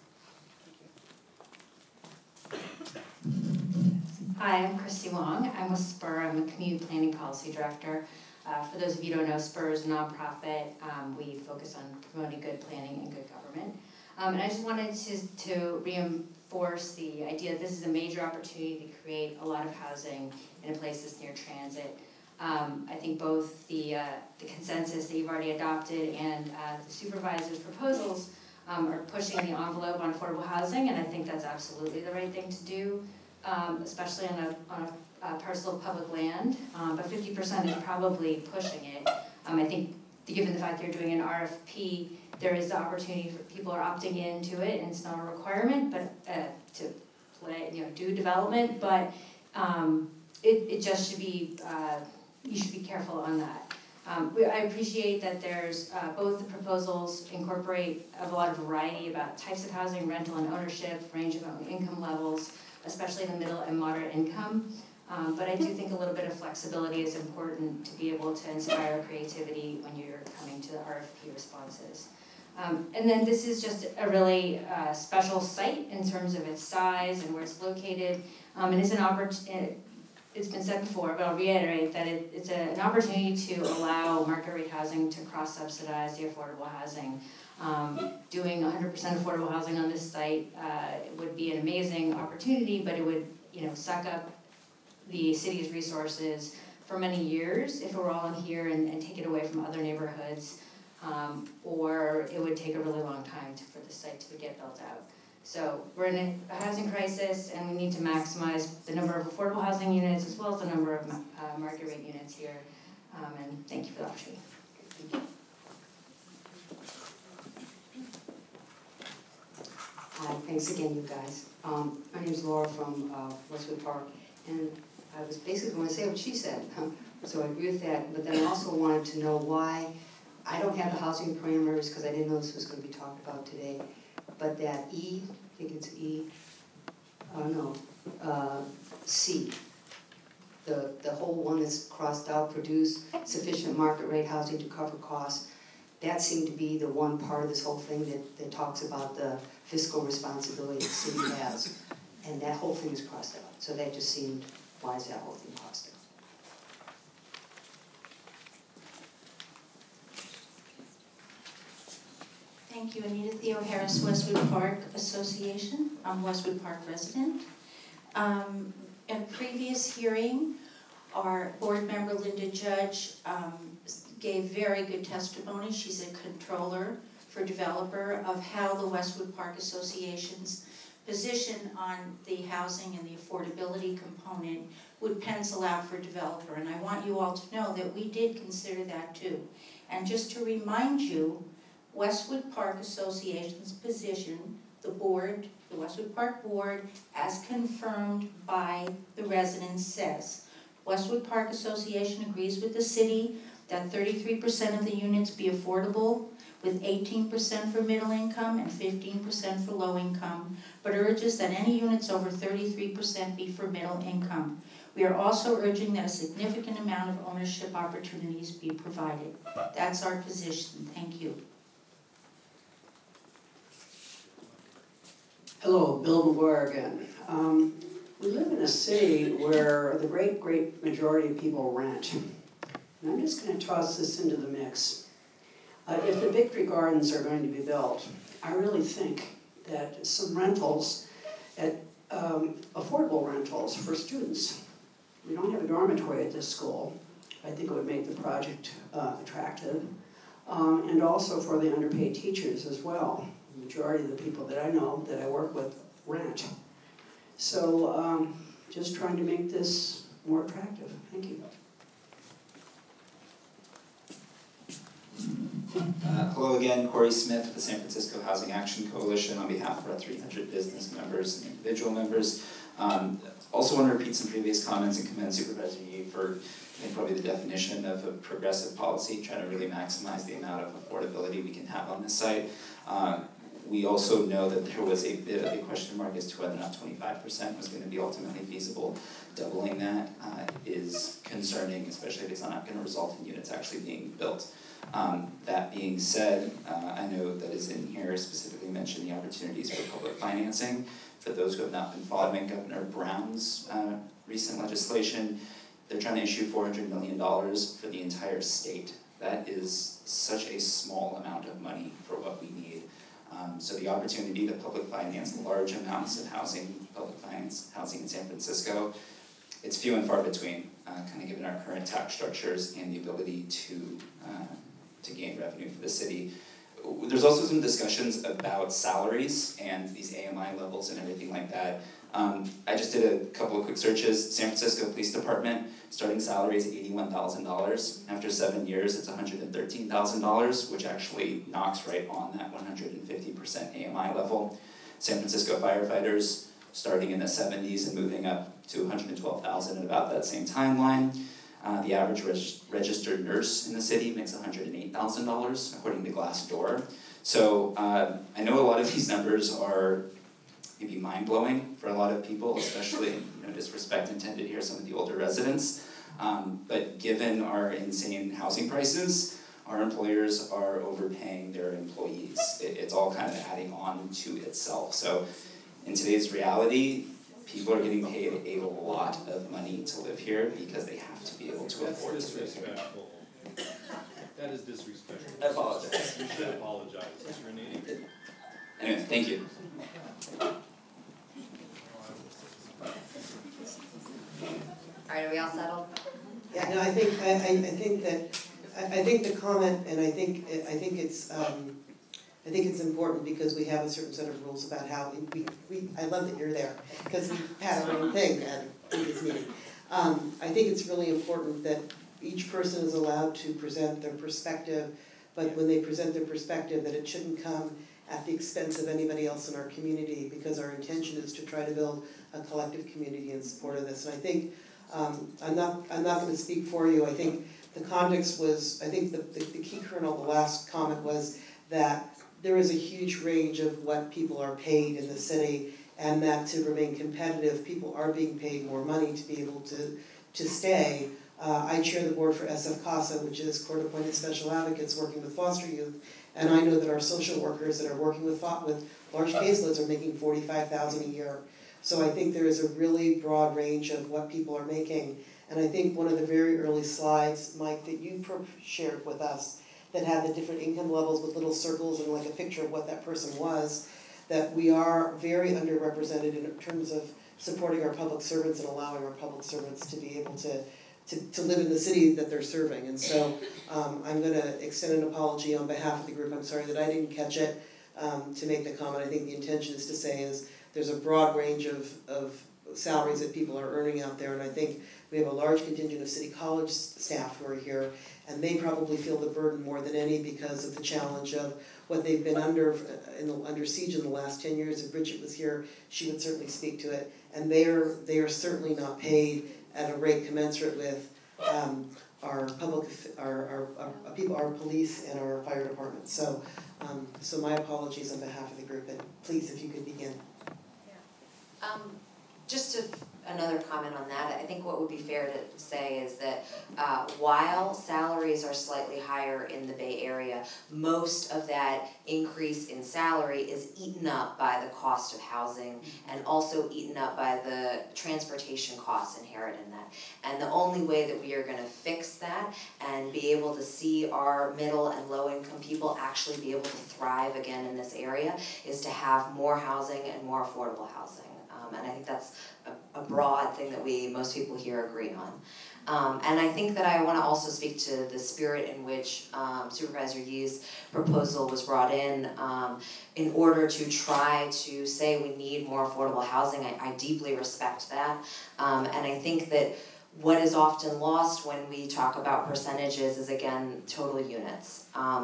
Hi, I'm Christy Wong. I'm with SPUR. I'm a Community Planning Policy Director. For those of you who don't know, SPUR is a nonprofit. We focus on promoting good planning and good government. And I just wanted to reinforce the idea that this is a major opportunity to create a lot of housing in a place that's near transit. I think both the consensus that you've already adopted and the supervisor's proposals are pushing the envelope on affordable housing, and I think that's absolutely the right thing to do, especially on a parcel of public land. But 50% is probably pushing it. I think given the fact that you're doing an RFP, there is the opportunity for people are opting into it, and it's not a requirement, but to do development. But it just should be. You should be careful on that. I appreciate that there's both the proposals incorporate a lot of variety about types of housing, rental and ownership, range of income levels, especially in the middle and moderate income. But I do think a little bit of flexibility is important to be able to inspire creativity when you're coming to the RFP responses. And then this is just a really special site in terms of its size and where it's located. And it's an opportunity. It's been said before, but I'll reiterate that it's an opportunity to allow market rate housing to cross-subsidize the affordable housing. Doing 100% affordable housing on this site would be an amazing opportunity, but it would suck up the city's resources for many years if it were all in here and take it away from other neighborhoods, or it would take a really long time for the site to get built out. So we're in a housing crisis, and we need to maximize the number of affordable housing units as well as the number of market rate units here. And thank you for the opportunity. Thank you.
Hi, thanks again, you guys. My name is Laura from Westwood Park, and I was basically going to say what she said. So I agree with that, but then I also wanted to know why I don't have the housing parameters, because I didn't know this was going to be talked about today. But that I think it's C. The whole one that's crossed out, produce sufficient market rate housing to cover costs. That seemed to be the one part of this whole thing that talks about the fiscal responsibility the city has. And that whole thing is crossed out. So that just seemed, why is that whole thing crossed out?
Thank you, Anita Theo Harris, Westwood Park Association. I'm Westwood Park resident. In a previous hearing, our board member Linda Judge gave very good testimony. She's a controller for developer of how the Westwood Park Association's position on the housing and the affordability component would pencil out for developer. And I want you all to know that we did consider that too. And just to remind you, Westwood Park Association's position, the board, the Westwood Park Board, as confirmed by the residents, says, Westwood Park Association agrees with the city that 33% of the units be affordable, with 18% for middle income and 15% for low income, but urges that any units over 33% be for middle income. We are also urging that a significant amount of ownership opportunities be provided. That's our position. Thank you.
Hello, Bill McGuire again. We live in a city where the great majority of people rent. And I'm just going to toss this into the mix. If the Victory Gardens are going to be built, I really think that some rentals, affordable rentals for students. We don't have a dormitory at this school. I think it would make the project attractive. And also for the underpaid teachers as well. The majority of the people that I know, that I work with, rent. So just trying to make this more attractive. Thank you.
Hello again, Corey Smith with the San Francisco Housing Action Coalition on behalf of our 300 business members and individual members. Also want to repeat some previous comments and commend Supervisor Yee for, I think, probably the definition of a progressive policy, trying to really maximize the amount of affordability we can have on this site. We also know that there was a bit of a question mark as to whether or not 25% was going to be ultimately feasible. Doubling that is concerning, especially if it's not going to result in units actually being built. That being said, I know that is in here specifically mentioned the opportunities for public financing. For those who have not been following Governor Brown's recent legislation, they're trying to issue $400 million for the entire state. That is such a small amount of money for what we need. So the opportunity to public finance large amounts of housing, public finance housing in San Francisco, it's few and far between, kind of given our current tax structures and the ability to gain revenue for the city. There's also some discussions about salaries and these AMI levels and everything like that. I just did a couple of quick searches. San Francisco Police Department, starting salary is $81,000. After 7 years, it's $113,000, which actually knocks right on that 150% AMI level. San Francisco firefighters, starting in the 70s and moving up to $112,000 at about that same timeline. The average registered nurse in the city makes $108,000, according to Glassdoor. So I know a lot of these numbers are maybe mind-blowing for a lot of people, especially, no disrespect intended here, some of the older residents. But given our insane housing prices, our employers are overpaying their employees. It's all kind of adding on to itself. So in today's reality, people are getting paid a lot of money to live here because they have to be able to afford to live here.
That is disrespectful.
I apologize.
You should apologize. You're an idiot.
Anyway, thank you.
All right, are we all settled?
Yeah, no, I think the comment, and I think it's important because we have a certain set of rules about how I love that you're there, because we had our own thing at this meeting. I think it's really important that each person is allowed to present their perspective, but when they present their perspective, that it shouldn't come at the expense of anybody else in our community, because our intention is to try to build a collective community in support of this. And I think, I'm not going to speak for you. I think the context was, I think the key kernel of the last comment was that there is a huge range of what people are paid in the city, and that to remain competitive, people are being paid more money to be able to stay. I chair the board for SF CASA, which is court-appointed special advocates working with foster youth, and I know that our social workers that are working with large caseloads are making $45,000 a year. So I think there is a really broad range of what people are making. And I think one of the very early slides, Mike, that you shared with us that had the different income levels with little circles and like a picture of what that person was, that we are very underrepresented in terms of supporting our public servants and allowing our public servants to be able to live in the city that they're serving. And so I'm going to extend an apology on behalf of the group. I'm sorry that I didn't catch it to make the comment. I think the intention is to say is there's a broad range of salaries that people are earning out there, and I think we have a large contingent of City College staff who are here, and they probably feel the burden more than any because of the challenge of what they've been under siege in the last 10 years. If Bridget was here, she would certainly speak to it. And they are certainly not paid at a rate commensurate with our police and our fire department. So my apologies on behalf of the group, and please, if you could begin.
Just another comment on that, I think what would be fair to say is that while salaries are slightly higher in the Bay Area, most of that increase in salary is eaten up by the cost of housing and also eaten up by the transportation costs inherent in that. And the only way that we are going to fix that and be able to see our middle and low income people actually be able to thrive again in this area is to have more housing and more affordable housing. And I think that's a broad thing that most people here agree on. And I think that I want to also speak to the spirit in which Supervisor Yee's proposal was brought in order to try to say we need more affordable housing. I deeply respect that. And I think that what is often lost when we talk about percentages is, again, total units.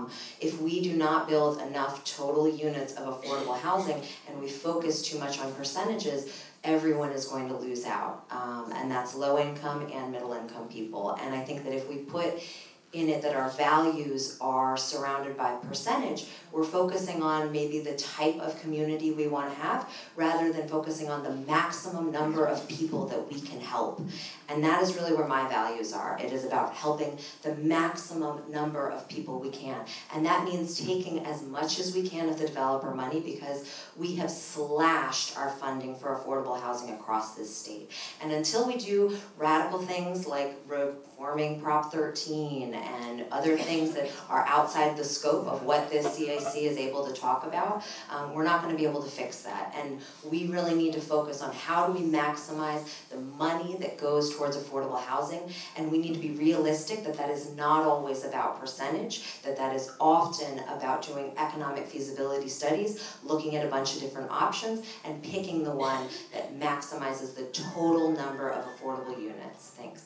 If we do not build enough total units of affordable housing and we focus too much on percentages, everyone is going to lose out. And that's low income and middle income people. And I think that if we put in it that our values are surrounded by percentage, we're focusing on maybe the type of community we want to have rather than focusing on the maximum number of people that we can help. And that is really where my values are. It is about helping the maximum number of people we can. And that means taking as much as we can of the developer money because we have slashed our funding for affordable housing across this state. And until we do radical things like reforming Prop 13 and other things that are outside the scope of what this CIC is able to talk about, we're not going to be able to fix that. And we really need to focus on how do we maximize the money that goes towards affordable housing, and we need to be realistic that that is not always about percentage, that is often about doing economic feasibility studies, looking at a bunch of different options, and picking the one that maximizes the total number of affordable units. Thanks.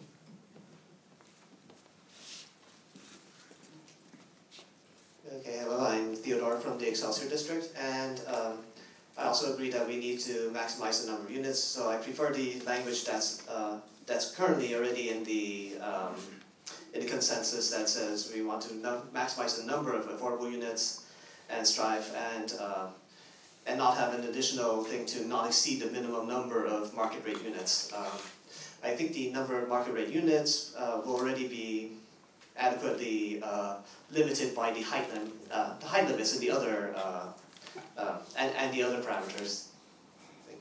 Okay, hello, I'm Theodore from the Excelsior District, and I also agree that we need to maximize the number of units, so I prefer the language that's currently already in the consensus that says we want to maximize the number of affordable units and strive and not have an additional thing to not exceed the minimum number of market rate units. I think the number of market rate units will already be adequately limited by the height limits and the other and the other parameters. Thank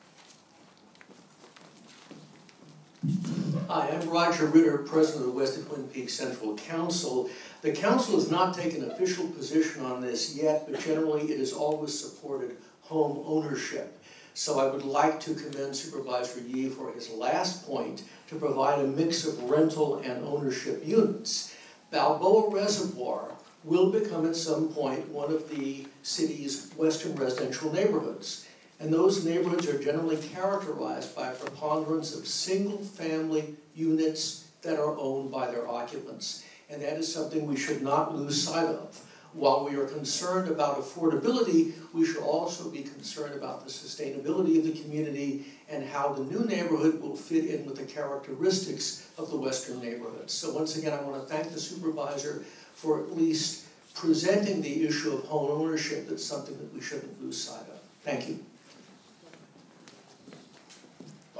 you.
Hi, I'm Roger Ritter, President of the West Twin Peaks Central Council. The council has not taken official position on this yet, but generally it has always supported home ownership. So I would like to commend Supervisor Yee for his last point to provide a mix of rental and ownership units. Balboa Reservoir will become at some point one of the city's western residential neighborhoods. And those neighborhoods are generally characterized by a preponderance of single-family units that are owned by their occupants. And that is something we should not lose sight of. While we are concerned about affordability, we should also be concerned about the sustainability of the community and how the new neighborhood will fit in with the characteristics of the western neighborhoods. So once again, I want to thank the supervisor for at least presenting the issue of home ownership. That's something that we shouldn't lose sight of. Thank you.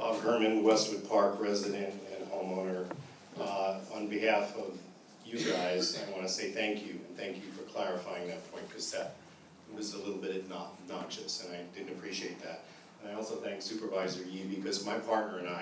Bob Herman, Westwood Park resident and homeowner. On behalf of you guys, I want to say thank you, and thank you for clarifying that point, because that was a little bit obnoxious, and I didn't appreciate that. And I also thank Supervisor Yee, because my partner and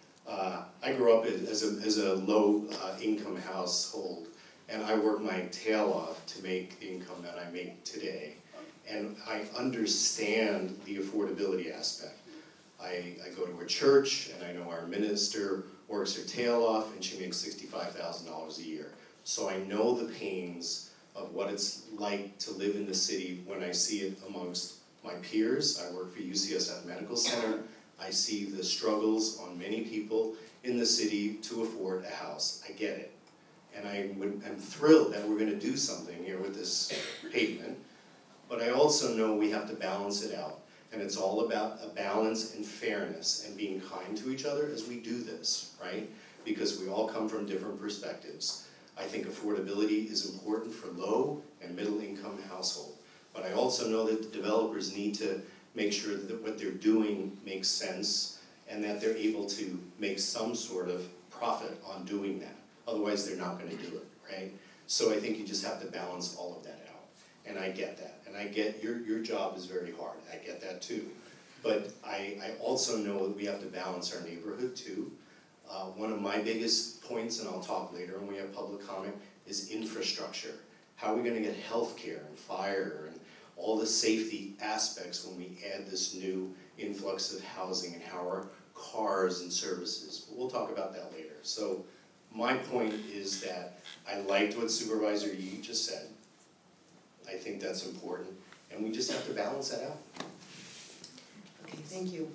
I grew up as a low income household, and I worked my tail off to make the income that I make today. And I understand the affordability aspect. I go to a church, and I know our minister works her tail off, and she makes $65,000 a year. So I know the pains of what it's like to live in the city when I see it amongst my peers. I work for UCSF Medical Center. I see the struggles on many people in the city to afford a house. I get it. And I'm thrilled that we're going to do something here with this pavement. But I also know we have to balance it out. And it's all about a balance and fairness and being kind to each other as we do this, right? Because we all come from different perspectives. I think affordability is important for low and middle income households. But I also know that the developers need to make sure that what they're doing makes sense and that they're able to make some sort of profit on doing that. Otherwise, they're not going to do it, right? So I think you just have to balance all of that out. And I get that. And I get your job is very hard. I get that too. But I also know that we have to balance our neighborhood too. One of my biggest points, and I'll talk later when we have public comment, is infrastructure. How are we going to get healthcare and fire and all the safety aspects when we add this new influx of housing, and how are cars and services? But we'll talk about that later. So my point is that I liked what Supervisor Yee just said. I think that's important, and we just have to balance that out.
Okay, thank you.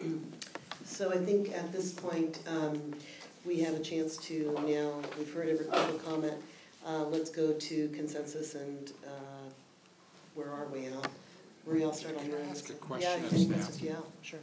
So I think at this point, we have a chance to now, we've heard every public comment, let's go to consensus and where are we now? Marie, I'll start on your end.
Ask a question of staff.
Yeah, sure.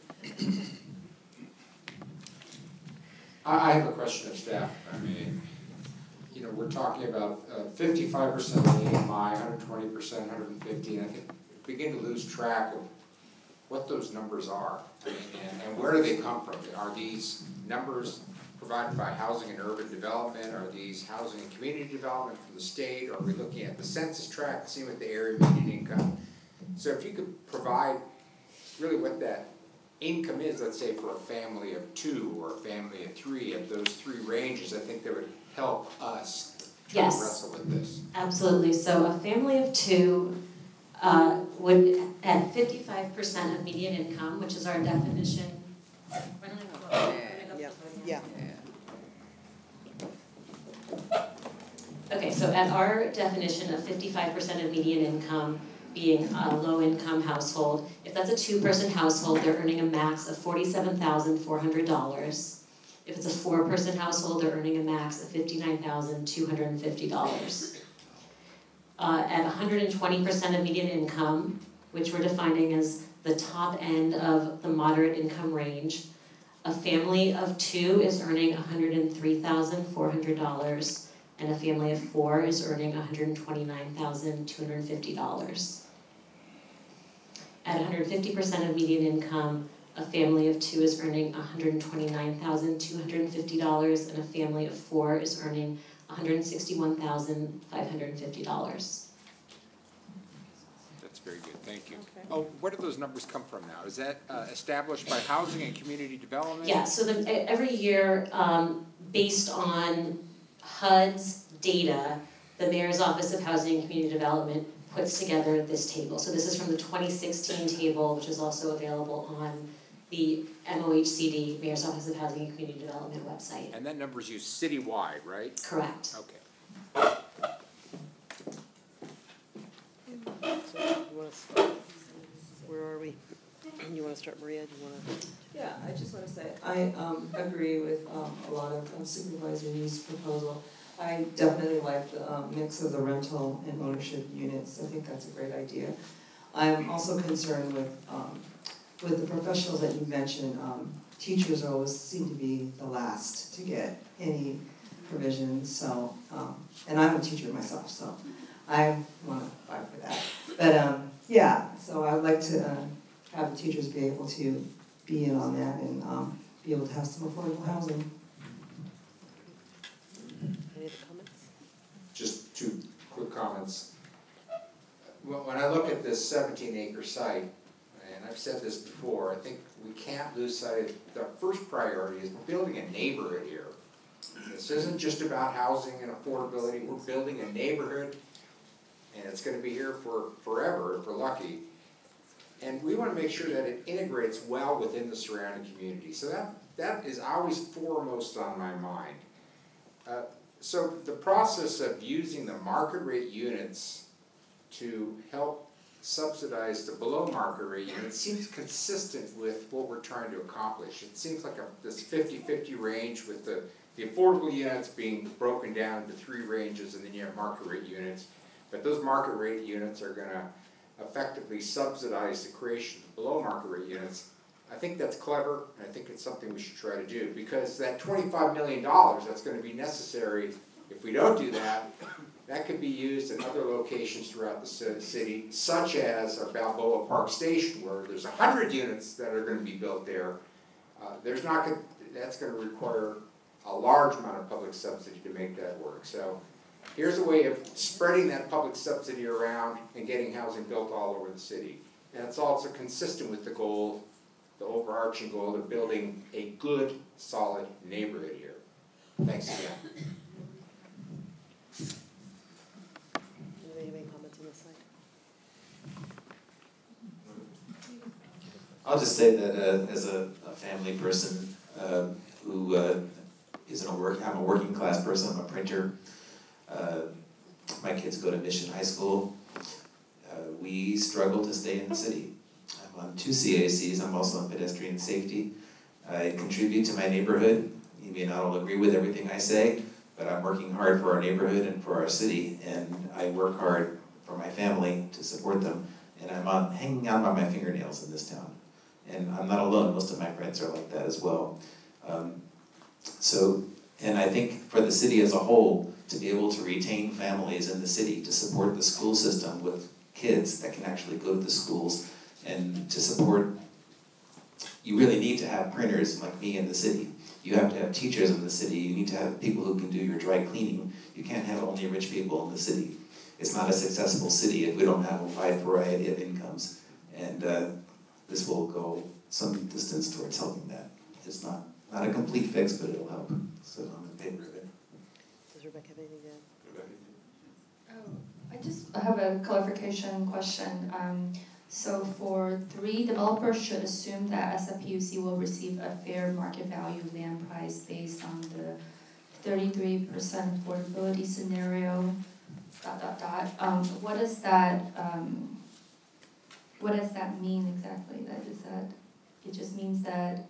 I have a question of staff. I mean, you know, we're talking about 55% of the AMI, 120%, 150, and I think we begin to lose track of what those numbers are. I mean, and where do they come from? Are these numbers provided by Housing and Urban Development? Are these Housing and Community Development from the state? Are we looking at the census tract, seeing what the area median income? So if you could provide really what that income is, let's say for a family of 2 or a family of 3, of those 3 ranges, I think that would help us try to wrestle with this.
Absolutely. So a family of 2 would, at 55% of median income, which is our definition.
Yeah.
Okay, so at our definition of 55% of median income being a low-income household, if that's a 2-person household, they're earning a max of $47,400. If it's a 4-person household, they're earning a max of $59,250. At 120% of median income, which we're defining as the top end of the moderate income range, a family of 2 is earning $103,400, and a family of 4 is earning $129,250. At 150% of median income, a family of 2 is earning $129,250, and a family of 4 is earning $161,550.
That's very good, thank you. Okay. Oh, where do those numbers come from now? Is that established by Housing and Community Development?
Yeah, so every year, based on HUD's data, the Mayor's Office of Housing and Community Development puts together this table. So this is from the 2016 table, which is also available on the MOHCD, Mayor's Office of Housing and Community Development website.
And that number is used citywide, right?
Correct.
Okay.
So you want to start? Where are we? You want to start, Maria? Do you want to?
Yeah, I just want to say I agree with a lot of Supervisor Yee's proposal. I definitely like the mix of the rental and ownership units. I think that's a great idea. I'm also concerned with the professionals that you mentioned. Teachers always seem to be the last to get any provision. So, and I'm a teacher myself, so I want to fight for that. But yeah, so I would like to have the teachers be able to be in on that. And be able to have some affordable housing.
Any other comments?
Just two quick comments. When I look at this 17-acre site, and I've said this before, I think we can't lose sight of the first priority is we're building a neighborhood here. This isn't just about housing and affordability, we're building a neighborhood, and it's gonna be here for forever if we're lucky. And we wanna make sure that it integrates well within the surrounding community. So that is always foremost on my mind. So the process of using the market rate units to help subsidize the below market rate units seems consistent with what we're trying to accomplish. It seems like this 50-50 range with the affordable units being broken down into 3 ranges, and then you have market rate units. But those market rate units are gonna effectively subsidize the creation of below market rate units. I think that's clever, and I think it's something we should try to do, because that $25 million that's gonna be necessary, if we don't do that, that could be used in other locations throughout the city, such as our Balboa Park Station, where there's 100 units that are gonna be built there. That's gonna require a large amount of public subsidy to make that work. So here's a way of spreading that public subsidy around and getting housing built all over the city. And it's also consistent with the goal, the overarching goal of building a good, solid neighborhood here. Thanks again.
Anybody have any comments on this side?
I'll just say that as a family person who isn't I'm a working class person, I'm a printer. My kids go to Mission High School. We struggle to stay in the city. I'm on 2 CACs, I'm also on pedestrian safety. I contribute to my neighborhood. You may not all agree with everything I say, but I'm working hard for our neighborhood and for our city, and I work hard for my family to support them, and I'm hanging out by my fingernails in this town. And I'm not alone, most of my friends are like that as well. And I think for the city as a whole, to be able to retain families in the city, to support the school system with kids that can actually go to the schools, and to support, you really need to have printers like me in the city. You have to have teachers in the city, you need to have people who can do your dry cleaning. You can't have only rich people in the city. It's not a successful city if we don't have a wide variety of incomes. And this will go some distance towards helping that. It's not a complete fix, but it'll help. So I'm in favor of it.
Does Rebecca have anything to add?
I just have a clarification question. So for 3, developers should assume that SFPUC will receive a fair market value land price based on the 33% affordability scenario, ... What does that mean exactly? It just means that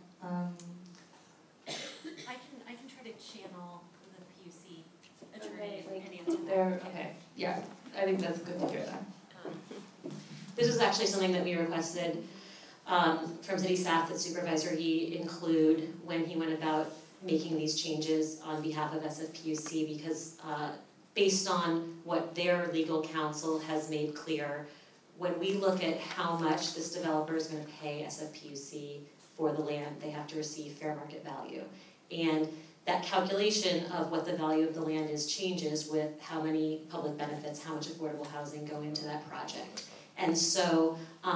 I can try to channel the PUC attorney
Okay,
and answer that.
there, okay, yeah, I think that's good to hear that.
This is actually something that we requested from city staff that Supervisor Yee include when he went about making these changes on behalf of SFPUC, because based on what their legal counsel has made clear, when we look at how much this developer is going to pay SFPUC for the land, they have to receive fair market value. And that calculation of what the value of the land is changes with how many public benefits, how much affordable housing go into that project. And so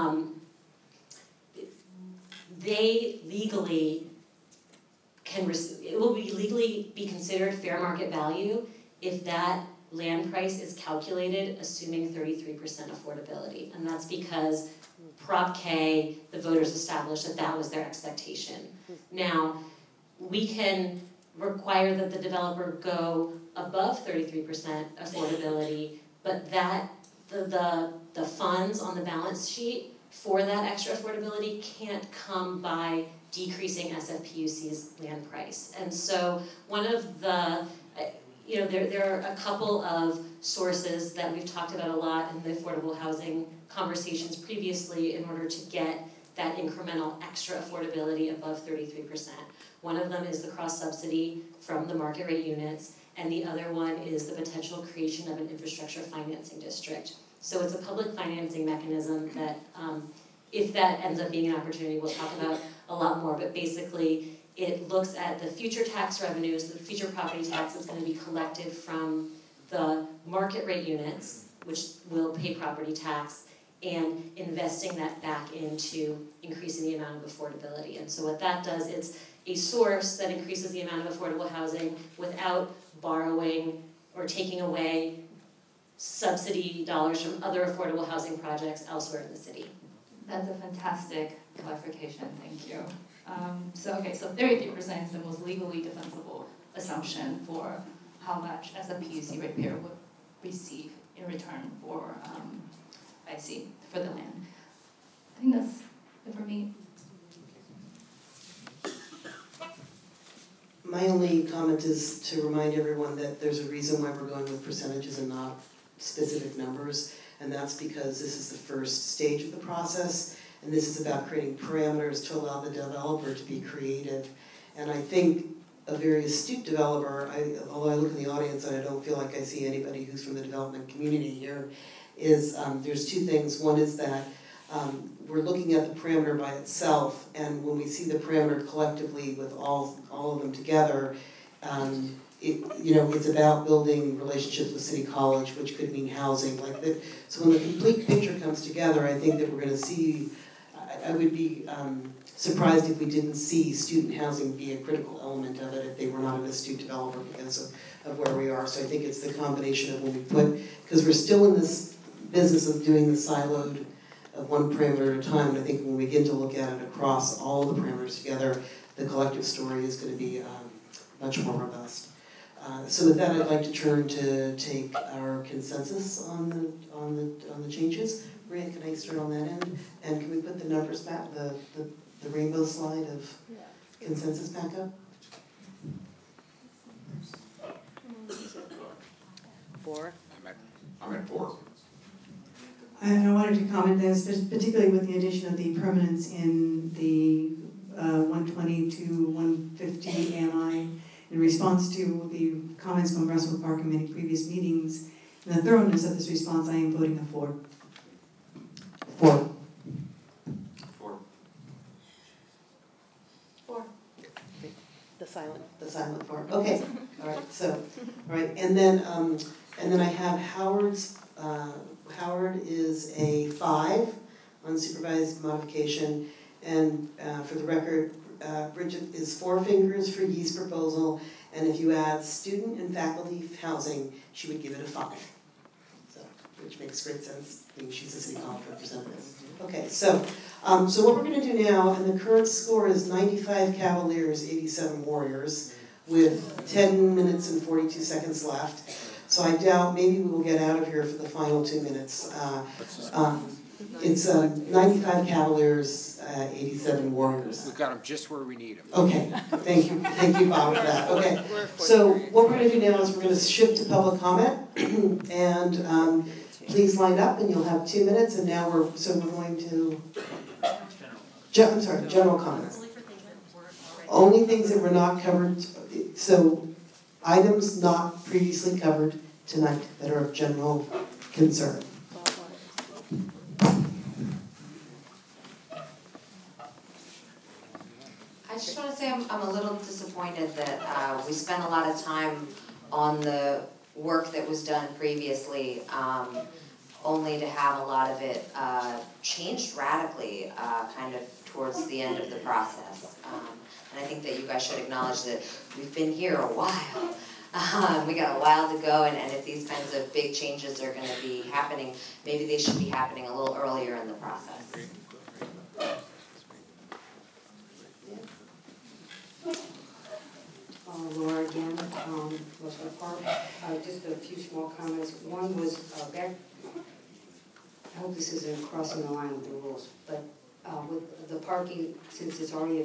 they legally it will be legally be considered fair market value if that land price is calculated assuming 33% affordability. And that's because Prop K, the voters established that that was their expectation. Now, we can require that the developer go above 33% affordability, but that the funds on the balance sheet for that extra affordability can't come by decreasing SFPUC's land price. And so one of the, there are a couple of sources that we've talked about a lot in the affordable housing conversations previously in order to get that incremental extra affordability above 33%. One of them is the cross subsidy from the market rate units, and the other one is the potential creation of an infrastructure financing district. So it's a public financing mechanism that, if that ends up being an opportunity, we'll talk about a lot more, but basically it looks at the future tax revenues, the future property tax that's going to be collected from the market rate units, which will pay property tax, and investing that back into increasing the amount of affordability. And so what that does, it's a source that increases the amount of affordable housing without borrowing or taking away subsidy dollars from other affordable housing projects elsewhere in the city.
That's a fantastic clarification, thank you. So 33% is the most legally defensible assumption for how much as a PUC ratepayer would receive in return for, for the land. I think that's it for me.
My only comment is to remind everyone that there's a reason why we're going with percentages and not specific numbers, and that's because this is the first stage of the process, and this is about creating parameters to allow the developer to be creative. And I think a very astute developer, although I look in the audience and I don't feel like I see anybody who's from the development community here, is there's two things. One is that we're looking at the parameter by itself, and when we see the parameter collectively with all of them together, it's about building relationships with City College, which could mean housing. So when the complete picture comes together, I think that we're going to see, I would be surprised if we didn't see student housing be a critical element of it if they were not an astute developer because of where we are. So I think it's the combination of when we put, because we're still in this business of doing the siloed of one parameter at a time, and I think when we begin to look at it across all the parameters together, the collective story is going to be much more robust. So with that, I'd like to turn to take our consensus on the changes. Maria, can I start on that end? And can we put the numbers back, the rainbow slide of consensus back up?
4.
I'm at 4.
I wanted to comment this, particularly with the addition of the permanence in the 120 to 150 AMI, in response to the comments from Russell Park in many previous meetings, and the thoroughness of this response, I am voting a 4.
4.
4.
4.
The silent 4. Okay. All right. So, all right, and then I have Howard's. Howard is a 5 on supervised modification, and for the record, Bridget is 4 fingers for Yee's proposal, and if you add student and faculty housing, she would give it a 5. So, which makes great sense, being she's a city college representative. Okay, so what we're going to do now, and the current score is 95 Cavaliers, 87 Warriors, with 10 minutes and 42 seconds left. So I doubt maybe we will get out of here for the final 2 minutes. It's 95 Cavaliers, 87 Warriors.
We've got them just where we need them.
Okay, thank you, Bob, for that. Okay, so what we're going to do now is we're going to shift to public comment, and please line up, and you'll have 2 minutes. And now we're going to general comments. Only things that were not covered. So items not previously covered tonight that are of general concern.
I just want to say I'm a little disappointed that we spent a lot of time on the work that was done previously, only to have a lot of it changed radically kind of towards the end of the process. And I think that you guys should acknowledge that we've been here a while. We got a while to go, and if these kinds of big changes are going to be happening, maybe they should be happening a little earlier in the process.
Laura again, Westwood Park. Just a few small comments. One was I hope this isn't crossing the line with the rules, but with the parking, since it's already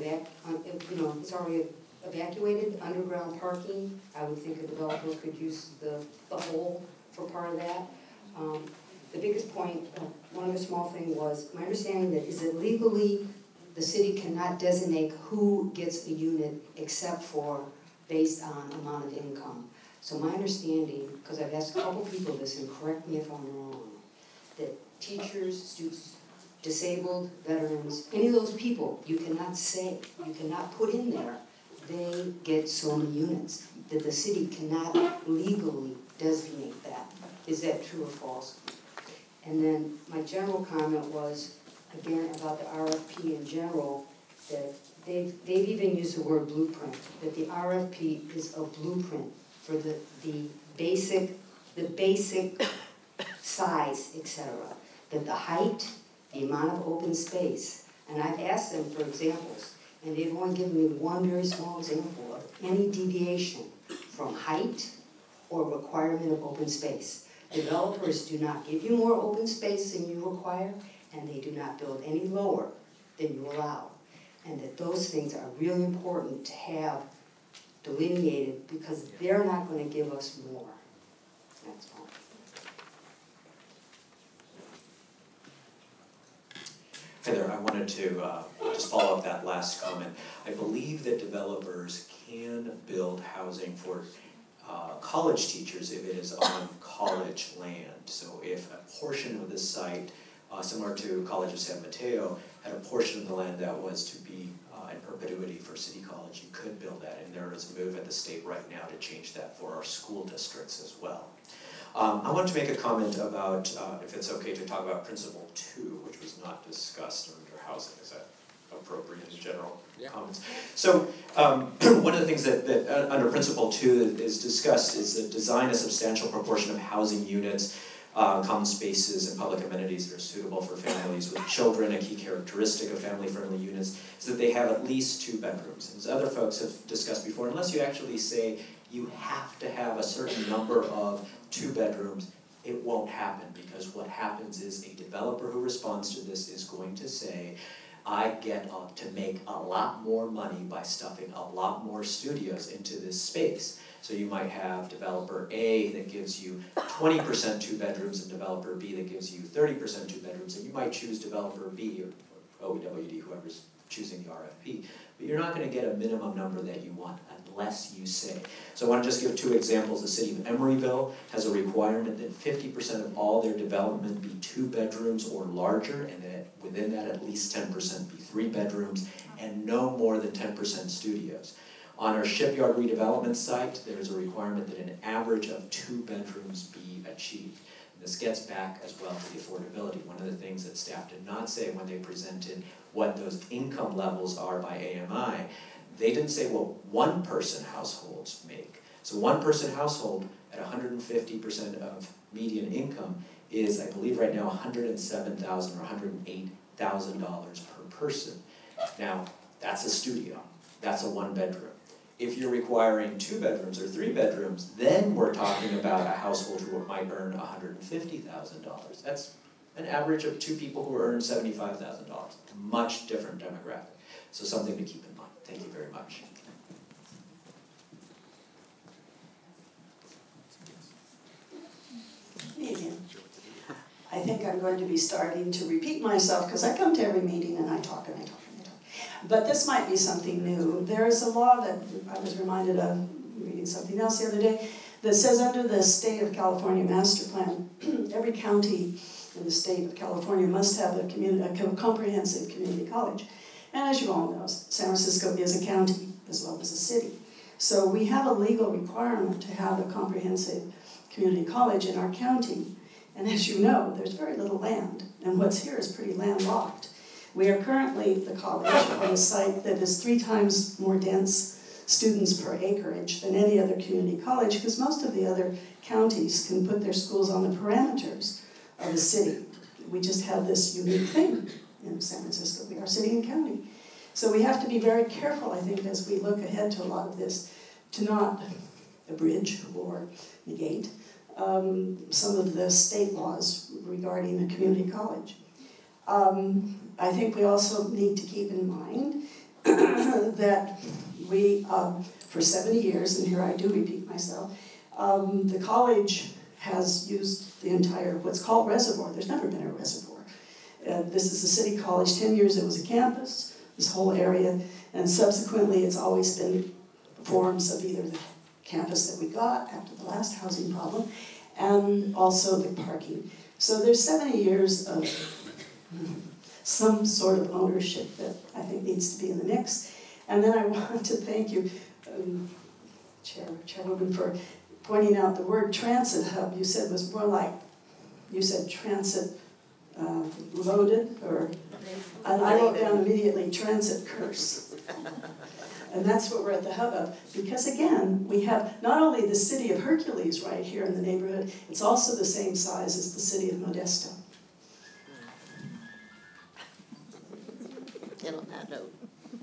evacuated underground parking, I would think a developer could use the hole for part of that. The biggest point, one other small thing was, my understanding that is that legally the city cannot designate who gets a unit except for based on amount of income. So my understanding, because I've asked a couple people this, and correct me if I'm wrong, that teachers, students, disabled, veterans, any of those people, you cannot say, you cannot put in there they get so many units, that the city cannot legally designate that. Is that true or false? And then my general comment was, again, about the RFP in general, that they've even used the word blueprint, that the RFP is a blueprint for the basic size, etc. That the height, the amount of open space, and I've asked them for examples, and they've only given me one very small example of any deviation from height or requirement of open space. Developers do not give you more open space than you require, and they do not build any lower than you allow. And that those things are really important to have delineated because they're not going to give us more. That's all.
Hi there, I wanted to just follow up that last comment. I believe that developers can build housing for college teachers if it is on college land. So if a portion of the site, similar to College of San Mateo, had a portion of the land that was to be in perpetuity for City College, you could build that. And there is a move at the state right now to change that for our school districts as well. I want to make a comment about, if it's okay to talk about Principle 2, which was not discussed under housing. Is that appropriate in general comments? So one of the things that under Principle 2 is discussed is to design a substantial proportion of housing units, common spaces, and public amenities that are suitable for families with children. A key characteristic of family-friendly units is that they have at least 2 bedrooms. As other folks have discussed before, unless you actually say you have to have a certain number of 2 bedrooms, it won't happen, because what happens is a developer who responds to this is going to say, I get to make a lot more money by stuffing a lot more studios into this space. So you might have developer A that gives you 20% 2 bedrooms and developer B that gives you 30% 2 bedrooms, and you might choose developer B or OEWD, whoever's choosing the RFP. But you're not going to get a minimum number that you want unless you say. So I want to just give 2 examples. The city of Emeryville has a requirement that 50% of all their development be 2 bedrooms or larger, and that within that at least 10% be 3 bedrooms, and no more than 10% studios. On our Shipyard redevelopment site, there's a requirement that an average of 2 bedrooms be achieved. And this gets back as well to the affordability. One of the things that staff did not say when they presented what those income levels are by AMI, they didn't say what one-person households make. So one-person household at 150% of median income is, I believe right now, $107,000 or $108,000 per person. Now, that's a studio. That's a 1-bedroom. If you're requiring 2 bedrooms or 3 bedrooms, then we're talking about a household who might earn $150,000. That's an average of 2 people who earn $75,000. Much different demographic. So something to keep in mind. Thank you very much.
Me again. I think I'm going to be starting to repeat myself because I come to every meeting and I talk and I talk and I talk. But this might be something new. There is a law that I was reminded of reading something else the other day that says under the State of California Master Plan, every county in the state of California must have a comprehensive community college. And as you all know, San Francisco is a county as well as a city. So we have a legal requirement to have a comprehensive community college in our county. And as you know, there's very little land, and what's here is pretty landlocked. We are currently, the college, on a site that is 3 times more dense students per acreage than any other community college, because most of the other counties can put their schools on the parameters of the city. We just have this unique thing in San Francisco. We are city and county. So we have to be very careful, I think, as we look ahead to a lot of this, to not abridge or negate some of the state laws regarding a community college. I think we also need to keep in mind that we, for 70 years, and here I do repeat myself, the college has used the entire, what's called reservoir. There's never been a reservoir. This is the city college. 10 years it was a campus, this whole area, and subsequently it's always been forms of either the campus that we got after the last housing problem, and also the parking. So there's 70 years of some sort of ownership that I think needs to be in the mix. And then I want to thank you, Chairwoman, for pointing out the word transit hub. You said was more like, you said transit loaded, or, and I wrote down immediately transit curse. And that's what we're at the hub of. Because again, we have not only the city of Hercules right here in the neighborhood, it's also the same size as the city of Modesto.
And on that note.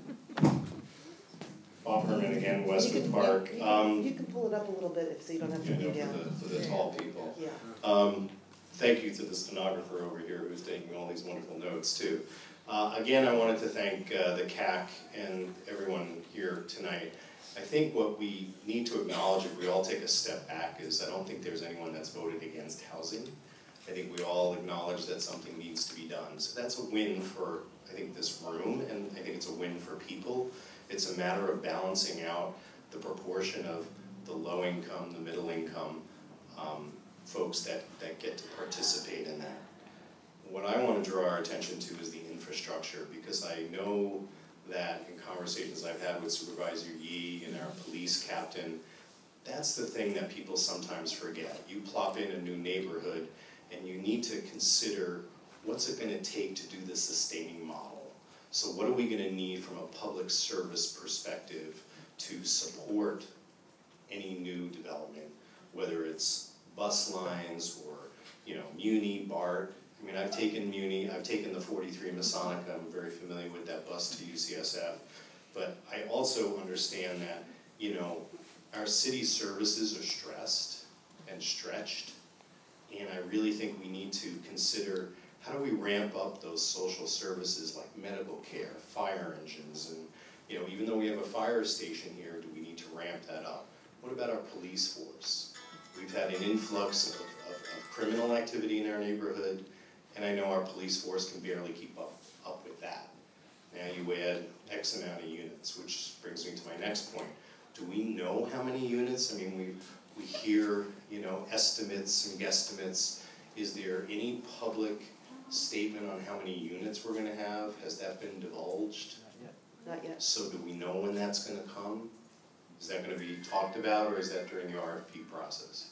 Bob Herman again, Westwood Park.
You can pull it up a little bit so you don't have to be down.
For the tall people.
Yeah.
Thank you to the stenographer over here who's taking all these wonderful notes too. Again, I wanted to thank the CAC and everyone here tonight. I think what we need to acknowledge if we all take a step back is I don't think there's anyone that's voted against housing. I think we all acknowledge that something needs to be done. So that's a win for, I think, this room, and I think it's a win for people. It's a matter of balancing out the proportion of the low income, the middle income folks that get to participate in that. What I want to draw our attention to is the infrastructure, because I know that in conversations I've had with Supervisor Yee and our police captain, that's the thing that people sometimes forget. You plop in a new neighborhood and you need to consider what's it going to take to do the sustaining model. So what are we going to need from a public service perspective to support any new development, whether it's bus lines or, Muni, BART. I mean, I've taken Muni, I've taken the 43 Masonica, I'm very familiar with that bus to UCSF, but I also understand that, our city services are stressed and stretched, and I really think we need to consider how do we ramp up those social services like medical care, fire engines, and, even though we have a fire station here, do we need to ramp that up? What about our police force? We've had an influx of criminal activity in our neighborhood, and I know our police force can barely keep up with that. Now you add X amount of units, which brings me to my next point. Do we know how many units? I mean, we hear, estimates and guesstimates. Is there any public statement on how many units we're gonna have? Has that been divulged?
Not yet.
So do we know when that's gonna come? Is that gonna be talked about, or is that during the RFP process?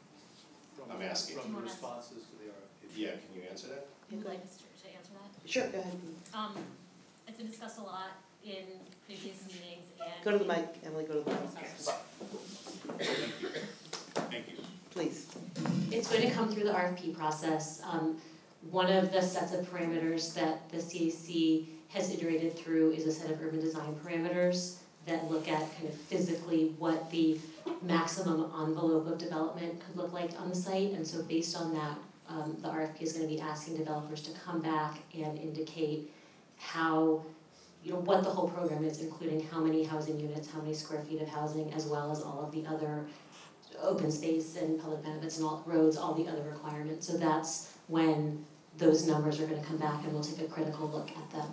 I'm asking.
From the responses to the RFP.
Yeah, can you answer that?
Would you like us to answer that?
Sure, go ahead.
It's been discussed a lot in previous meetings and.
Go to the mic, Emily, go to the mic.
Thank you.
Please.
It's going to come through the RFP process. One of the sets of parameters that the CAC has iterated through is a set of urban design parameters that look at kind of physically what the maximum envelope of development could look like on the site. And so based on that, the RFP is going to be asking developers to come back and indicate how, what the whole program is, including how many housing units, how many square feet of housing, as well as all of the other open space and public benefits and all roads, all the other requirements. So that's when those numbers are going to come back, and we'll take a critical look at them.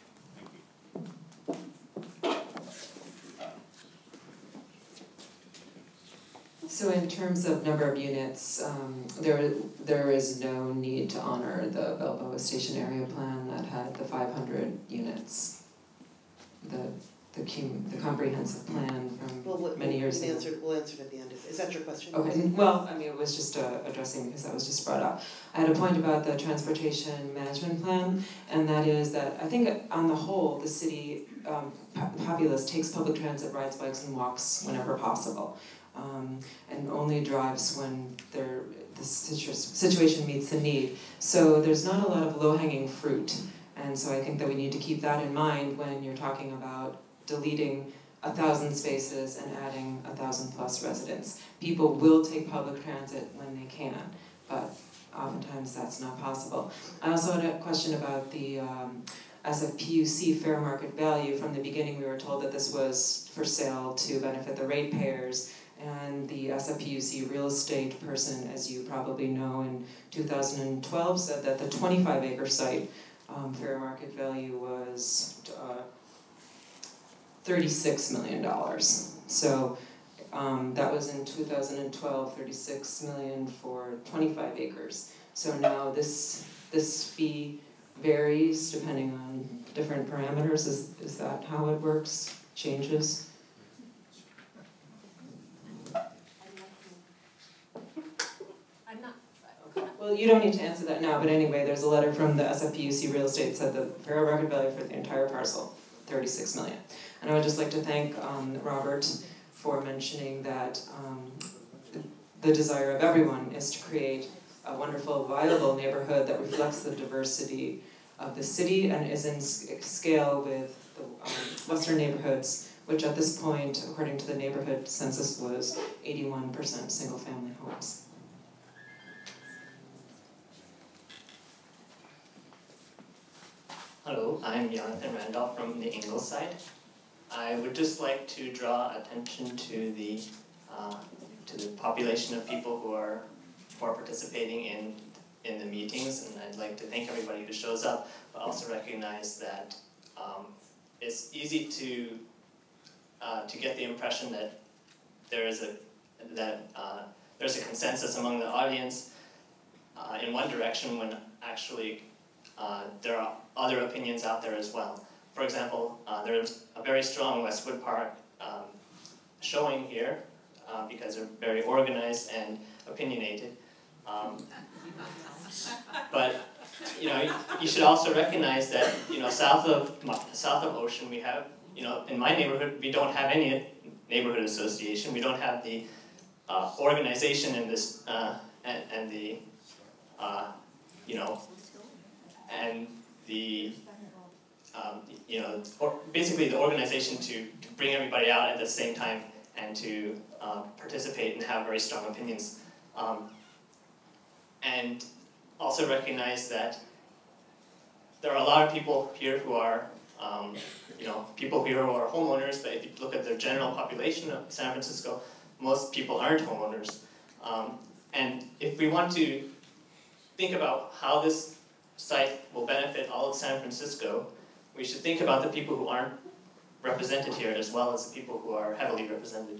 So in terms of number of units, there is no need to honor the Balboa Station Area Plan that had the 500 units. The comprehensive plan from many years ago.
We'll answer it at the end. Is that your question?
Okay, well, it was just addressing because that was just brought up. I had a point about the transportation management plan, and that is that I think on the whole, the city populace takes public transit, rides bikes, and walks whenever possible, and only drives when the situation meets the need. So there's not a lot of low-hanging fruit, and so I think that we need to keep that in mind when you're talking about deleting 1,000 spaces and adding 1,000+ residents. People will take public transit when they can, but oftentimes that's not possible. I also had a question about the SFPUC fair market value. From the beginning we were told that this was for sale to benefit the ratepayers, and the SFPUC real estate person, as you probably know, in 2012 said that the 25-acre site fair market value was $36 million. So that was in 2012, $36 million for 25 acres. So now this fee varies depending on different parameters. Is that how it works? changes.
I'm not,
Well, you don't need to answer that now, but anyway, there's a letter from the SFPUC Real Estate said the fair market value for the entire parcel, 36 million. And I would just like to thank Robert for mentioning that the desire of everyone is to create a wonderful, viable neighborhood that reflects the diversity of the city and is in scale with the western neighborhoods, which at this point, according to the neighborhood census, was 81% single-family homes.
Hello, I'm Jonathan Randolph from the Ingleside. I would just like to draw attention to the population of people who are participating in the meetings, and I'd like to thank everybody who shows up, but also recognize that it's easy to get the impression that there's a consensus among the audience in one direction when actually there are other opinions out there as well. For example, there's a very strong Westwood Park showing here because they're very organized and opinionated. But you should also recognize that south of Ocean we have in my neighborhood we don't have any neighborhood association. We don't have the organization and this and the basically the organization to bring everybody out at the same time and to participate and have very strong opinions. And also recognize that there are a lot of people here who are, people here who are homeowners, but if you look at the general population of San Francisco, most people aren't homeowners. And if we want to think about how this site will benefit all of San Francisco, we should think about the people who aren't represented here as well as the people who are heavily represented.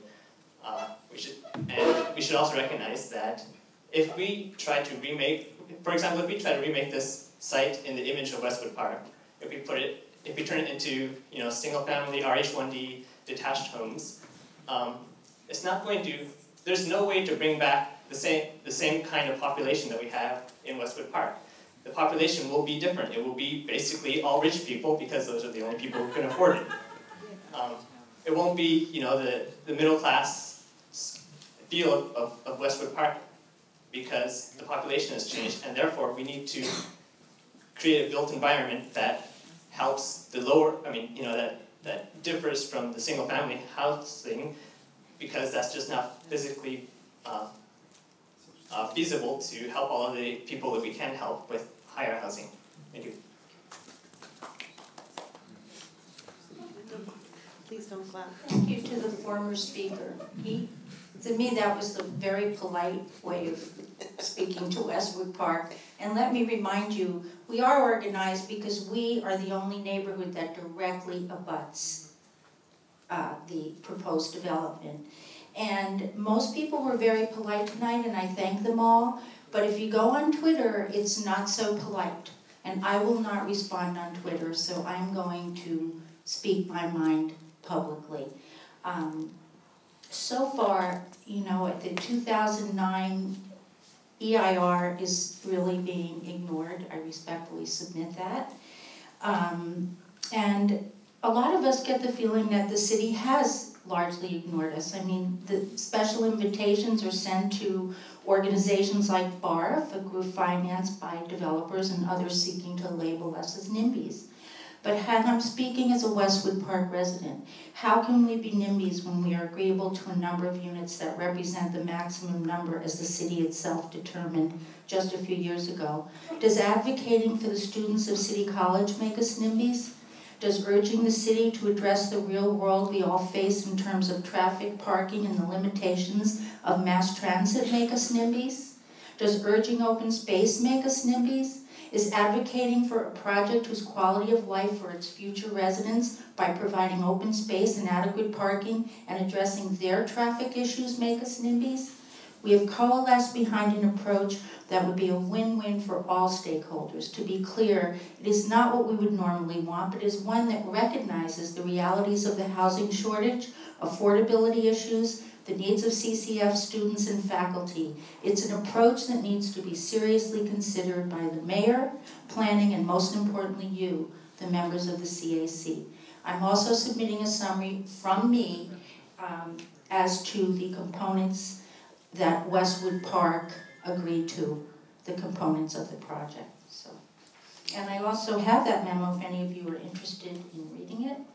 We should also recognize that if we try to remake, for example, if we try to remake this site in the image of Westwood Park, if we turn it into single-family RH1D detached homes, it's not going to. There's no way to bring back the same kind of population that we have in Westwood Park. The population will be different. It will be basically all rich people because those are the only people who can afford it. It won't be the middle class feel of Westwood Park because the population has changed, and therefore we need to create a built environment that helps the lower. That differs from the single family housing because that's just not physically feasible to help all of the people that we can help with higher housing. Thank you.
Please don't clap.
Thank you to the former speaker. To me, that was the very polite way of speaking to Westwood Park. And let me remind you, we are organized because we are the only neighborhood that directly abuts the proposed development. And most people were very polite tonight, and I thank them all. But if you go on Twitter, it's not so polite. And I will not respond on Twitter, so I'm going to speak my mind publicly. So far, the 2009 EIR is really being ignored. I respectfully submit that. And a lot of us get the feeling that the city has largely ignored us. I mean, the special invitations are sent to organizations like BARF, a group financed by developers and others seeking to label us as NIMBYs. But I'm speaking as a Westwood Park resident. How can we be NIMBYs when we are agreeable to a number of units that represent the maximum number as the city itself determined just a few years ago? Does advocating for the students of City College make us NIMBYs? Does urging the city to address the real world we all face in terms of traffic, parking, and the limitations of mass transit make us NIMBYs? Does urging open space make us NIMBYs? Is advocating for a project whose quality of life for its future residents by providing open space and adequate parking and addressing their traffic issues make us NIMBYs? We have coalesced behind an approach that would be a win-win for all stakeholders. To be clear, it is not what we would normally want, but is one that recognizes the realities of the housing shortage, affordability issues, the needs of CCF students and faculty. It's an approach that needs to be seriously considered by the mayor, planning, and most importantly you, the members of the CAC. I'm also submitting a summary from me as to the components that Westwood Park agreed to, the components of the project. So, and I also have that memo if any of you are interested in reading it.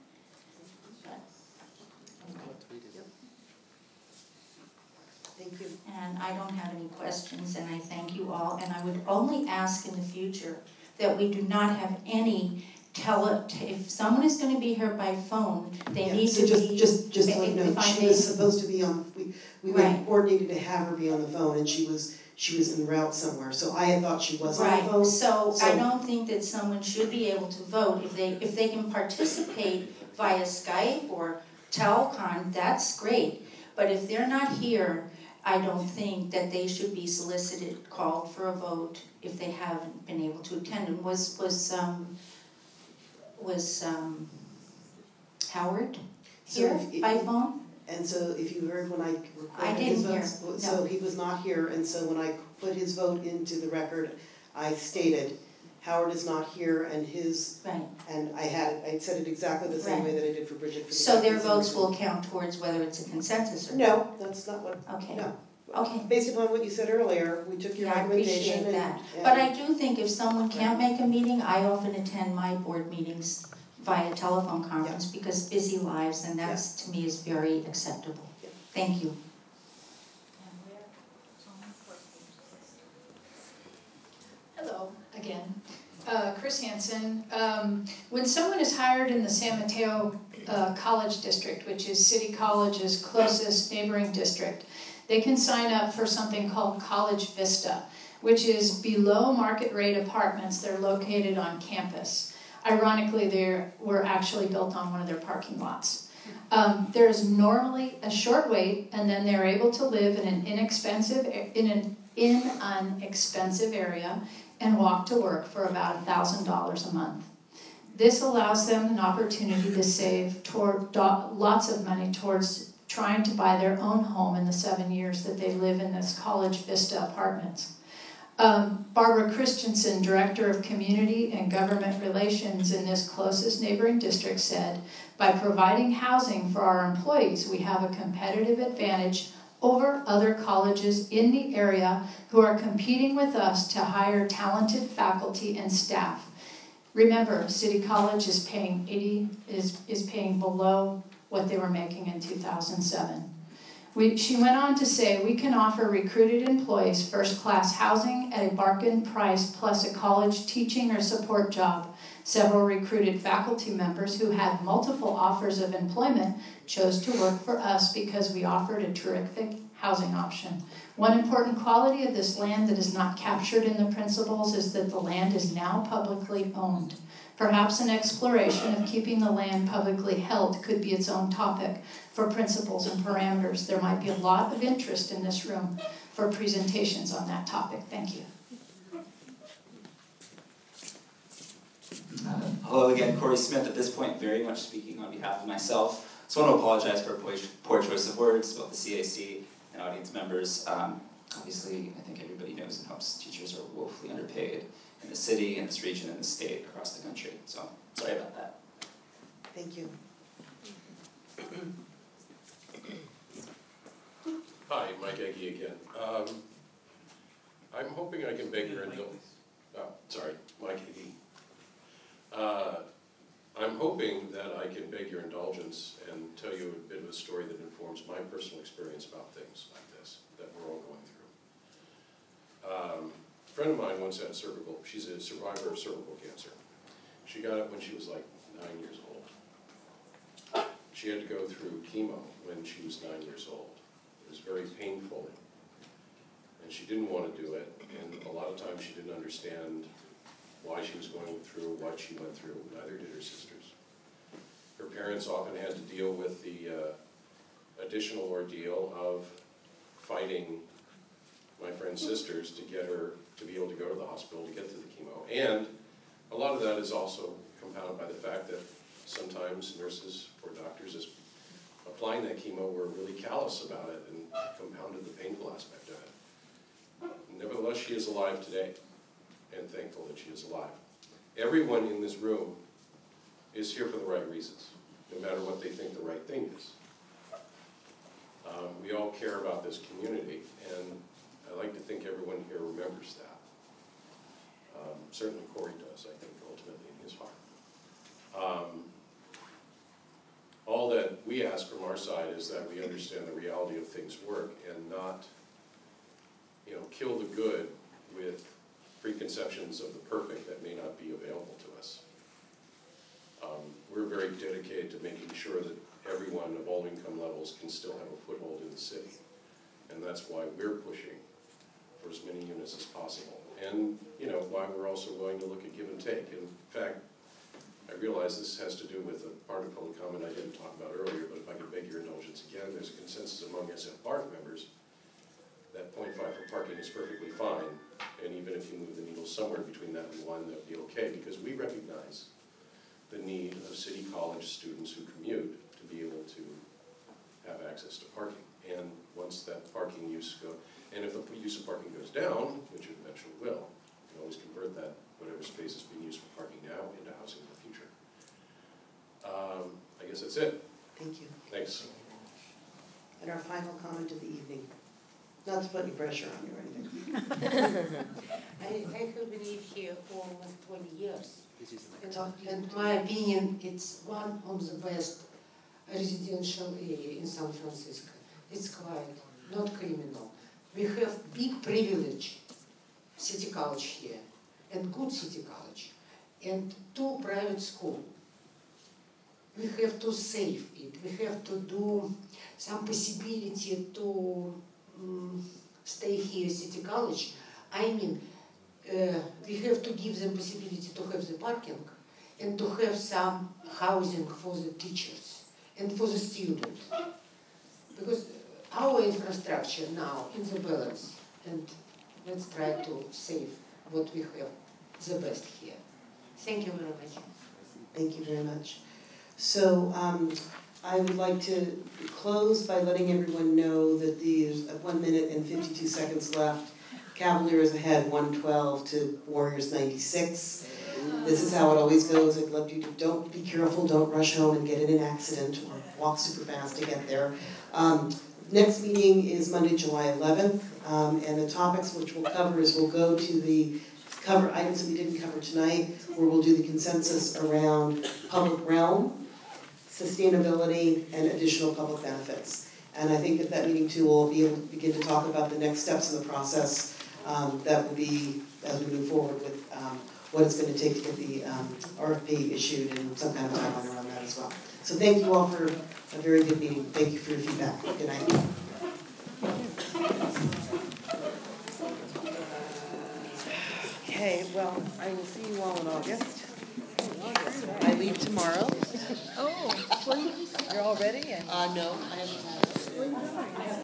Thank you.
And I don't have any questions, and I thank you all. And I would only ask in the future that we do not have any if someone is going to be here by phone, they need to be.
Just so you know, she was supposed to be on. We coordinated to have her be on the phone, and she was en route somewhere. So I had thought she was on the phone.
So I don't think that someone should be able to vote if they can participate via Skype or Telcon. That's great, but if they're not here, I don't think that they should be solicited, called for a vote if they haven't been able to attend. And was Howard here by phone?
And so if you heard when I recorded
his
votes, so he was not here, and so when I put his vote into the record, I stated Howard is not here, and his and I said it exactly the same way that I did for Bridget. For
so their votes will count towards whether it's a consensus or not?
No, that's not what.
Okay.
No.
Okay.
Based upon what you said earlier, we took your recommendation.
I appreciate that. But I do think if someone can't make a meeting, I often attend my board meetings via telephone conference because busy lives, and that's to me is very acceptable. Thank you.
Hello again. Chris Hansen. When someone is hired in the San Mateo College District, which is City College's closest neighboring district, they can sign up for something called College Vista, which is below market rate apartments that are located on campus. Ironically, they were actually built on one of their parking lots. There's normally a short wait, and then they're able to live in an inexpensive area and walk to work for about $1,000 a month. This allows them an opportunity to save lots of money towards trying to buy their own home in the 7 years that they live in this College Vista apartments. Barbara Christensen, Director of Community and Government Relations in this closest neighboring district, said, by providing housing for our employees, we have a competitive advantage over other colleges in the area who are competing with us to hire talented faculty and staff. Remember, City College is paying paying below what they were making in 2007. She went on to say, we can offer recruited employees first-class housing at a bargain price plus a college teaching or support job. Several recruited faculty members who had multiple offers of employment chose to work for us because we offered a terrific housing option. One important quality of this land that is not captured in the principles is that the land is now publicly owned. Perhaps an exploration of keeping the land publicly held could be its own topic for principles and parameters. There might be a lot of interest in this room for presentations on that topic. Thank you.
Hello again, Corey Smith at this point, very much speaking on behalf of myself. I just want to apologize for poor choice of words about the CAC and audience members. Obviously, I think everybody knows and hopes teachers are woefully underpaid in the city, in this region, in the state, across the country. So, sorry about that.
Thank you.
Hi, Mike Egge again. I'm hoping I can beg your indulgence. Mike Egge. I'm hoping that I can beg your indulgence and tell you a bit of a story that informs my personal experience about things like this that we're all going through. A friend of mine once had cervical. She's a survivor of cervical cancer. She got it when she was like 9 years old. She had to go through chemo when she was 9 years old. It was very painful, and she didn't want to do it, and a lot of times she didn't understand why she was going through what she went through. Neither did her sisters. Her parents often had to deal with the additional ordeal of fighting my friend's sisters to get her to be able to go to the hospital to get to the chemo. And a lot of that is also compounded by the fact that sometimes nurses or doctors is applying that chemo were really callous about it and compounded the painful aspect of it. Nevertheless, she is alive today, and thankful that she is alive. Everyone in this room is here for the right reasons, no matter what they think the right thing is. We all care about this community, and I like to think everyone here remembers that. Certainly Corey does, I think, ultimately in his heart. All that we ask from our side is that we understand the reality of things work and not, kill the good with preconceptions of the perfect that may not be available to us. We're very dedicated to making sure that everyone of all income levels can still have a foothold in the city. And that's why we're pushing for as many units as possible. And, why we're also willing to look at give and take. In fact, I realize this has to do with a part of public comment I didn't talk about earlier, but if I could beg your indulgence again, there's a consensus among SF BARF members that 0.5 for parking is perfectly fine, and even if you move the needle somewhere between that and 1, that would be okay, because we recognize the need of City College students who commute to be able to have access to parking. And once that parking use and if the use of parking goes down, which it eventually will, you can always convert that, whatever space is being used for parking now, into housing in the future. I guess that's it.
Thank you.
Thanks.
And our final comment of the evening. Not to put any pressure on you or anything.
I have been here for almost 20 years. And my opinion, it's one of the best residential area in San Francisco. It's quiet, not criminal. We have big privilege, City College here, and good City College, and 2 private schools. We have to save it. We have to do some possibility to stay here, City College. I mean, we have to give them possibility to have the parking and to have some housing for the teachers and for the students. Because our infrastructure now in the balance, and let's try to save what we have the best here. Thank you very much.
Thank you very much. So I would like to close by letting everyone know that there's 1 minute and 52 seconds left. Cavaliers ahead 112 to Warriors 96. This is how it always goes. I'd love you to don't be careful, don't rush home and get in an accident or walk super fast to get there. Next meeting is Monday, July 11th, and the topics which we'll cover is we'll go to the cover items that we didn't cover tonight, where we'll do the consensus around public realm, sustainability, and additional public benefits. And I think at that meeting too, we'll be able to begin to talk about the next steps in the process that will be, as we move forward with what it's going to take to get the RFP issued and some kind of timeline around that as well. So thank you all for a very good meeting. Thank you for your feedback. Good night.
Okay, well, I will see you all in August. I leave tomorrow.
Oh, please. You're all ready?
No, I haven't had it.